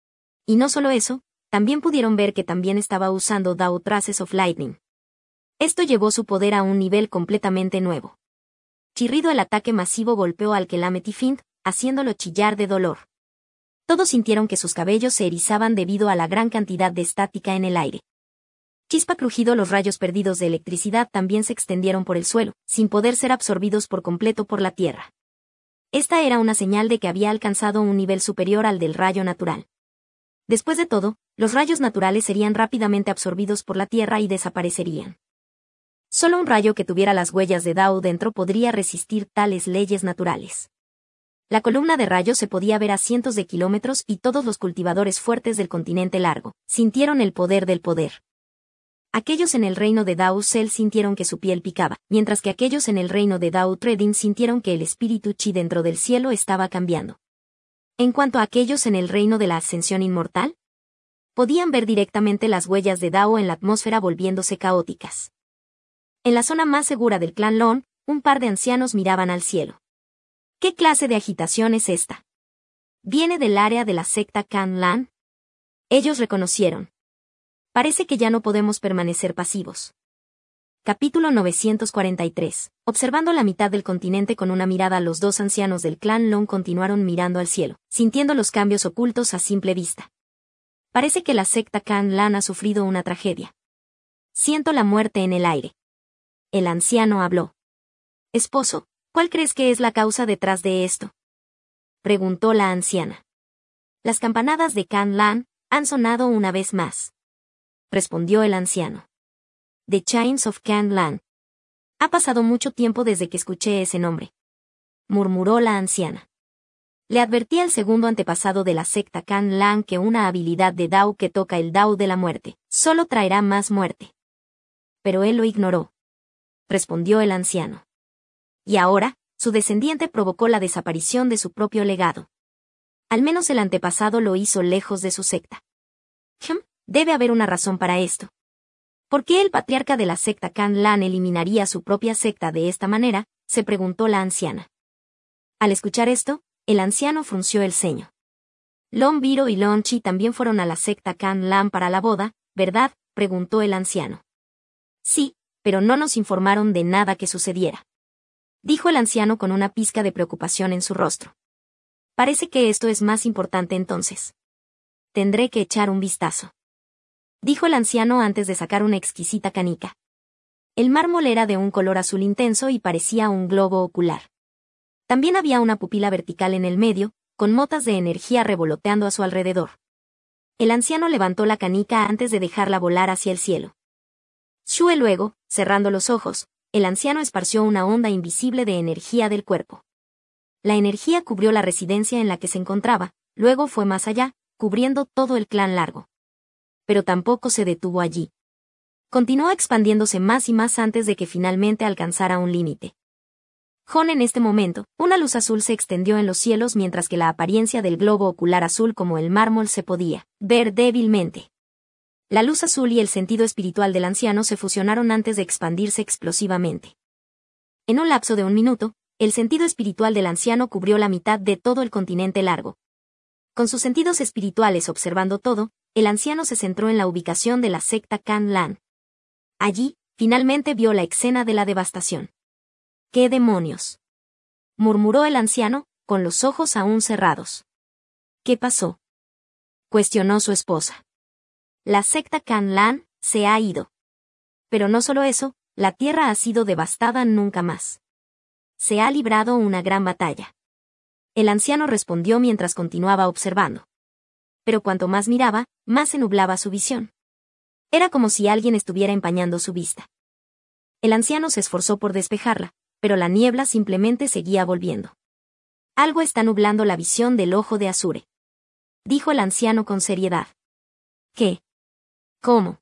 Y no solo eso, también pudieron ver que también estaba usando Dao Traces of Lightning. Esto llevó su poder a un nivel completamente nuevo. Chirrido, el ataque masivo golpeó al Calamity Fiend, haciéndolo chillar de dolor. Todos sintieron que sus cabellos se erizaban debido a la gran cantidad de estática en el aire. Chispa, crujido, los rayos perdidos de electricidad también se extendieron por el suelo, sin poder ser absorbidos por completo por la tierra. Esta era una señal de que había alcanzado un nivel superior al del rayo natural. Después de todo, los rayos naturales serían rápidamente absorbidos por la tierra y desaparecerían. Solo un rayo que tuviera las huellas de Dao dentro podría resistir tales leyes naturales. La columna de rayos se podía ver a cientos de kilómetros y todos los cultivadores fuertes del continente largo sintieron el poder del poder. Aquellos en el reino de Dao Cell sintieron que su piel picaba, mientras que aquellos en el reino de Dao Trading sintieron que el espíritu chi dentro del cielo estaba cambiando. En cuanto a aquellos en el reino de la ascensión inmortal, podían ver directamente las huellas de Dao en la atmósfera volviéndose caóticas. En la zona más segura del clan Lon, un par de ancianos miraban al cielo. ¿Qué clase de agitación es esta? ¿Viene del área de la secta Kan Lan? Ellos reconocieron. Parece que ya no podemos permanecer pasivos. Capítulo novecientos cuarenta y tres. Observando la mitad del continente con una mirada, los dos ancianos del clan Long continuaron mirando al cielo, sintiendo los cambios ocultos a simple vista. Parece que la secta Kan Lan ha sufrido una tragedia. Siento la muerte en el aire. El anciano habló. Esposo, ¿cuál crees que es la causa detrás de esto? Preguntó la anciana. Las campanadas de Kan Lan han sonado una vez más. Respondió el anciano. The Chimes of Kan Lan. Ha pasado mucho tiempo desde que escuché ese nombre. Murmuró la anciana. Le advertí al segundo antepasado de la secta Kan Lan que una habilidad de Dao que toca el Dao de la muerte solo traerá más muerte. Pero él lo ignoró. Respondió el anciano. Y ahora, su descendiente provocó la desaparición de su propio legado. Al menos el antepasado lo hizo lejos de su secta. Hm, debe haber una razón para esto. ¿Por qué el patriarca de la secta Kan Lan eliminaría su propia secta de esta manera?, se preguntó la anciana. Al escuchar esto, el anciano frunció el ceño. Lon Biro y Lon Chi también fueron a la secta Kan Lan para la boda, ¿verdad?, preguntó el anciano. Sí, pero no nos informaron de nada que sucediera. Dijo el anciano con una pizca de preocupación en su rostro. Parece que esto es más importante entonces. Tendré que echar un vistazo. Dijo el anciano antes de sacar una exquisita canica. El mármol era de un color azul intenso y parecía un globo ocular. También había una pupila vertical en el medio, con motas de energía revoloteando a su alrededor. El anciano levantó la canica antes de dejarla volar hacia el cielo. Shue luego, cerrando los ojos, el anciano esparció una onda invisible de energía del cuerpo. La energía cubrió la residencia en la que se encontraba, luego fue más allá, cubriendo todo el clan largo. Pero tampoco se detuvo allí. Continuó expandiéndose más y más antes de que finalmente alcanzara un límite. Jon, en este momento, una luz azul se extendió en los cielos mientras que la apariencia del globo ocular azul como el mármol se podía ver débilmente. La luz azul y el sentido espiritual del anciano se fusionaron antes de expandirse explosivamente. En un lapso de un minuto, el sentido espiritual del anciano cubrió la mitad de todo el continente largo. Con sus sentidos espirituales observando todo, el anciano se centró en la ubicación de la secta Kan-Lan. Allí, finalmente vio la escena de la devastación. ¡Qué demonios!, murmuró el anciano, con los ojos aún cerrados. ¿Qué pasó?, cuestionó su esposa. La secta Kan-Lan se ha ido. Pero no solo eso, la tierra ha sido devastada nunca más. Se ha librado una gran batalla. El anciano respondió mientras continuaba observando. Pero cuanto más miraba, más se nublaba su visión. Era como si alguien estuviera empañando su vista. El anciano se esforzó por despejarla, pero la niebla simplemente seguía volviendo. Algo está nublando la visión del ojo de Azure, dijo el anciano con seriedad. ¿Qué? ¿Cómo?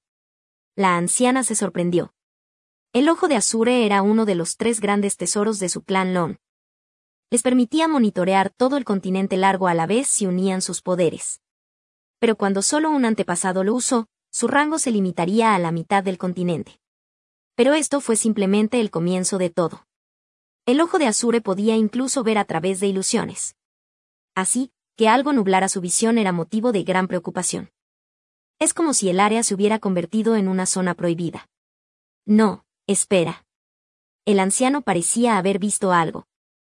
La anciana se sorprendió. El ojo de Azure era uno de los tres grandes tesoros de su clan Lon. Les permitía monitorear todo el continente largo a la vez si unían sus poderes. Pero cuando solo un antepasado lo usó, su rango se limitaría a la mitad del continente. Pero esto fue simplemente el comienzo de todo. El ojo de Azure podía incluso ver a través de ilusiones. Así, que algo nublara su visión era motivo de gran preocupación. Es como si el área se hubiera convertido en una zona prohibida. No, espera. El anciano parecía haber visto algo.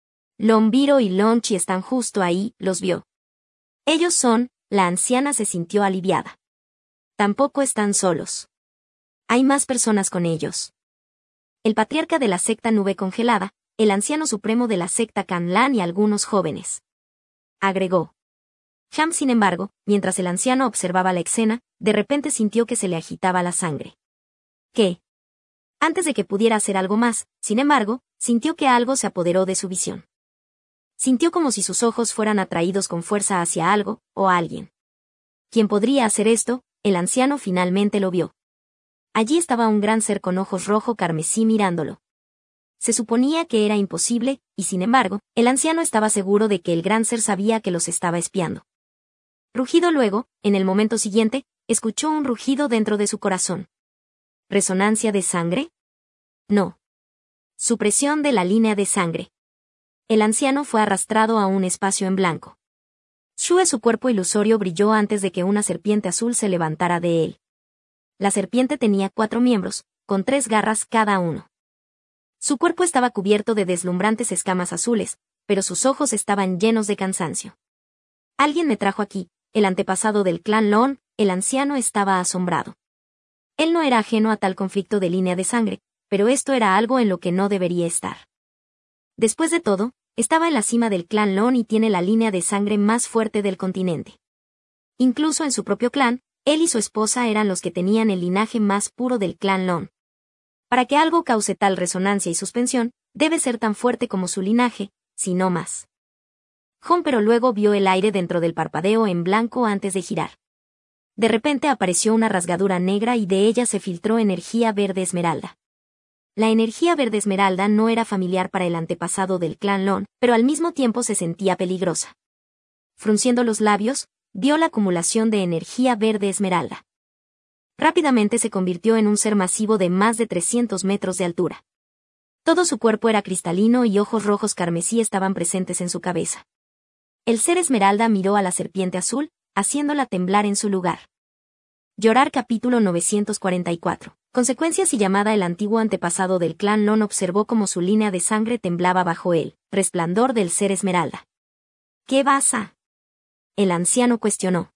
Lombiro y Lonchi están justo ahí, los vio. Ellos son, la anciana se sintió aliviada. Tampoco están solos. Hay más personas con ellos. El patriarca de la secta Nube Congelada, el anciano supremo de la secta Kan-Lan y algunos jóvenes. Agregó. Ham, sin embargo, mientras el anciano observaba la escena, de repente sintió que se le agitaba la sangre. ¿Qué? Antes de que pudiera hacer algo más, sin embargo, sintió que algo se apoderó de su visión. Sintió como si sus ojos fueran atraídos con fuerza hacia algo, o alguien. ¿Quién podría hacer esto? El anciano finalmente lo vio. Allí estaba un gran ser con ojos rojo carmesí mirándolo. Se suponía que era imposible, y sin embargo, el anciano estaba seguro de que el gran ser sabía que los estaba espiando. Rugido luego, en el momento siguiente, escuchó un rugido dentro de su corazón. ¿Resonancia de sangre? No. Supresión de la línea de sangre. El anciano fue arrastrado a un espacio en blanco. Shue, su cuerpo ilusorio brilló antes de que una serpiente azul se levantara de él. La serpiente tenía cuatro miembros, con tres garras cada uno. Su cuerpo estaba cubierto de deslumbrantes escamas azules, pero sus ojos estaban llenos de cansancio. Alguien me trajo aquí, el antepasado del clan Lon, el anciano estaba asombrado. Él no era ajeno a tal conflicto de línea de sangre, pero esto era algo en lo que no debería estar. Después de todo, estaba en la cima del clan Lon y tiene la línea de sangre más fuerte del continente. Incluso en su propio clan, él y su esposa eran los que tenían el linaje más puro del clan Lon. Para que algo cause tal resonancia y suspensión, debe ser tan fuerte como su linaje, si no más. Jon pero luego vio el aire dentro del parpadeo en blanco antes de girar. De repente apareció una rasgadura negra y de ella se filtró energía verde esmeralda. La energía verde esmeralda no era familiar para el antepasado del clan Lon, pero al mismo tiempo se sentía peligrosa. Frunciendo los labios, vio la acumulación de energía verde esmeralda. Rápidamente se convirtió en un ser masivo de más de trescientos metros de altura. Todo su cuerpo era cristalino y ojos rojos carmesí estaban presentes en su cabeza. El ser esmeralda miró a la serpiente azul, haciéndola temblar en su lugar. Llorar capítulo novecientos cuarenta y cuatro. Consecuencias y llamada. El antiguo antepasado del clan Lon observó cómo su línea de sangre temblaba bajo el resplandor del ser esmeralda. ¿Qué vas a? El anciano cuestionó.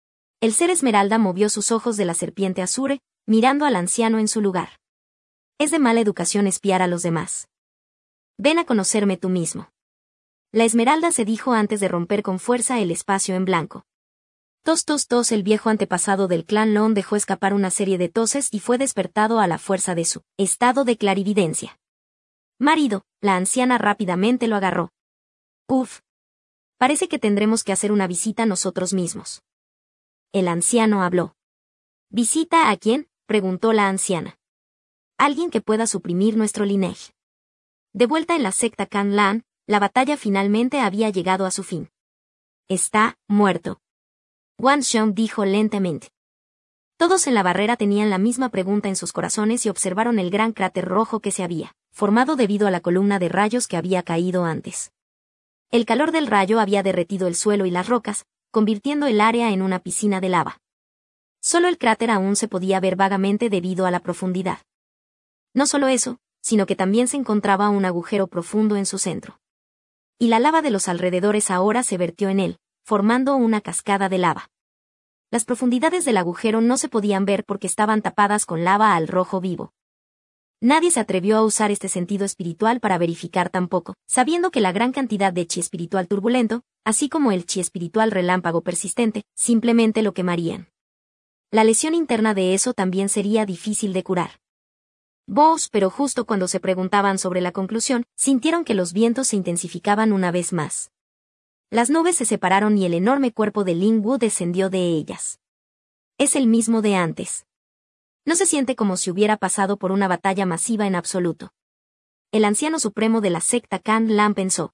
El ser esmeralda movió sus ojos de la serpiente Azure, mirando al anciano en su lugar. Es de mala educación espiar a los demás. Ven a conocerme tú mismo. La esmeralda se dijo antes de romper con fuerza el espacio en blanco. Tos tos tos. El viejo antepasado del clan Lon dejó escapar una serie de toses y fue despertado a la fuerza de su estado de clarividencia. Marido, la anciana rápidamente lo agarró. Uf. Parece que tendremos que hacer una visita nosotros mismos. El anciano habló. ¿Visita a quién?, preguntó la anciana. Alguien que pueda suprimir nuestro linaje. De vuelta en la secta Kan-Lan, la batalla finalmente había llegado a su fin. Está muerto. Wan Xiong dijo lentamente. Todos en la barrera tenían la misma pregunta en sus corazones y observaron el gran cráter rojo que se había formado debido a la columna de rayos que había caído antes. El calor del rayo había derretido el suelo y las rocas, convirtiendo el área en una piscina de lava. Solo el cráter aún se podía ver vagamente debido a la profundidad. No solo eso, sino que también se encontraba un agujero profundo en su centro. Y la lava de los alrededores ahora se vertió en él, formando una cascada de lava. Las profundidades del agujero no se podían ver porque estaban tapadas con lava al rojo vivo. Nadie se atrevió a usar este sentido espiritual para verificar tampoco, sabiendo que la gran cantidad de chi espiritual turbulento, así como el chi espiritual relámpago persistente, simplemente lo quemarían. La lesión interna de eso también sería difícil de curar. Vos, pero justo cuando se preguntaban sobre la conclusión, sintieron que los vientos se intensificaban una vez más. Las nubes se separaron y el enorme cuerpo de Ling Wu descendió de ellas. Es el mismo de antes. No se siente como si hubiera pasado por una batalla masiva en absoluto. El anciano supremo de la secta Kan Lan pensó.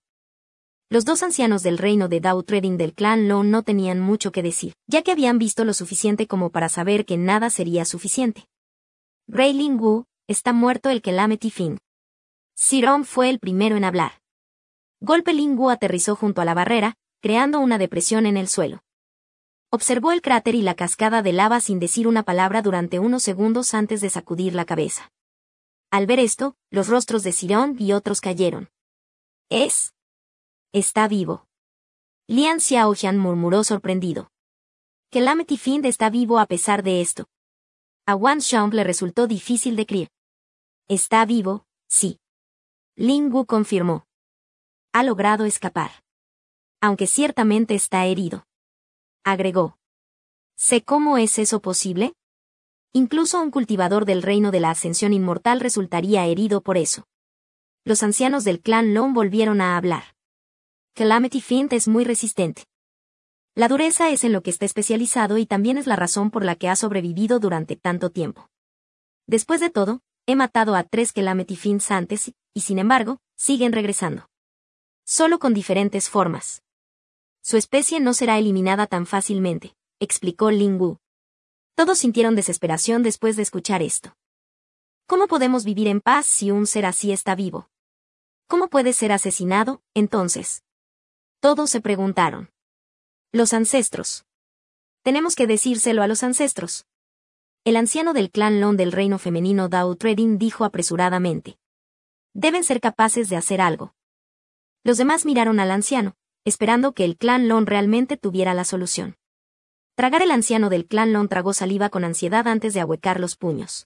Los dos ancianos del reino de Dao Trading del clan Lon no tenían mucho que decir, ya que habían visto lo suficiente como para saber que nada sería suficiente. Rey Ling Wu, está muerto el Calamity Fiend. Sirong fue el primero en hablar. Golpe Ling Wu aterrizó junto a la barrera, creando una depresión en el suelo. Observó el cráter y la cascada de lava sin decir una palabra durante unos segundos antes de sacudir la cabeza. Al ver esto, los rostros de Sirong y otros cayeron. Es... Está vivo. Lian Xiaojian murmuró sorprendido. Calamity Fiend está vivo a pesar de esto. A Wang Xiong le resultó difícil de creer. Está vivo, sí. Ling Wu confirmó. Ha logrado escapar. Aunque ciertamente está herido. Agregó. ¿Sé cómo es eso posible? Incluso un cultivador del reino de la ascensión inmortal resultaría herido por eso. Los ancianos del clan Lon volvieron a hablar. Calamity Fiend es muy resistente. La dureza es en lo que está especializado y también es la razón por la que ha sobrevivido durante tanto tiempo. Después de todo, he matado a tres Calamity Fiends antes, y sin embargo, siguen regresando. Solo con diferentes formas. Su especie no será eliminada tan fácilmente, explicó Ling Wu. Todos sintieron desesperación después de escuchar esto. ¿Cómo podemos vivir en paz si un ser así está vivo? ¿Cómo puede ser asesinado, entonces? Todos se preguntaron. Los ancestros. Tenemos que decírselo a los ancestros. El anciano del clan Lon del reino femenino Dao Trading dijo apresuradamente. Deben ser capaces de hacer algo. Los demás miraron al anciano, esperando que el clan Lon realmente tuviera la solución. Tragar el anciano del clan Lon tragó saliva con ansiedad antes de ahuecar los puños.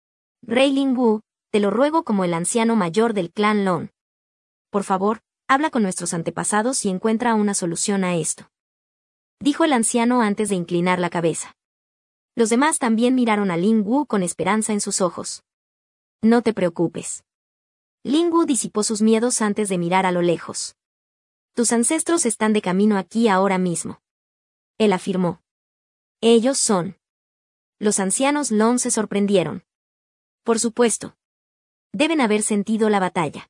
Rey Ling Wu, te lo ruego como el anciano mayor del clan Lon. Por favor, habla con nuestros antepasados y encuentra una solución a esto. Dijo el anciano antes de inclinar la cabeza. Los demás también miraron a Ling Wu con esperanza en sus ojos. No te preocupes. Ling Wu disipó sus miedos antes de mirar a lo lejos. Tus ancestros están de camino aquí ahora mismo. Él afirmó. Ellos son. Los ancianos Lon se sorprendieron. Por supuesto. Deben haber sentido la batalla.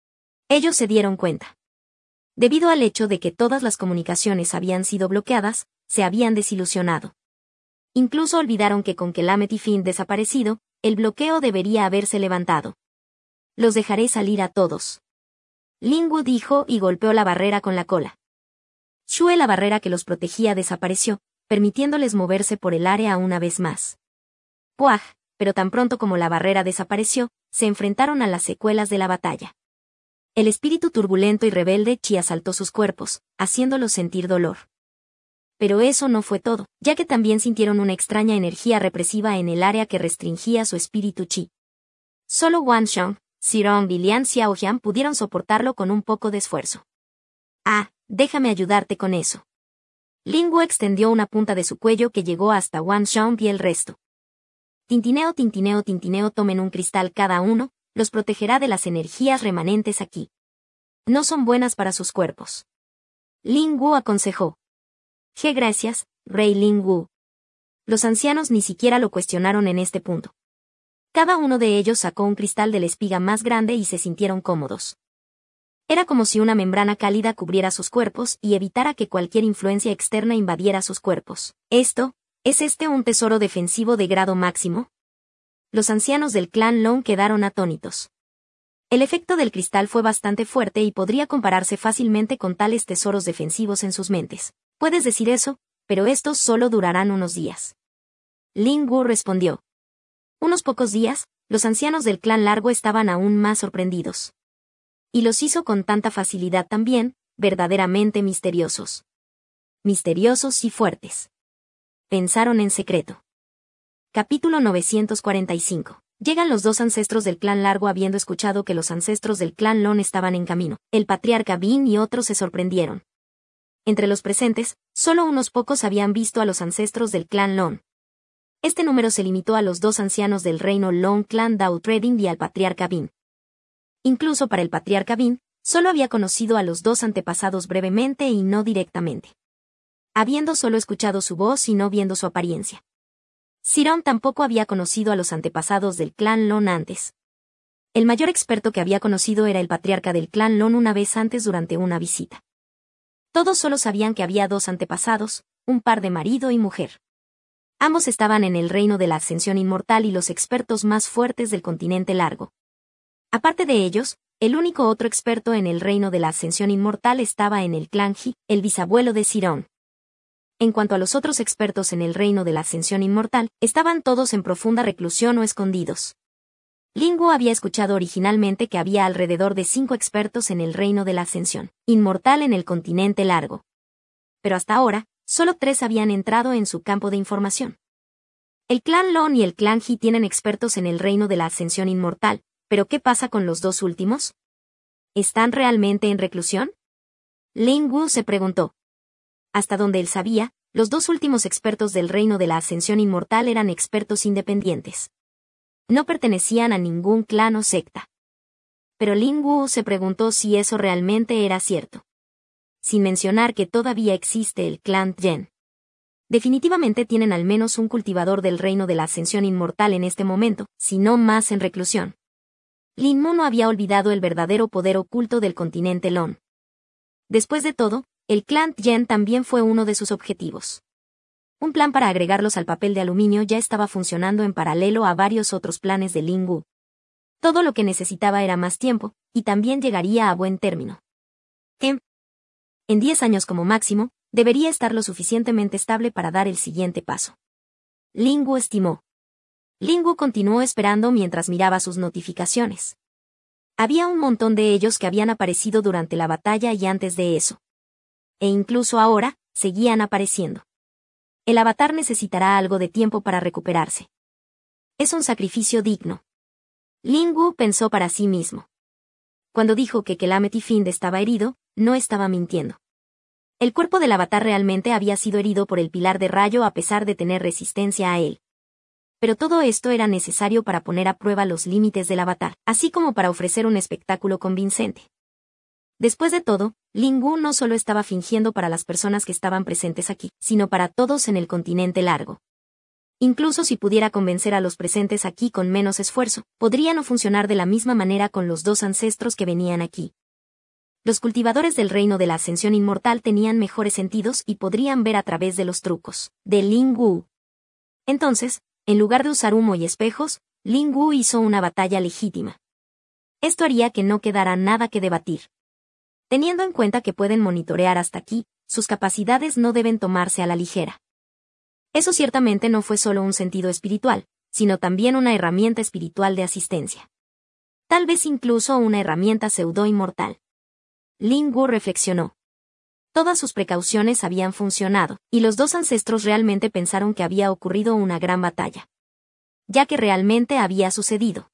Ellos se dieron cuenta. Debido al hecho de que todas las comunicaciones habían sido bloqueadas, se habían desilusionado. Incluso olvidaron que con Calamity Fiend desaparecido, el bloqueo debería haberse levantado. Los dejaré salir a todos. Ling Wu dijo y golpeó la barrera con la cola. Shue, la barrera que los protegía, desapareció, permitiéndoles moverse por el área una vez más. Puaj, pero tan pronto como la barrera desapareció, se enfrentaron a las secuelas de la batalla. El espíritu turbulento y rebelde Chi asaltó sus cuerpos, haciéndolos sentir dolor. Pero eso no fue todo, ya que también sintieron una extraña energía represiva en el área que restringía su espíritu Chi. Solo Wang Xiong, Sirong y Lian Xiaojian pudieron soportarlo con un poco de esfuerzo. Ah, déjame ayudarte con eso. Ling Wu extendió una punta de su cuello que llegó hasta Wang Xiong y el resto. Tintineo, tintineo, tintineo, tomen un cristal cada uno, los protegerá de las energías remanentes aquí. No son buenas para sus cuerpos. Ling Wu aconsejó. G gracias, Rey Ling Wu. Los ancianos ni siquiera lo cuestionaron en este punto. Cada uno de ellos sacó un cristal de la espiga más grande y se sintieron cómodos. Era como si una membrana cálida cubriera sus cuerpos y evitara que cualquier influencia externa invadiera sus cuerpos. Esto, ¿Es este un tesoro defensivo de grado máximo? Los ancianos del clan Long quedaron atónitos. El efecto del cristal fue bastante fuerte y podría compararse fácilmente con tales tesoros defensivos en sus mentes. Puedes decir eso, pero estos solo durarán unos días. Ling Wu respondió. Unos pocos días, los ancianos del clan Largo estaban aún más sorprendidos. Y los hizo con tanta facilidad también, verdaderamente misteriosos. Misteriosos y fuertes. Pensaron en secreto. Capítulo novecientos cuarenta y cinco. Llegan los dos ancestros del clan Largo habiendo escuchado que los ancestros del clan Lon estaban en camino. El patriarca Bin y otros se sorprendieron. Entre los presentes, solo unos pocos habían visto a los ancestros del clan Lon. Este número se limitó a los dos ancianos del reino Long clan Dao Trading y al patriarca Bin. Incluso para el patriarca Bin, solo había conocido a los dos antepasados brevemente y no directamente. Habiendo solo escuchado su voz y no viendo su apariencia. Sirón tampoco había conocido a los antepasados del clan Lon antes. El mayor experto que había conocido era el patriarca del clan Lon una vez antes durante una visita. Todos solo sabían que había dos antepasados, un par de marido y mujer. Ambos estaban en el reino de la ascensión inmortal y los expertos más fuertes del continente largo. Aparte de ellos, el único otro experto en el reino de la ascensión inmortal estaba en el clan Ji, el bisabuelo de Sirón. En cuanto a los otros expertos en el reino de la ascensión inmortal, estaban todos en profunda reclusión o escondidos. Ling Wu había escuchado originalmente que había alrededor de cinco expertos en el reino de la ascensión inmortal en el continente largo. Pero hasta ahora, solo tres habían entrado en su campo de información. El clan Lon y el clan Ji tienen expertos en el reino de la ascensión inmortal, pero ¿qué pasa con los dos últimos? ¿Están realmente en reclusión? Ling Wu se preguntó. Hasta donde él sabía, los dos últimos expertos del reino de la ascensión inmortal eran expertos independientes. No pertenecían a ningún clan o secta. Pero Ling Wu se preguntó si eso realmente era cierto. Sin mencionar que todavía existe el clan Yen. Definitivamente tienen al menos un cultivador del reino de la ascensión inmortal en este momento, si no más en reclusión. Lin Mu no había olvidado el verdadero poder oculto del continente Lon. Después de todo, el clan Yen también fue uno de sus objetivos. Un plan para agregarlos al papel de aluminio ya estaba funcionando en paralelo a varios otros planes de Ling Wu. Todo lo que necesitaba era más tiempo, y también llegaría a buen término. En, en diez años como máximo, debería estar lo suficientemente estable para dar el siguiente paso. Ling Wu estimó. Ling Wu continuó esperando mientras miraba sus notificaciones. Había un montón de ellos que habían aparecido durante la batalla y antes de eso. E incluso ahora, seguían apareciendo. El avatar necesitará algo de tiempo para recuperarse. Es un sacrificio digno. Ling Wu pensó para sí mismo. Cuando dijo que Calamity Fiend estaba herido, no estaba mintiendo. El cuerpo del avatar realmente había sido herido por el pilar de rayo a pesar de tener resistencia a él. Pero todo esto era necesario para poner a prueba los límites del avatar, así como para ofrecer un espectáculo convincente. Después de todo, Ling Wu no solo estaba fingiendo para las personas que estaban presentes aquí, sino para todos en el continente largo. Incluso si pudiera convencer a los presentes aquí con menos esfuerzo, podría no funcionar de la misma manera con los dos ancestros que venían aquí. Los cultivadores del reino de la ascensión inmortal tenían mejores sentidos y podrían ver a través de los trucos de Ling Wu. Entonces, en lugar de usar humo y espejos, Ling Wu hizo una batalla legítima. Esto haría que no quedara nada que debatir. Teniendo en cuenta que pueden monitorear hasta aquí, sus capacidades no deben tomarse a la ligera. Eso ciertamente no fue solo un sentido espiritual, sino también una herramienta espiritual de asistencia. Tal vez incluso una herramienta pseudo-inmortal. Ling Wu reflexionó. Todas sus precauciones habían funcionado, y los dos ancestros realmente pensaron que había ocurrido una gran batalla. Ya que realmente había sucedido.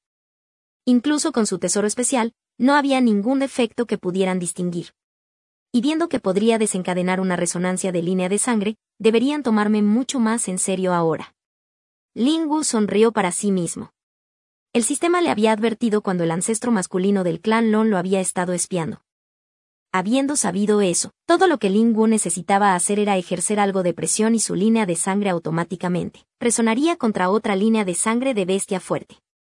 Incluso con su tesoro especial, no había ningún defecto que pudieran distinguir. Y viendo que podría desencadenar una resonancia de línea de sangre, deberían tomarme mucho más en serio ahora. Ling Wu sonrió para sí mismo. El sistema le había advertido cuando el ancestro masculino del clan Lon lo había estado espiando. Habiendo sabido eso, todo lo que Ling Wu necesitaba hacer era ejercer algo de presión y su línea de sangre automáticamente resonaría contra otra línea de sangre de bestia fuerte.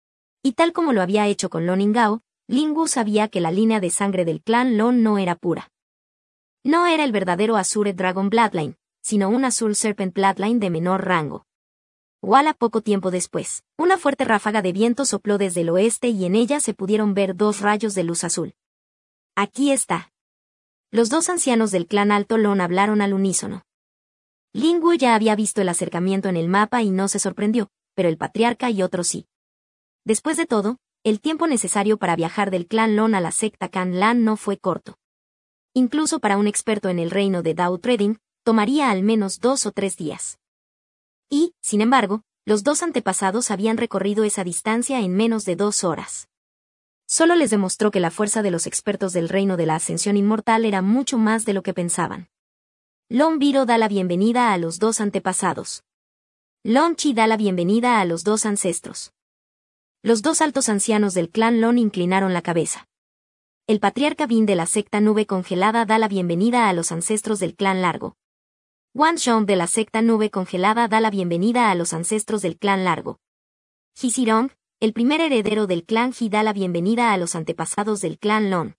Y tal como lo había hecho con Lon Ingao, Ling Wu sabía que la línea de sangre del clan Lon no era pura. No era el verdadero Azure Dragon Bloodline, sino un Azure Serpent Bloodline de menor rango. Wala poco tiempo después, una fuerte ráfaga de viento sopló desde el oeste y en ella se pudieron ver dos rayos de luz azul. Aquí está. Los dos ancianos del clan Alto Lon hablaron al unísono. Lingwu ya había visto el acercamiento en el mapa y no se sorprendió, pero el patriarca y otros sí. Después de todo, el tiempo necesario para viajar del clan Lon a la secta Kan Lan no fue corto. Incluso para un experto en el reino de Dao Trading, tomaría al menos dos o tres días. Y, sin embargo, los dos antepasados habían recorrido esa distancia en menos de dos horas. Solo les demostró que la fuerza de los expertos del reino de la ascensión inmortal era mucho más de lo que pensaban. Lon Biro da la bienvenida a los dos antepasados. Lon Chi da la bienvenida a los dos ancestros. Los dos altos ancianos del clan Lon inclinaron la cabeza. El patriarca Bin de la secta Nube Congelada da la bienvenida a los ancestros del clan Largo. Wan Shong de la secta Nube Congelada da la bienvenida a los ancestros del clan Largo. Hisirong, el primer heredero del clan Ji da la bienvenida a los antepasados del clan Lon.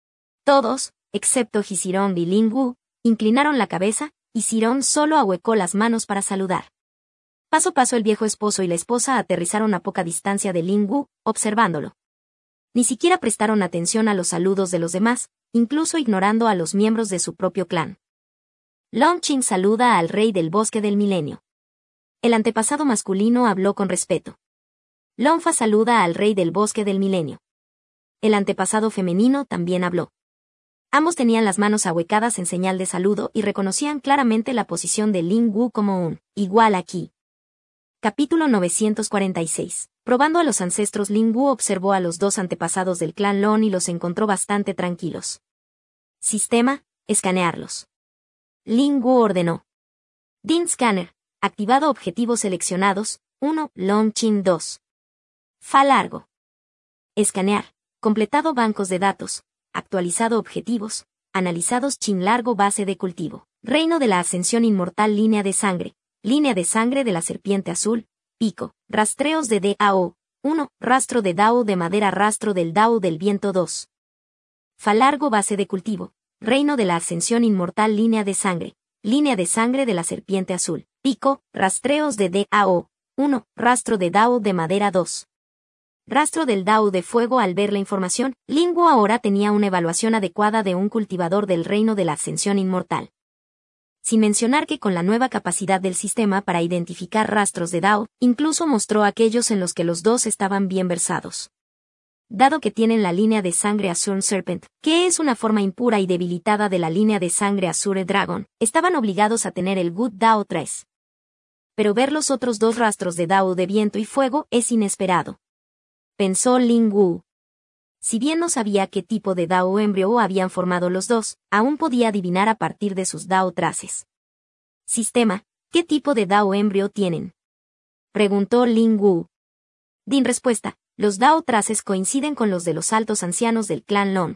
Todos, excepto Hisirong y Lingwu, inclinaron la cabeza, y Sirong solo ahuecó las manos para saludar. Paso a paso el viejo esposo y la esposa aterrizaron a poca distancia de Lingwu, observándolo. Ni siquiera prestaron atención a los saludos de los demás, incluso ignorando a los miembros de su propio clan. Long Qing saluda al rey del bosque del milenio. El antepasado masculino habló con respeto. Long Fa saluda al rey del bosque del milenio. El antepasado femenino también habló. Ambos tenían las manos ahuecadas en señal de saludo y reconocían claramente la posición de Lingwu como un igual aquí. Capítulo novecientos cuarenta y seis. Probando a los ancestros, Lingwu observó a los dos antepasados del clan Lon y los encontró bastante tranquilos. Sistema, escanearlos. Lingwu ordenó. Din Scanner, activado objetivos seleccionados, uno, Long Qing dos. Fa largo. Escanear, completado bancos de datos, actualizado objetivos, analizados Qing largo base de cultivo. Reino de la ascensión inmortal línea de sangre, línea de sangre de la serpiente azul, pico, rastreos de D A O, uno, rastro de Dao de madera rastro del Dao del viento dos. Fa largo base de cultivo. Reino de la ascensión inmortal línea de sangre, línea de sangre de la serpiente azul, pico, rastreos de D A O, uno, rastro de Dao de madera dos. Rastro del Dao de fuego. Al ver la información, Lingwu ahora tenía una evaluación adecuada de un cultivador del reino de la ascensión inmortal. Sin mencionar que con la nueva capacidad del sistema para identificar rastros de Dao, incluso mostró aquellos en los que los dos estaban bien versados. Dado que tienen la línea de sangre Azure Serpent, que es una forma impura y debilitada de la línea de sangre Azure Dragon, estaban obligados a tener el Good Dao tres. Pero ver los otros dos rastros de Dao de viento y fuego es inesperado. Pensó Lingwu. Si bien no sabía qué tipo de Dao embrio habían formado los dos, aún podía adivinar a partir de sus Dao traces. Sistema, ¿qué tipo de Dao embrio tienen? Preguntó Lingwu. Din respuesta. Los Dao traces coinciden con los de los altos ancianos del clan Lon.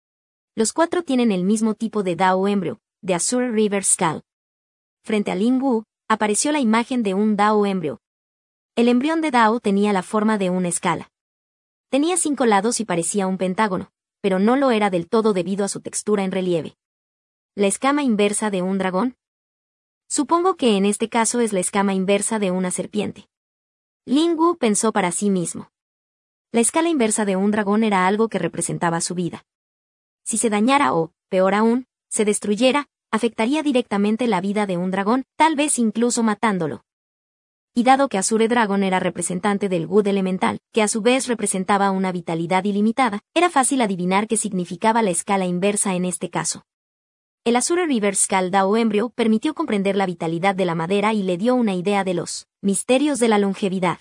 Los cuatro tienen el mismo tipo de Dao embrio, de Azure River Skull. Frente a Lingwu, apareció la imagen de un Dao embrio. El embrión de Dao tenía la forma de una escala. Tenía cinco lados y parecía un pentágono, pero no lo era del todo debido a su textura en relieve. ¿La escama inversa de un dragón? Supongo que en este caso es la escama inversa de una serpiente. Lingwu pensó para sí mismo. La escala inversa de un dragón era algo que representaba su vida. Si se dañara o, peor aún, se destruyera, afectaría directamente la vida de un dragón, tal vez incluso matándolo. Y dado que Azure Dragon era representante del Good elemental, que a su vez representaba una vitalidad ilimitada, era fácil adivinar qué significaba la escala inversa en este caso. El Azure River Skull Dao embrio permitió comprender la vitalidad de la madera y le dio una idea de los misterios de la longevidad.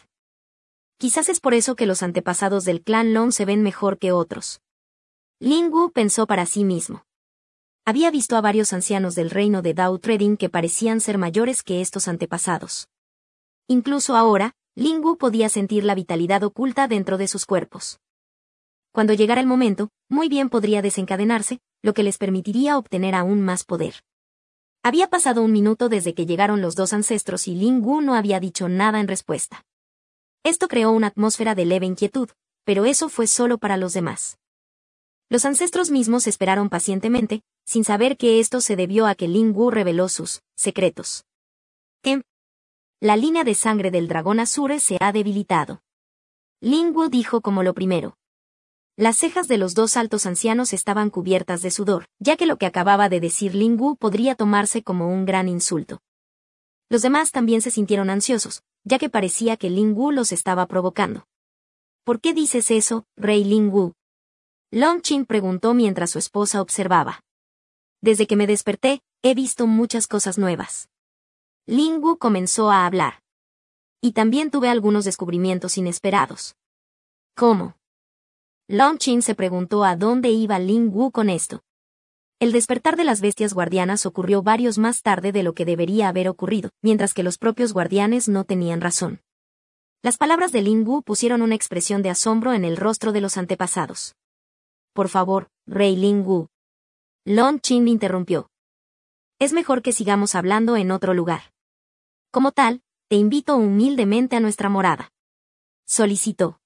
Quizás es por eso que los antepasados del clan Lon se ven mejor que otros. Lingwu pensó para sí mismo. Había visto a varios ancianos del reino de Dao Trading que parecían ser mayores que estos antepasados. Incluso ahora, Lingwu podía sentir la vitalidad oculta dentro de sus cuerpos. Cuando llegara el momento, muy bien podría desencadenarse, lo que les permitiría obtener aún más poder. Había pasado un minuto desde que llegaron los dos ancestros y Lingwu no había dicho nada en respuesta. Esto creó una atmósfera de leve inquietud, pero eso fue solo para los demás. Los ancestros mismos esperaron pacientemente, sin saber que esto se debió a que Ling Wu reveló sus secretos. Em. La línea de sangre del dragón Azure se ha debilitado. Ling Wu dijo como lo primero. Las cejas de los dos altos ancianos estaban cubiertas de sudor, ya que lo que acababa de decir Ling Wu podría tomarse como un gran insulto. Los demás también se sintieron ansiosos, ya que parecía que Ling Wu los estaba provocando. ¿Por qué dices eso, Rey Ling Wu? Long Qing preguntó mientras su esposa observaba. Desde que me desperté, he visto muchas cosas nuevas. Ling Wu comenzó a hablar. Y también tuve algunos descubrimientos inesperados. ¿Cómo? Long Qing se preguntó a dónde iba Ling Wu con esto. El despertar de las bestias guardianas ocurrió varios más tarde de lo que debería haber ocurrido, mientras que los propios guardianes no tenían razón. Las palabras de Ling Wu pusieron una expresión de asombro en el rostro de los antepasados. Por favor, Rey Ling Wu. Long Qing interrumpió. Es mejor que sigamos hablando en otro lugar. Como tal, te invito humildemente a nuestra morada. Solicitó.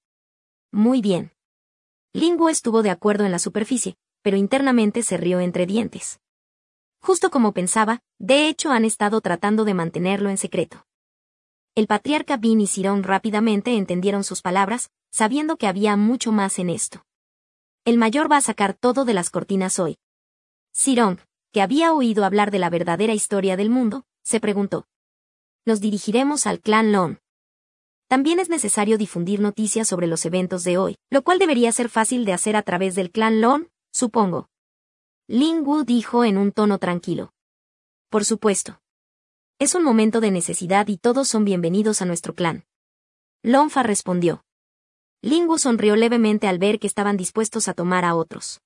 Muy bien. Ling Wu estuvo de acuerdo en la superficie, pero internamente se rió entre dientes. Justo como pensaba, de hecho han estado tratando de mantenerlo en secreto. El patriarca Bin y Sirong rápidamente entendieron sus palabras, sabiendo que había mucho más en esto. El mayor va a sacar todo de las cortinas hoy. Sirong, que había oído hablar de la verdadera historia del mundo, se preguntó. Nos dirigiremos al clan Lon. También es necesario difundir noticias sobre los eventos de hoy, lo cual debería ser fácil de hacer a través del clan Lon, supongo. Ling Wu dijo en un tono tranquilo. Por supuesto. Es un momento de necesidad y todos son bienvenidos a nuestro clan. Long Fa respondió. Ling Wu sonrió levemente al ver que estaban dispuestos a tomar a otros.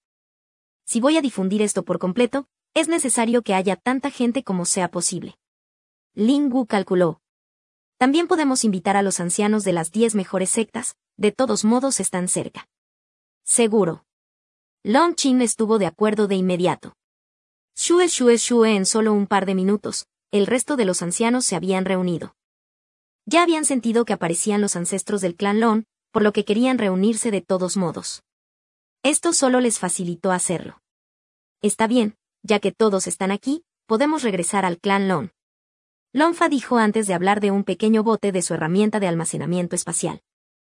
Si voy a difundir esto por completo, es necesario que haya tanta gente como sea posible. Ling Wu calculó. También podemos invitar a los ancianos de las diez mejores sectas, de todos modos están cerca. Seguro. Long Qing estuvo de acuerdo de inmediato. Shue Shue Shue en solo un par de minutos, el resto de los ancianos se habían reunido. Ya habían sentido que aparecían los ancestros del clan Lon, por lo que querían reunirse de todos modos. Esto solo les facilitó hacerlo. Está bien, ya que todos están aquí, podemos regresar al clan Lon. Long Fa dijo antes de hablar de un pequeño bote de su herramienta de almacenamiento espacial.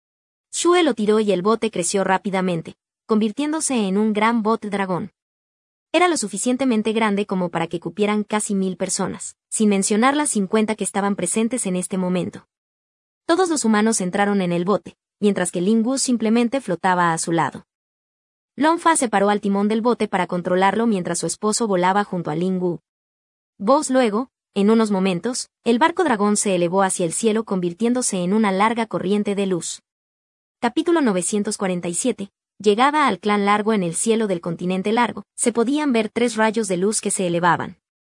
Shue lo tiró y el bote creció rápidamente, convirtiéndose en un gran bote dragón. Era lo suficientemente grande como para que cupieran casi mil personas, sin mencionar las cincuenta que estaban presentes en este momento. Todos los humanos entraron en el bote, mientras que Ling Wu simplemente flotaba a su lado. Long Fa se paró al timón del bote para controlarlo mientras su esposo volaba junto a Ling Wu. Vos luego, en unos momentos, el barco dragón se elevó hacia el cielo convirtiéndose en una larga corriente de luz. Capítulo novecientos cuarenta y siete. Llegada al clan Largo en el cielo del continente Largo, se podían ver tres rayos de luz que se elevaban.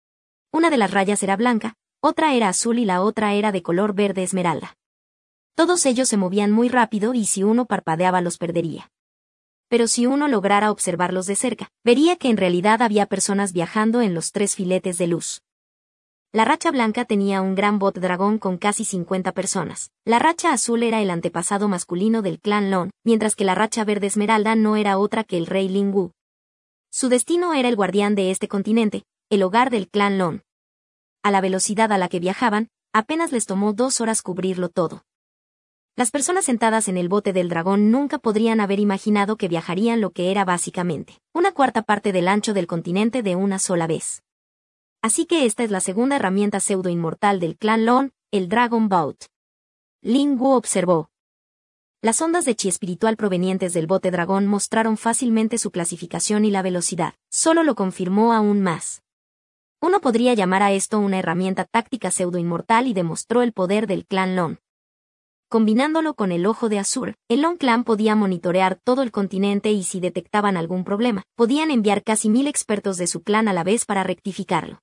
Una de las rayas era blanca, otra era azul y la otra era de color verde esmeralda. Todos ellos se movían muy rápido y si uno parpadeaba los perdería. Pero si uno lograra observarlos de cerca, vería que en realidad había personas viajando en los tres filetes de luz. La racha blanca tenía un gran bot dragón con casi cincuenta personas. La racha azul era el antepasado masculino del clan Lon, mientras que la racha verde esmeralda no era otra que el rey Ling Wu. Su destino era el guardián de este continente, el hogar del clan Lon. A la velocidad a la que viajaban, apenas les tomó dos horas cubrirlo todo. Las personas sentadas en el bote del dragón nunca podrían haber imaginado que viajarían lo que era básicamente una cuarta parte del ancho del continente de una sola vez. Así que esta es la segunda herramienta pseudo-inmortal del clan Lon, el Dragon Boat. Ling Wu observó. Las ondas de chi espiritual provenientes del bote dragón mostraron fácilmente su clasificación y la velocidad. Solo lo confirmó aún más. Uno podría llamar a esto una herramienta táctica pseudo-inmortal y demostró el poder del clan Lon. Combinándolo con el ojo de Azur, el Lon Clan podía monitorear todo el continente y si detectaban algún problema, podían enviar casi mil expertos de su clan a la vez para rectificarlo.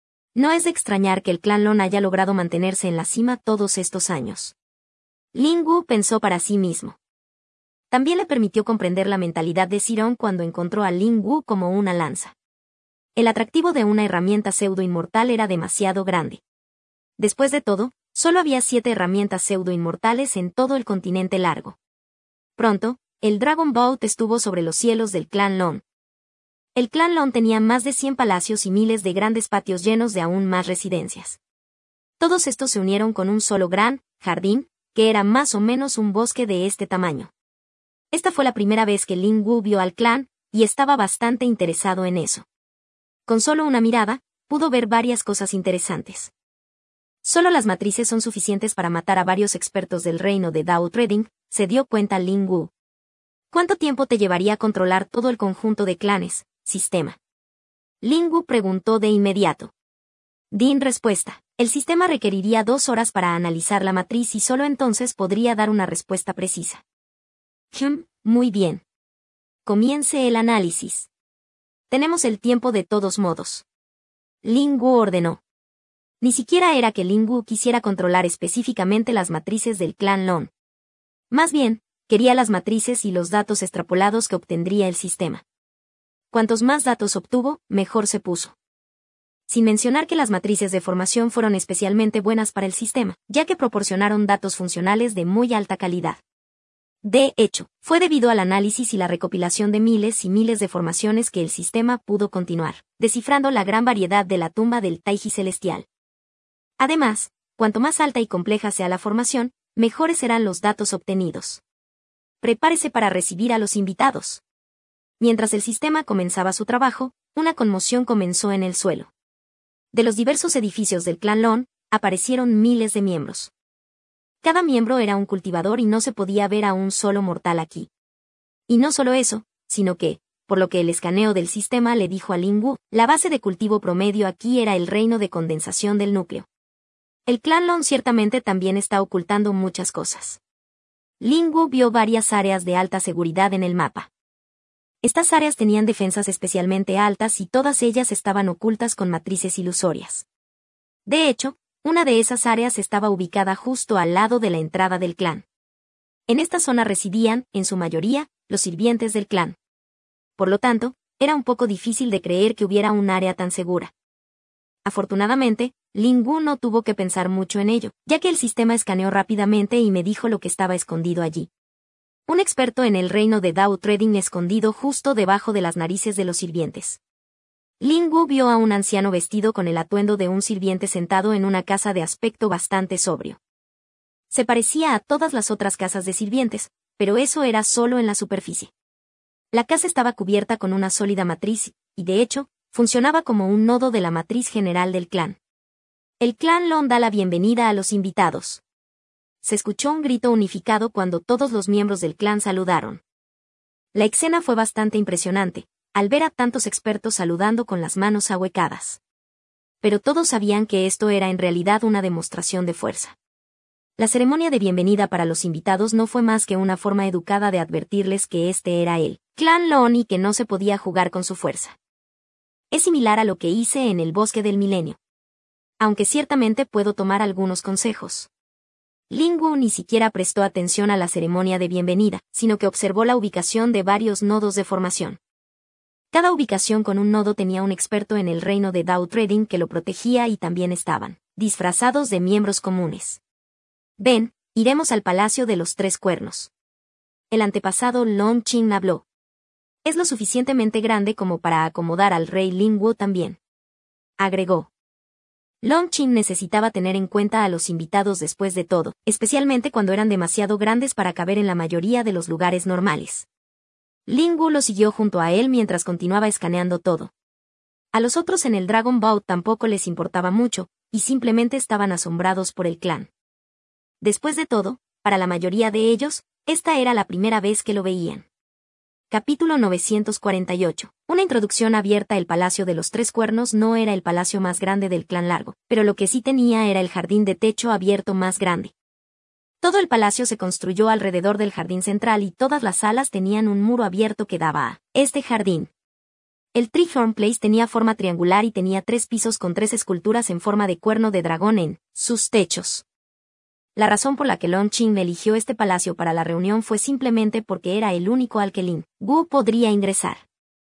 No es de extrañar que el clan Lon haya logrado mantenerse en la cima todos estos años. Ling Wu pensó para sí mismo. También le permitió comprender la mentalidad de Sirong cuando encontró a Ling Wu como una lanza. El atractivo de una herramienta pseudo-inmortal era demasiado grande. Después de todo, solo había siete herramientas pseudo-inmortales en todo el continente Largo. Pronto, el Dragon Boat estuvo sobre los cielos del clan Lon. El clan Lon tenía más de cien palacios y miles de grandes patios llenos de aún más residencias. Todos estos se unieron con un solo gran jardín, que era más o menos un bosque de este tamaño. Esta fue la primera vez que Lin Wu vio al clan, y estaba bastante interesado en eso. Con solo una mirada, pudo ver varias cosas interesantes. Solo las matrices son suficientes para matar a varios expertos del reino de Dao Trading, se dio cuenta Lin Wu. ¿Cuánto tiempo te llevaría controlar todo el conjunto de clanes, sistema? Lin Wu preguntó de inmediato. Din respuesta. El sistema requeriría dos horas para analizar la matriz y solo entonces podría dar una respuesta precisa. Hmm, muy bien. Comience el análisis. Tenemos el tiempo de todos modos. Lin Wu ordenó. Ni siquiera era que Lin Wu quisiera controlar específicamente las matrices del clan Lon. Más bien, quería las matrices y los datos extrapolados que obtendría el sistema. Cuantos más datos obtuvo, mejor se puso. Sin mencionar que las matrices de formación fueron especialmente buenas para el sistema, ya que proporcionaron datos funcionales de muy alta calidad. De hecho, fue debido al análisis y la recopilación de miles y miles de formaciones que el sistema pudo continuar, descifrando la gran variedad de la tumba del Taiji celestial. Además, cuanto más alta y compleja sea la formación, mejores serán los datos obtenidos. Prepárese para recibir a los invitados. Mientras el sistema comenzaba su trabajo, una conmoción comenzó en el suelo. De los diversos edificios del clan Lon, aparecieron miles de miembros. Cada miembro era un cultivador y no se podía ver a un solo mortal aquí. Y no solo eso, sino que, por lo que el escaneo del sistema le dijo a Lin Wu, la base de cultivo promedio aquí era el reino de condensación del núcleo. El clan Lon ciertamente también está ocultando muchas cosas. Lin Wu vio varias áreas de alta seguridad en el mapa. Estas áreas tenían defensas especialmente altas y todas ellas estaban ocultas con matrices ilusorias. De hecho, una de esas áreas estaba ubicada justo al lado de la entrada del clan. En esta zona residían, en su mayoría, los sirvientes del clan. Por lo tanto, era un poco difícil de creer que hubiera un área tan segura. Afortunadamente, Lin Wu no tuvo que pensar mucho en ello, ya que el sistema escaneó rápidamente y me dijo lo que estaba escondido allí. Un experto en el reino de Dao Trading escondido justo debajo de las narices de los sirvientes. Lin Wu vio a un anciano vestido con el atuendo de un sirviente sentado en una casa de aspecto bastante sobrio. Se parecía a todas las otras casas de sirvientes, pero eso era solo en la superficie. La casa estaba cubierta con una sólida matriz, y de hecho, funcionaba como un nodo de la matriz general del clan. El clan Lon da la bienvenida a los invitados. Se escuchó un grito unificado cuando todos los miembros del clan saludaron. La escena fue bastante impresionante, al ver a tantos expertos saludando con las manos ahuecadas. Pero todos sabían que esto era en realidad una demostración de fuerza. La ceremonia de bienvenida para los invitados no fue más que una forma educada de advertirles que este era el clan Lon y que no se podía jugar con su fuerza. Es similar a lo que hice en el bosque del milenio. Aunque ciertamente puedo tomar algunos consejos. Lin Wu ni siquiera prestó atención a la ceremonia de bienvenida, sino que observó la ubicación de varios nodos de formación. Cada ubicación con un nodo tenía un experto en el reino de Dao Trading que lo protegía y también estaban disfrazados de miembros comunes. Ven, iremos al Palacio de los Tres Cuernos. El antepasado Long Qing habló. Es lo suficientemente grande como para acomodar al rey Lin Wu también. Agregó. Long Qing necesitaba tener en cuenta a los invitados después de todo, especialmente cuando eran demasiado grandes para caber en la mayoría de los lugares normales. Lin Wu lo siguió junto a él mientras continuaba escaneando todo. A los otros en el Dragon Boat tampoco les importaba mucho, y simplemente estaban asombrados por el clan. Después de todo, para la mayoría de ellos, esta era la primera vez que lo veían. Capítulo novecientos cuarenta y ocho. Una introducción abierta. El Palacio de los Tres Cuernos no era el palacio más grande del clan Largo, pero lo que sí tenía era el jardín de techo abierto más grande. Todo el palacio se construyó alrededor del jardín central y todas las salas tenían un muro abierto que daba a este jardín. El Treehorn Place tenía forma triangular y tenía tres pisos con tres esculturas en forma de cuerno de dragón en sus techos. La razón por la que Long Qing eligió este palacio para la reunión fue simplemente porque era el único al que Lin Wu podría ingresar.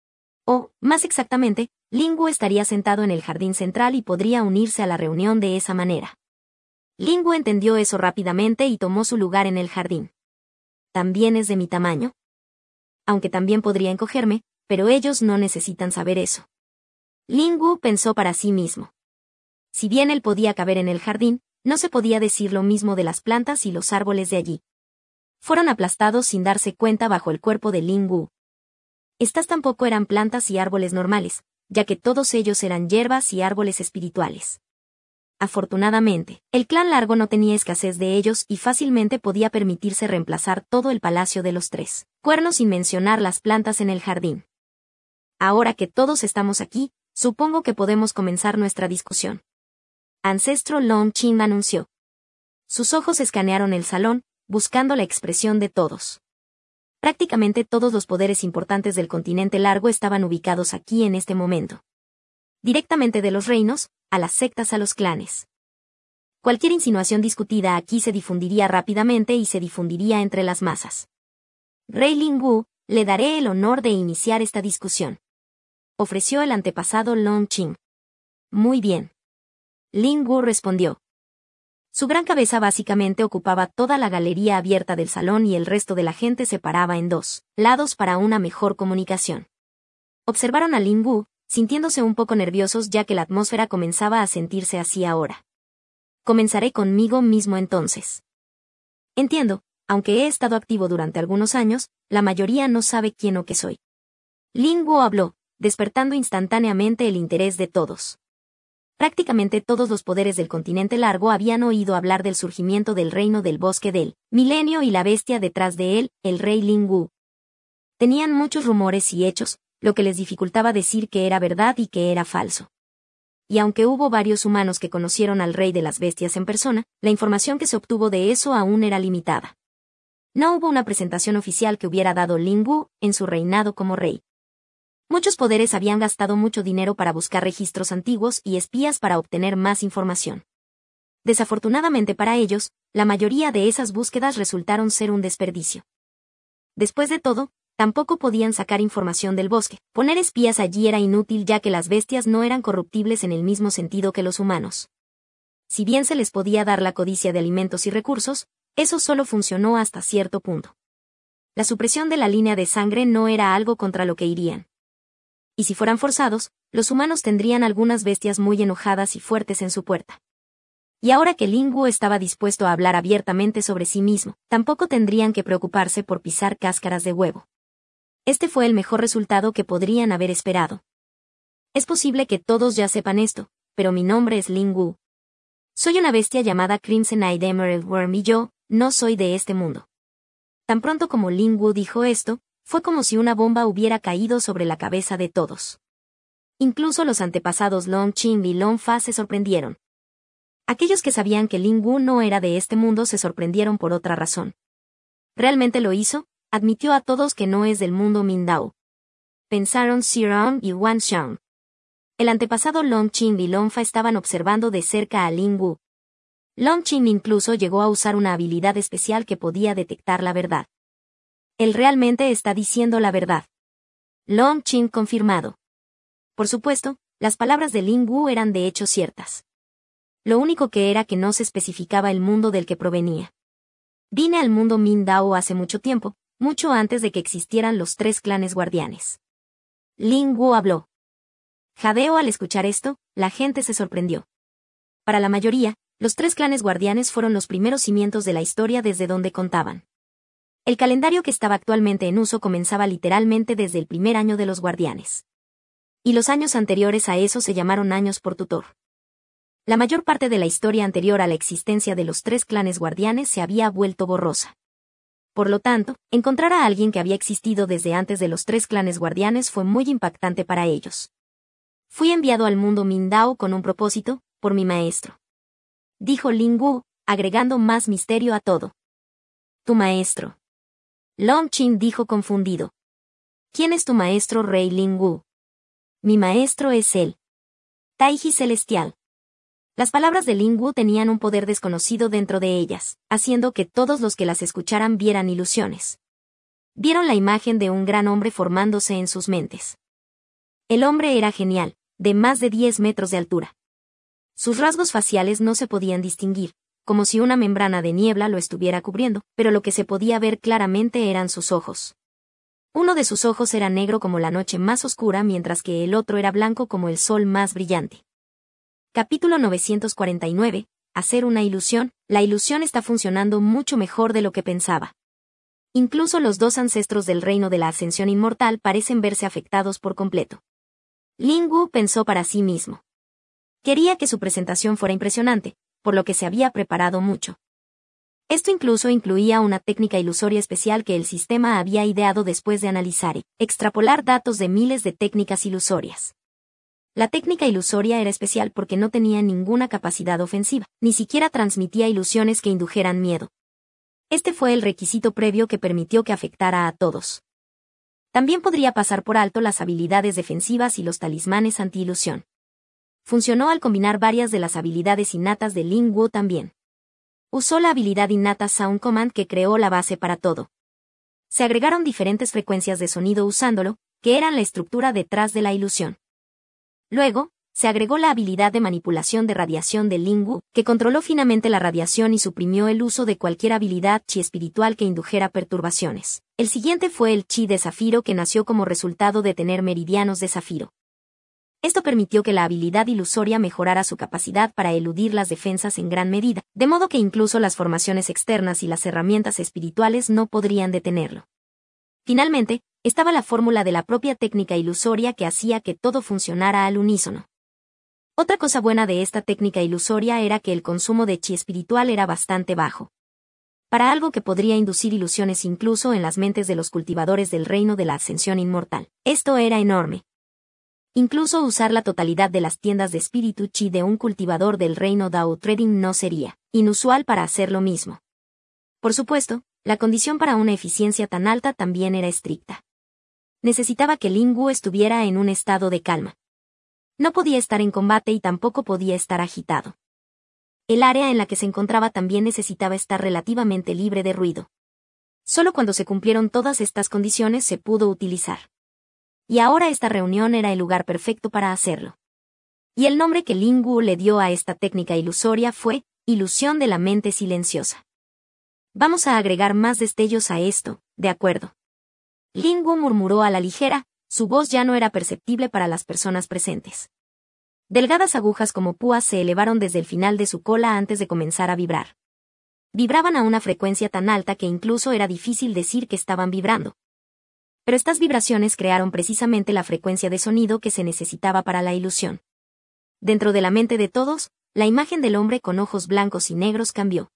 O, más exactamente, Lin Wu estaría sentado en el jardín central y podría unirse a la reunión de esa manera. Lin Wu entendió eso rápidamente y tomó su lugar en el jardín. ¿También es de mi tamaño? aunque también podría encogerme, pero ellos no necesitan saber eso. Ling Wu pensó para sí mismo. Si bien él podía caber en el jardín, no se podía decir lo mismo de las plantas y los árboles de allí. Fueron aplastados sin darse cuenta bajo el cuerpo de Ling Wu. Estas tampoco eran plantas y árboles normales, ya que todos ellos eran hierbas y árboles espirituales. Afortunadamente, el clan Largo no tenía escasez de ellos y fácilmente podía permitirse reemplazar todo el palacio de los tres cuernos sin mencionar las plantas en el jardín. Ahora que todos estamos aquí, supongo que podemos comenzar nuestra discusión. Ancestro Long Qing anunció. Sus ojos escanearon el salón, buscando la expresión de todos. Prácticamente todos los poderes importantes del continente Largo estaban ubicados aquí en este momento. Directamente de los reinos, a las sectas a los clanes. Cualquier insinuación discutida aquí se difundiría rápidamente y se difundiría entre las masas. Rey Ling Wu, le daré el honor de iniciar esta discusión. Ofreció el antepasado Long Qing. Muy bien. Ling Wu respondió. Su gran cabeza básicamente ocupaba toda la galería abierta del salón y el resto de la gente se paraba en dos lados para una mejor comunicación. Observaron a Ling Wu, sintiéndose un poco nerviosos ya que la atmósfera comenzaba a sentirse así ahora. Comenzaré conmigo mismo entonces. Entiendo, aunque he estado activo durante algunos años, la mayoría no sabe quién o qué soy. Ling Wu habló, despertando instantáneamente el interés de todos. Prácticamente todos los poderes del continente Largo habían oído hablar del surgimiento del reino del bosque del milenio y la bestia detrás de él, el rey Ling Wu. Tenían muchos rumores y hechos, lo que les dificultaba decir que era verdad y que era falso. Y aunque hubo varios humanos que conocieron al rey de las bestias en persona, la información que se obtuvo de eso aún era limitada. No hubo una presentación oficial que hubiera dado Ling Wu en su reinado como rey. Muchos poderes habían gastado mucho dinero para buscar registros antiguos y espías para obtener más información. Desafortunadamente para ellos, la mayoría de esas búsquedas resultaron ser un desperdicio. Después de todo, tampoco podían sacar información del bosque. Poner espías allí era inútil ya que las bestias no eran corruptibles en el mismo sentido que los humanos. Si bien se les podía dar la codicia de alimentos y recursos, eso solo funcionó hasta cierto punto. La supresión de la línea de sangre no era algo contra lo que irían. Y si fueran forzados, los humanos tendrían algunas bestias muy enojadas y fuertes en su puerta. Y ahora que Ling Wu estaba dispuesto a hablar abiertamente sobre sí mismo, tampoco tendrían que preocuparse por pisar cáscaras de huevo. Este fue el mejor resultado que podrían haber esperado. Es posible que todos ya sepan esto, pero mi nombre es Ling Wu. Soy una bestia llamada Crimson Eyed Emerald Worm y yo, no soy de este mundo. Tan pronto como Ling Wu dijo esto, fue como si una bomba hubiera caído sobre la cabeza de todos. Incluso los antepasados Long Qing y Long Fa se sorprendieron. Aquellos que sabían que Ling Wu no era de este mundo se sorprendieron por otra razón. ¿Realmente lo hizo? Admitió a todos que no es del mundo Mindao. Pensaron Xiran y Wan Xiang. El antepasado Long Qing y Long Fa estaban observando de cerca a Ling Wu. Long Qing incluso llegó a usar una habilidad especial que podía detectar la verdad. Él realmente está diciendo la verdad. Long Qing confirmado. Por supuesto, las palabras de Ling Wu eran de hecho ciertas. Lo único que era que no se especificaba el mundo del que provenía. Vine al mundo Mindao hace mucho tiempo, mucho antes de que existieran los tres clanes guardianes. Ling Wu habló. Jadeo al escuchar esto, la gente se sorprendió. Para la mayoría, los tres clanes guardianes fueron los primeros cimientos de la historia desde donde contaban. El calendario que estaba actualmente en uso comenzaba literalmente desde el primer año de los guardianes. Y los años anteriores a eso se llamaron años por tutor. La mayor parte de la historia anterior a la existencia de los tres clanes guardianes se había vuelto borrosa. Por lo tanto, encontrar a alguien que había existido desde antes de los tres clanes guardianes fue muy impactante para ellos. Fui enviado al mundo Mindao con un propósito, por mi maestro. Dijo Ling Wu, agregando más misterio a todo. Tu maestro. Long Qing dijo confundido. ¿Quién es tu maestro, Rey Ling Wu? Mi maestro es él. Taiji Celestial. Las palabras de Ling Wu tenían un poder desconocido dentro de ellas, haciendo que todos los que las escucharan vieran ilusiones. Vieron la imagen de un gran hombre formándose en sus mentes. El hombre era genial, de más de diez metros de altura. Sus rasgos faciales no se podían distinguir, como si una membrana de niebla lo estuviera cubriendo, pero lo que se podía ver claramente eran sus ojos. Uno de sus ojos era negro como la noche más oscura, mientras que el otro era blanco como el sol más brillante. Capítulo novecientos cuarenta y nueve. Hacer una ilusión. La ilusión está funcionando mucho mejor de lo que pensaba. Incluso los dos ancestros del reino de la ascensión inmortal parecen verse afectados por completo. Lin Wu pensó para sí mismo. Quería que su presentación fuera impresionante, por lo que se había preparado mucho. Esto incluso incluía una técnica ilusoria especial que el sistema había ideado después de analizar y extrapolar datos de miles de técnicas ilusorias. La técnica ilusoria era especial porque no tenía ninguna capacidad ofensiva, ni siquiera transmitía ilusiones que indujeran miedo. Este fue el requisito previo que permitió que afectara a todos. También podría pasar por alto las habilidades defensivas y los talismanes anti-ilusión. Funcionó al combinar varias de las habilidades innatas de Lin Wu también. Usó la habilidad innata Sound Command que creó la base para todo. Se agregaron diferentes frecuencias de sonido usándolo, que eran la estructura detrás de la ilusión. Luego, se agregó la habilidad de manipulación de radiación de Lin Wu, que controló finamente la radiación y suprimió el uso de cualquier habilidad chi espiritual que indujera perturbaciones. El siguiente fue el chi de zafiro, que nació como resultado de tener meridianos de zafiro. Esto permitió que la habilidad ilusoria mejorara su capacidad para eludir las defensas en gran medida, de modo que incluso las formaciones externas y las herramientas espirituales no podrían detenerlo. Finalmente, estaba la fórmula de la propia técnica ilusoria que hacía que todo funcionara al unísono. Otra cosa buena de esta técnica ilusoria era que el consumo de chi espiritual era bastante bajo. Para algo que podría inducir ilusiones incluso en las mentes de los cultivadores del reino de la ascensión inmortal, esto era enorme. Incluso usar la totalidad de las tiendas de espíritu chi de un cultivador del reino Dao Trading no sería inusual para hacer lo mismo. Por supuesto, la condición para una eficiencia tan alta también era estricta. Necesitaba que Lin Wu estuviera en un estado de calma. No podía estar en combate y tampoco podía estar agitado. El área en la que se encontraba también necesitaba estar relativamente libre de ruido. Solo cuando se cumplieron todas estas condiciones se pudo utilizar. Y ahora esta reunión era el lugar perfecto para hacerlo. Y el nombre que Lin Wu le dio a esta técnica ilusoria fue ilusión de la mente silenciosa. Vamos a agregar más destellos a esto, ¿de acuerdo? Lin Wu murmuró a la ligera, su voz ya no era perceptible para las personas presentes. Delgadas agujas como púas se elevaron desde el final de su cola antes de comenzar a vibrar. Vibraban a una frecuencia tan alta que incluso era difícil decir que estaban vibrando. Pero estas vibraciones crearon precisamente la frecuencia de sonido que se necesitaba para la ilusión. Dentro de la mente de todos, la imagen del hombre con ojos blancos y negros cambió.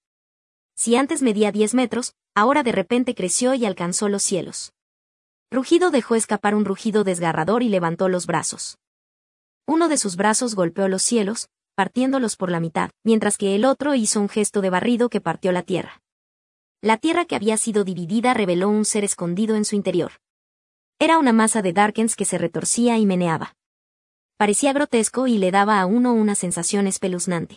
Si antes medía diez metros, ahora de repente creció y alcanzó los cielos. Rugido dejó escapar un rugido desgarrador y levantó los brazos. Uno de sus brazos golpeó los cielos, partiéndolos por la mitad, mientras que el otro hizo un gesto de barrido que partió la tierra. La tierra que había sido dividida reveló un ser escondido en su interior. Era una masa de Darkens que se retorcía y meneaba. Parecía grotesco y le daba a uno una sensación espeluznante.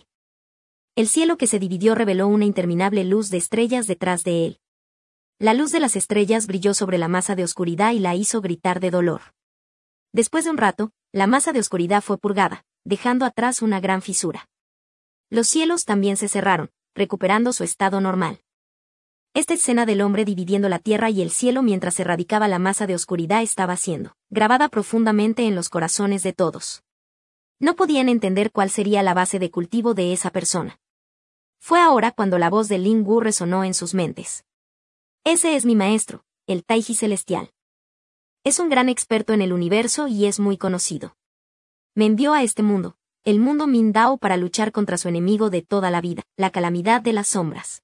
El cielo que se dividió reveló una interminable luz de estrellas detrás de él. La luz de las estrellas brilló sobre la masa de oscuridad y la hizo gritar de dolor. Después de un rato, la masa de oscuridad fue purgada, dejando atrás una gran fisura. Los cielos también se cerraron, recuperando su estado normal. Esta escena del hombre dividiendo la tierra y el cielo mientras erradicaba la masa de oscuridad estaba siendo grabada profundamente en los corazones de todos. No podían entender cuál sería la base de cultivo de esa persona. Fue ahora cuando la voz de Lin Wu resonó en sus mentes. Ese es mi maestro, el Taiji Celestial. Es un gran experto en el universo y es muy conocido. Me envió a este mundo, el mundo Min Dao, para luchar contra su enemigo de toda la vida, la calamidad de las sombras.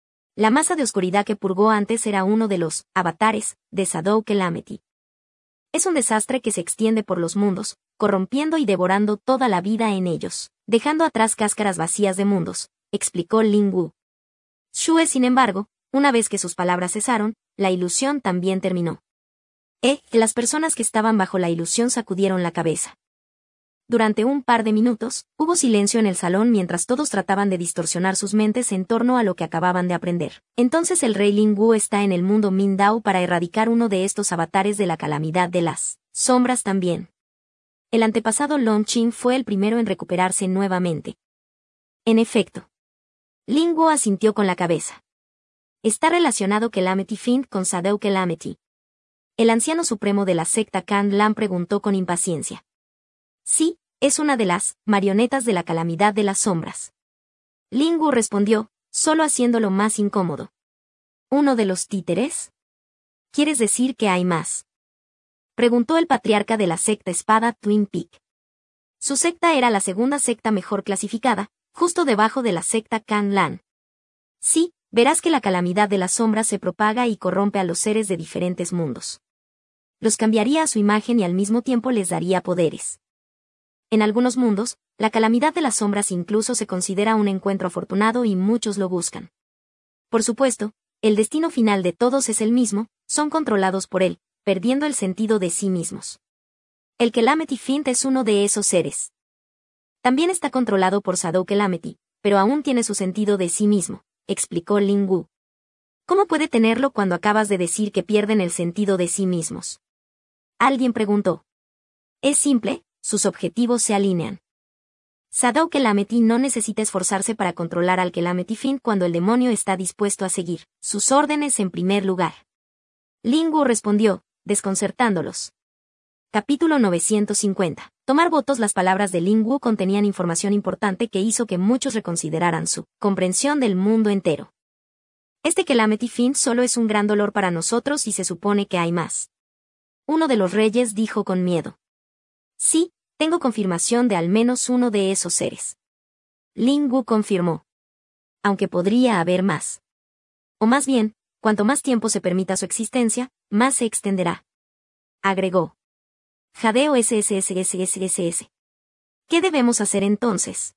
La masa de oscuridad que purgó antes era uno de los avatares de Shadow Calamity. Es un desastre que se extiende por los mundos, corrompiendo y devorando toda la vida en ellos, dejando atrás cáscaras vacías de mundos, explicó Lin Wu. Shue, sin embargo, una vez que sus palabras cesaron, la ilusión también terminó. Eh, las personas que estaban bajo la ilusión sacudieron la cabeza. Durante un par de minutos, hubo silencio en el salón mientras todos trataban de distorsionar sus mentes en torno a lo que acababan de aprender. Entonces el rey Lin Wu está en el mundo Min Dao para erradicar uno de estos avatares de la calamidad de las sombras también. El antepasado Long Qin fue el primero en recuperarse nuevamente. En efecto. Lin Wu asintió con la cabeza. Está relacionado Calamity Fiend con Shadow Calamity. El anciano supremo de la secta Kan Lan preguntó con impaciencia. Sí, es una de las marionetas de la calamidad de las sombras. Lin Wu respondió, solo haciéndolo más incómodo. ¿Uno de los títeres? ¿Quieres decir que hay más? Preguntó el patriarca de la secta espada Twin Peak. Su secta era la segunda secta mejor clasificada, justo debajo de la secta Kan Lan. Sí, verás que la calamidad de las sombras se propaga y corrompe a los seres de diferentes mundos. Los cambiaría a su imagen y al mismo tiempo les daría poderes. En algunos mundos, la calamidad de las sombras incluso se considera un encuentro afortunado y muchos lo buscan. Por supuesto, el destino final de todos es el mismo, son controlados por él, perdiendo el sentido de sí mismos. El Calamity Fiend es uno de esos seres. También está controlado por Shadow Calamity, pero aún tiene su sentido de sí mismo, explicó Lin Wu. ¿Cómo puede tenerlo cuando acabas de decir que pierden el sentido de sí mismos? Alguien preguntó. Es simple, sus objetivos se alinean. Shadow Calamity no necesita esforzarse para controlar al Calamity Fiend cuando el demonio está dispuesto a seguir sus órdenes en primer lugar. Lin Wu respondió, desconcertándolos. Capítulo novecientos cincuenta. Tomar votos. Las palabras de Lin Wu contenían información importante que hizo que muchos reconsideraran su comprensión del mundo entero. Este Calamity Fiend solo es un gran dolor para nosotros y se supone que hay más. Uno de los reyes dijo con miedo. Sí, tengo confirmación de al menos uno de esos seres. Lin Wu confirmó. Aunque podría haber más. O más bien, cuanto más tiempo se permita su existencia, más se extenderá. Agregó. Jadeo SSSSSSS. ¿Qué debemos hacer entonces?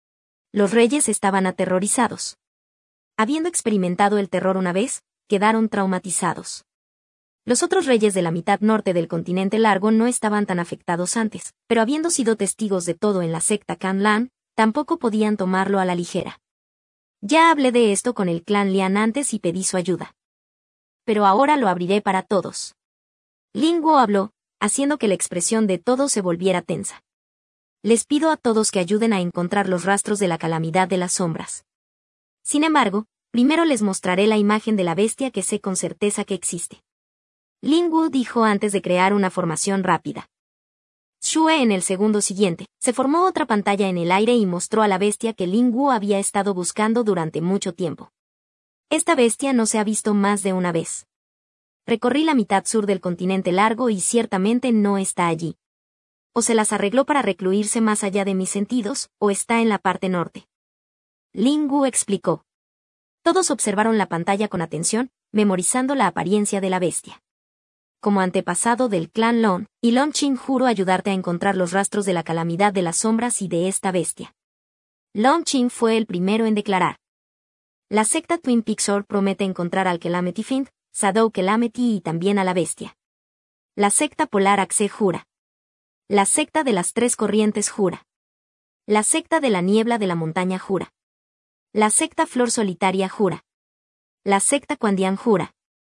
Los reyes estaban aterrorizados. Habiendo experimentado el terror una vez, quedaron traumatizados. Los otros reyes de la mitad norte del continente largo no estaban tan afectados antes, pero habiendo sido testigos de todo en la secta Kan Lan, tampoco podían tomarlo a la ligera. Ya hablé de esto con el clan Lian antes y pedí su ayuda. Pero ahora lo abriré para todos. Lin Wu habló, haciendo que la expresión de todos se volviera tensa. Les pido a todos que ayuden a encontrar los rastros de la calamidad de las sombras. Sin embargo, primero les mostraré la imagen de la bestia que sé con certeza que existe. Lin Wu dijo antes de crear una formación rápida. Shue en el segundo siguiente, se formó otra pantalla en el aire y mostró a la bestia que Lin Wu había estado buscando durante mucho tiempo. Esta bestia no se ha visto más de una vez. Recorrí la mitad sur del continente largo y ciertamente no está allí. O se las arregló para recluirse más allá de mis sentidos, o está en la parte norte. Lin Wu explicó. Todos observaron la pantalla con atención, memorizando la apariencia de la bestia. Como antepasado del clan Lon, y Lon Qing juro ayudarte a encontrar los rastros de la calamidad de las sombras y de esta bestia. Lon Qing fue el primero en declarar. La secta Twin Peaks promete encontrar al Calamity Fiend, Shadow Calamity y también a la bestia. La secta Polar Axe jura. La secta de las tres corrientes jura. La secta de la niebla de la montaña jura. La secta Flor Solitaria jura. La secta Kuandian jura.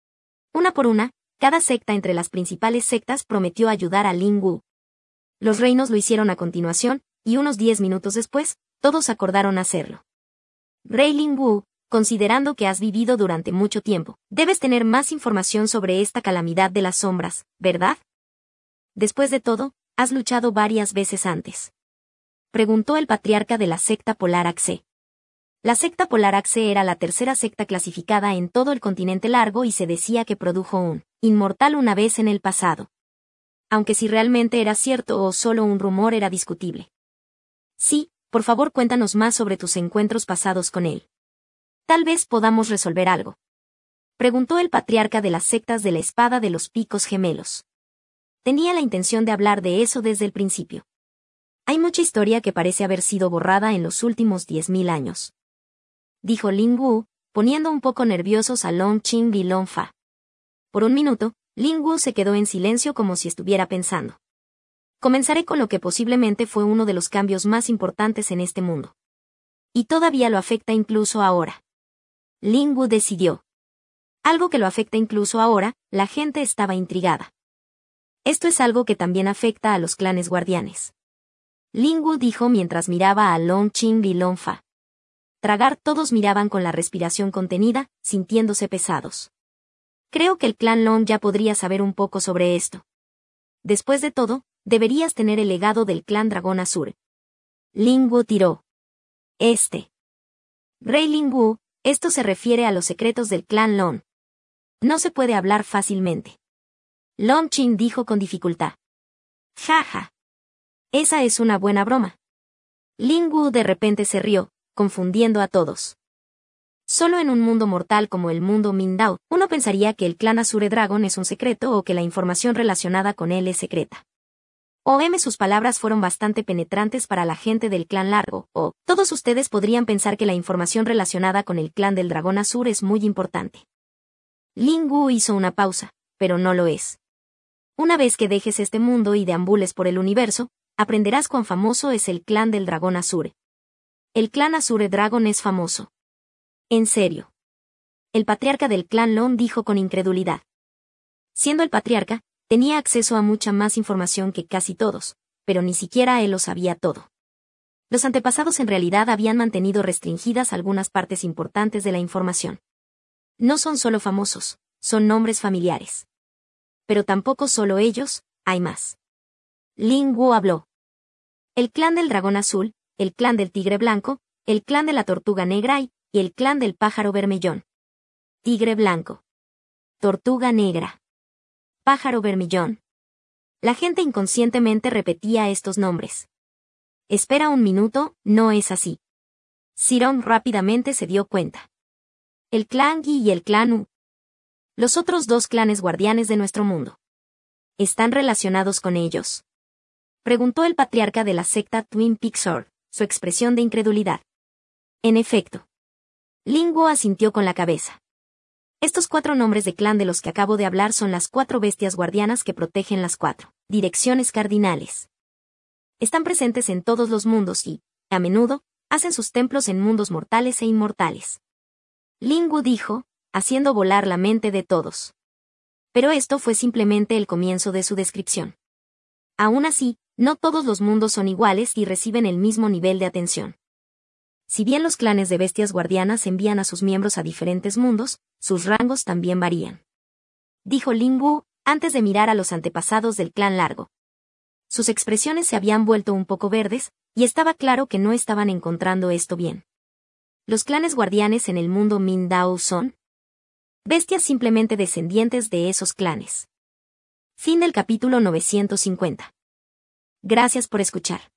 Una por una, cada secta entre las principales sectas prometió ayudar a Lin Wu. Los reinos lo hicieron a continuación, y unos diez minutos después, todos acordaron hacerlo. Rey Lin Wu, considerando que has vivido durante mucho tiempo, debes tener más información sobre esta calamidad de las sombras, ¿verdad? Después de todo, has luchado varias veces antes. Preguntó el patriarca de la secta Polar Axe. La secta Polar Axe era la tercera secta clasificada en todo el continente largo y se decía que produjo un inmortal una vez en el pasado. Aunque si realmente era cierto o solo un rumor era discutible. Sí, por favor cuéntanos más sobre tus encuentros pasados con él. Tal vez podamos resolver algo. Preguntó el patriarca de las sectas de la espada de los picos gemelos. Tenía la intención de hablar de eso desde el principio. Hay mucha historia que parece haber sido borrada en los últimos diez mil años. Dijo Lin Wu, poniendo un poco nerviosos a Lon Qing y Lon Fa. Por un minuto, Lin Wu se quedó en silencio como si estuviera pensando. Comenzaré con lo que posiblemente fue uno de los cambios más importantes en este mundo. Y todavía lo afecta incluso ahora. Lin Wu decidió. Algo que lo afecta incluso ahora, la gente estaba intrigada. Esto es algo que también afecta a los clanes guardianes. Lin Wu dijo mientras miraba a Lon Qing y Lon Fa. Tragar todos miraban con la respiración contenida, sintiéndose pesados. Creo que el clan Long ya podría saber un poco sobre esto. Después de todo, deberías tener el legado del clan Dragón Azul. Ling Wu tiró. Este. Rey Ling Wu, esto se refiere a los secretos del clan Long. No se puede hablar fácilmente. Long Qin dijo con dificultad. Jaja. Esa es una buena broma. Ling Wu de repente se rió, confundiendo a todos. Solo en un mundo mortal como el mundo Mindao, uno pensaría que el clan Azure Dragon es un secreto o que la información relacionada con él es secreta. O M sus palabras fueron bastante penetrantes para la gente del clan Largo, o todos ustedes podrían pensar que la información relacionada con el clan del Dragón Azul es muy importante. Ling Wu hizo una pausa, pero no lo es. Una vez que dejes este mundo y deambules por el universo, aprenderás cuán famoso es el clan del Dragón Azure. El clan Azure Dragon es famoso. En serio. El patriarca del clan Long dijo con incredulidad. Siendo el patriarca, tenía acceso a mucha más información que casi todos, pero ni siquiera él lo sabía todo. Los antepasados en realidad habían mantenido restringidas algunas partes importantes de la información. No son solo famosos, son nombres familiares. Pero tampoco solo ellos, hay más. Ling Wu habló. El clan del dragón azul, el clan del tigre blanco, el clan de la tortuga negra y el clan del pájaro vermellón. Tigre blanco. Tortuga negra. Pájaro vermellón. La gente inconscientemente repetía estos nombres. Espera un minuto, no es así. Siron rápidamente se dio cuenta. El clan Yi y el clan U. Los otros dos clanes guardianes de nuestro mundo. ¿Están relacionados con ellos? Preguntó el patriarca de la secta Twin Peaks Sword, su expresión de incredulidad. En efecto. Ling Wu asintió con la cabeza. Estos cuatro nombres de clan de los que acabo de hablar son las cuatro bestias guardianas que protegen las cuatro direcciones cardinales. Están presentes en todos los mundos y, a menudo, hacen sus templos en mundos mortales e inmortales. Ling Wu dijo, haciendo volar la mente de todos. Pero esto fue simplemente el comienzo de su descripción. Aún así, no todos los mundos son iguales y reciben el mismo nivel de atención. Si bien los clanes de bestias guardianas envían a sus miembros a diferentes mundos, sus rangos también varían. Dijo Ling Wu, antes de mirar a los antepasados del clan Largo. Sus expresiones se habían vuelto un poco verdes, y estaba claro que no estaban encontrando esto bien. ¿Los clanes guardianes en el mundo Mindao son? Bestias simplemente descendientes de esos clanes. Fin del capítulo novecientos cincuenta. Gracias por escuchar.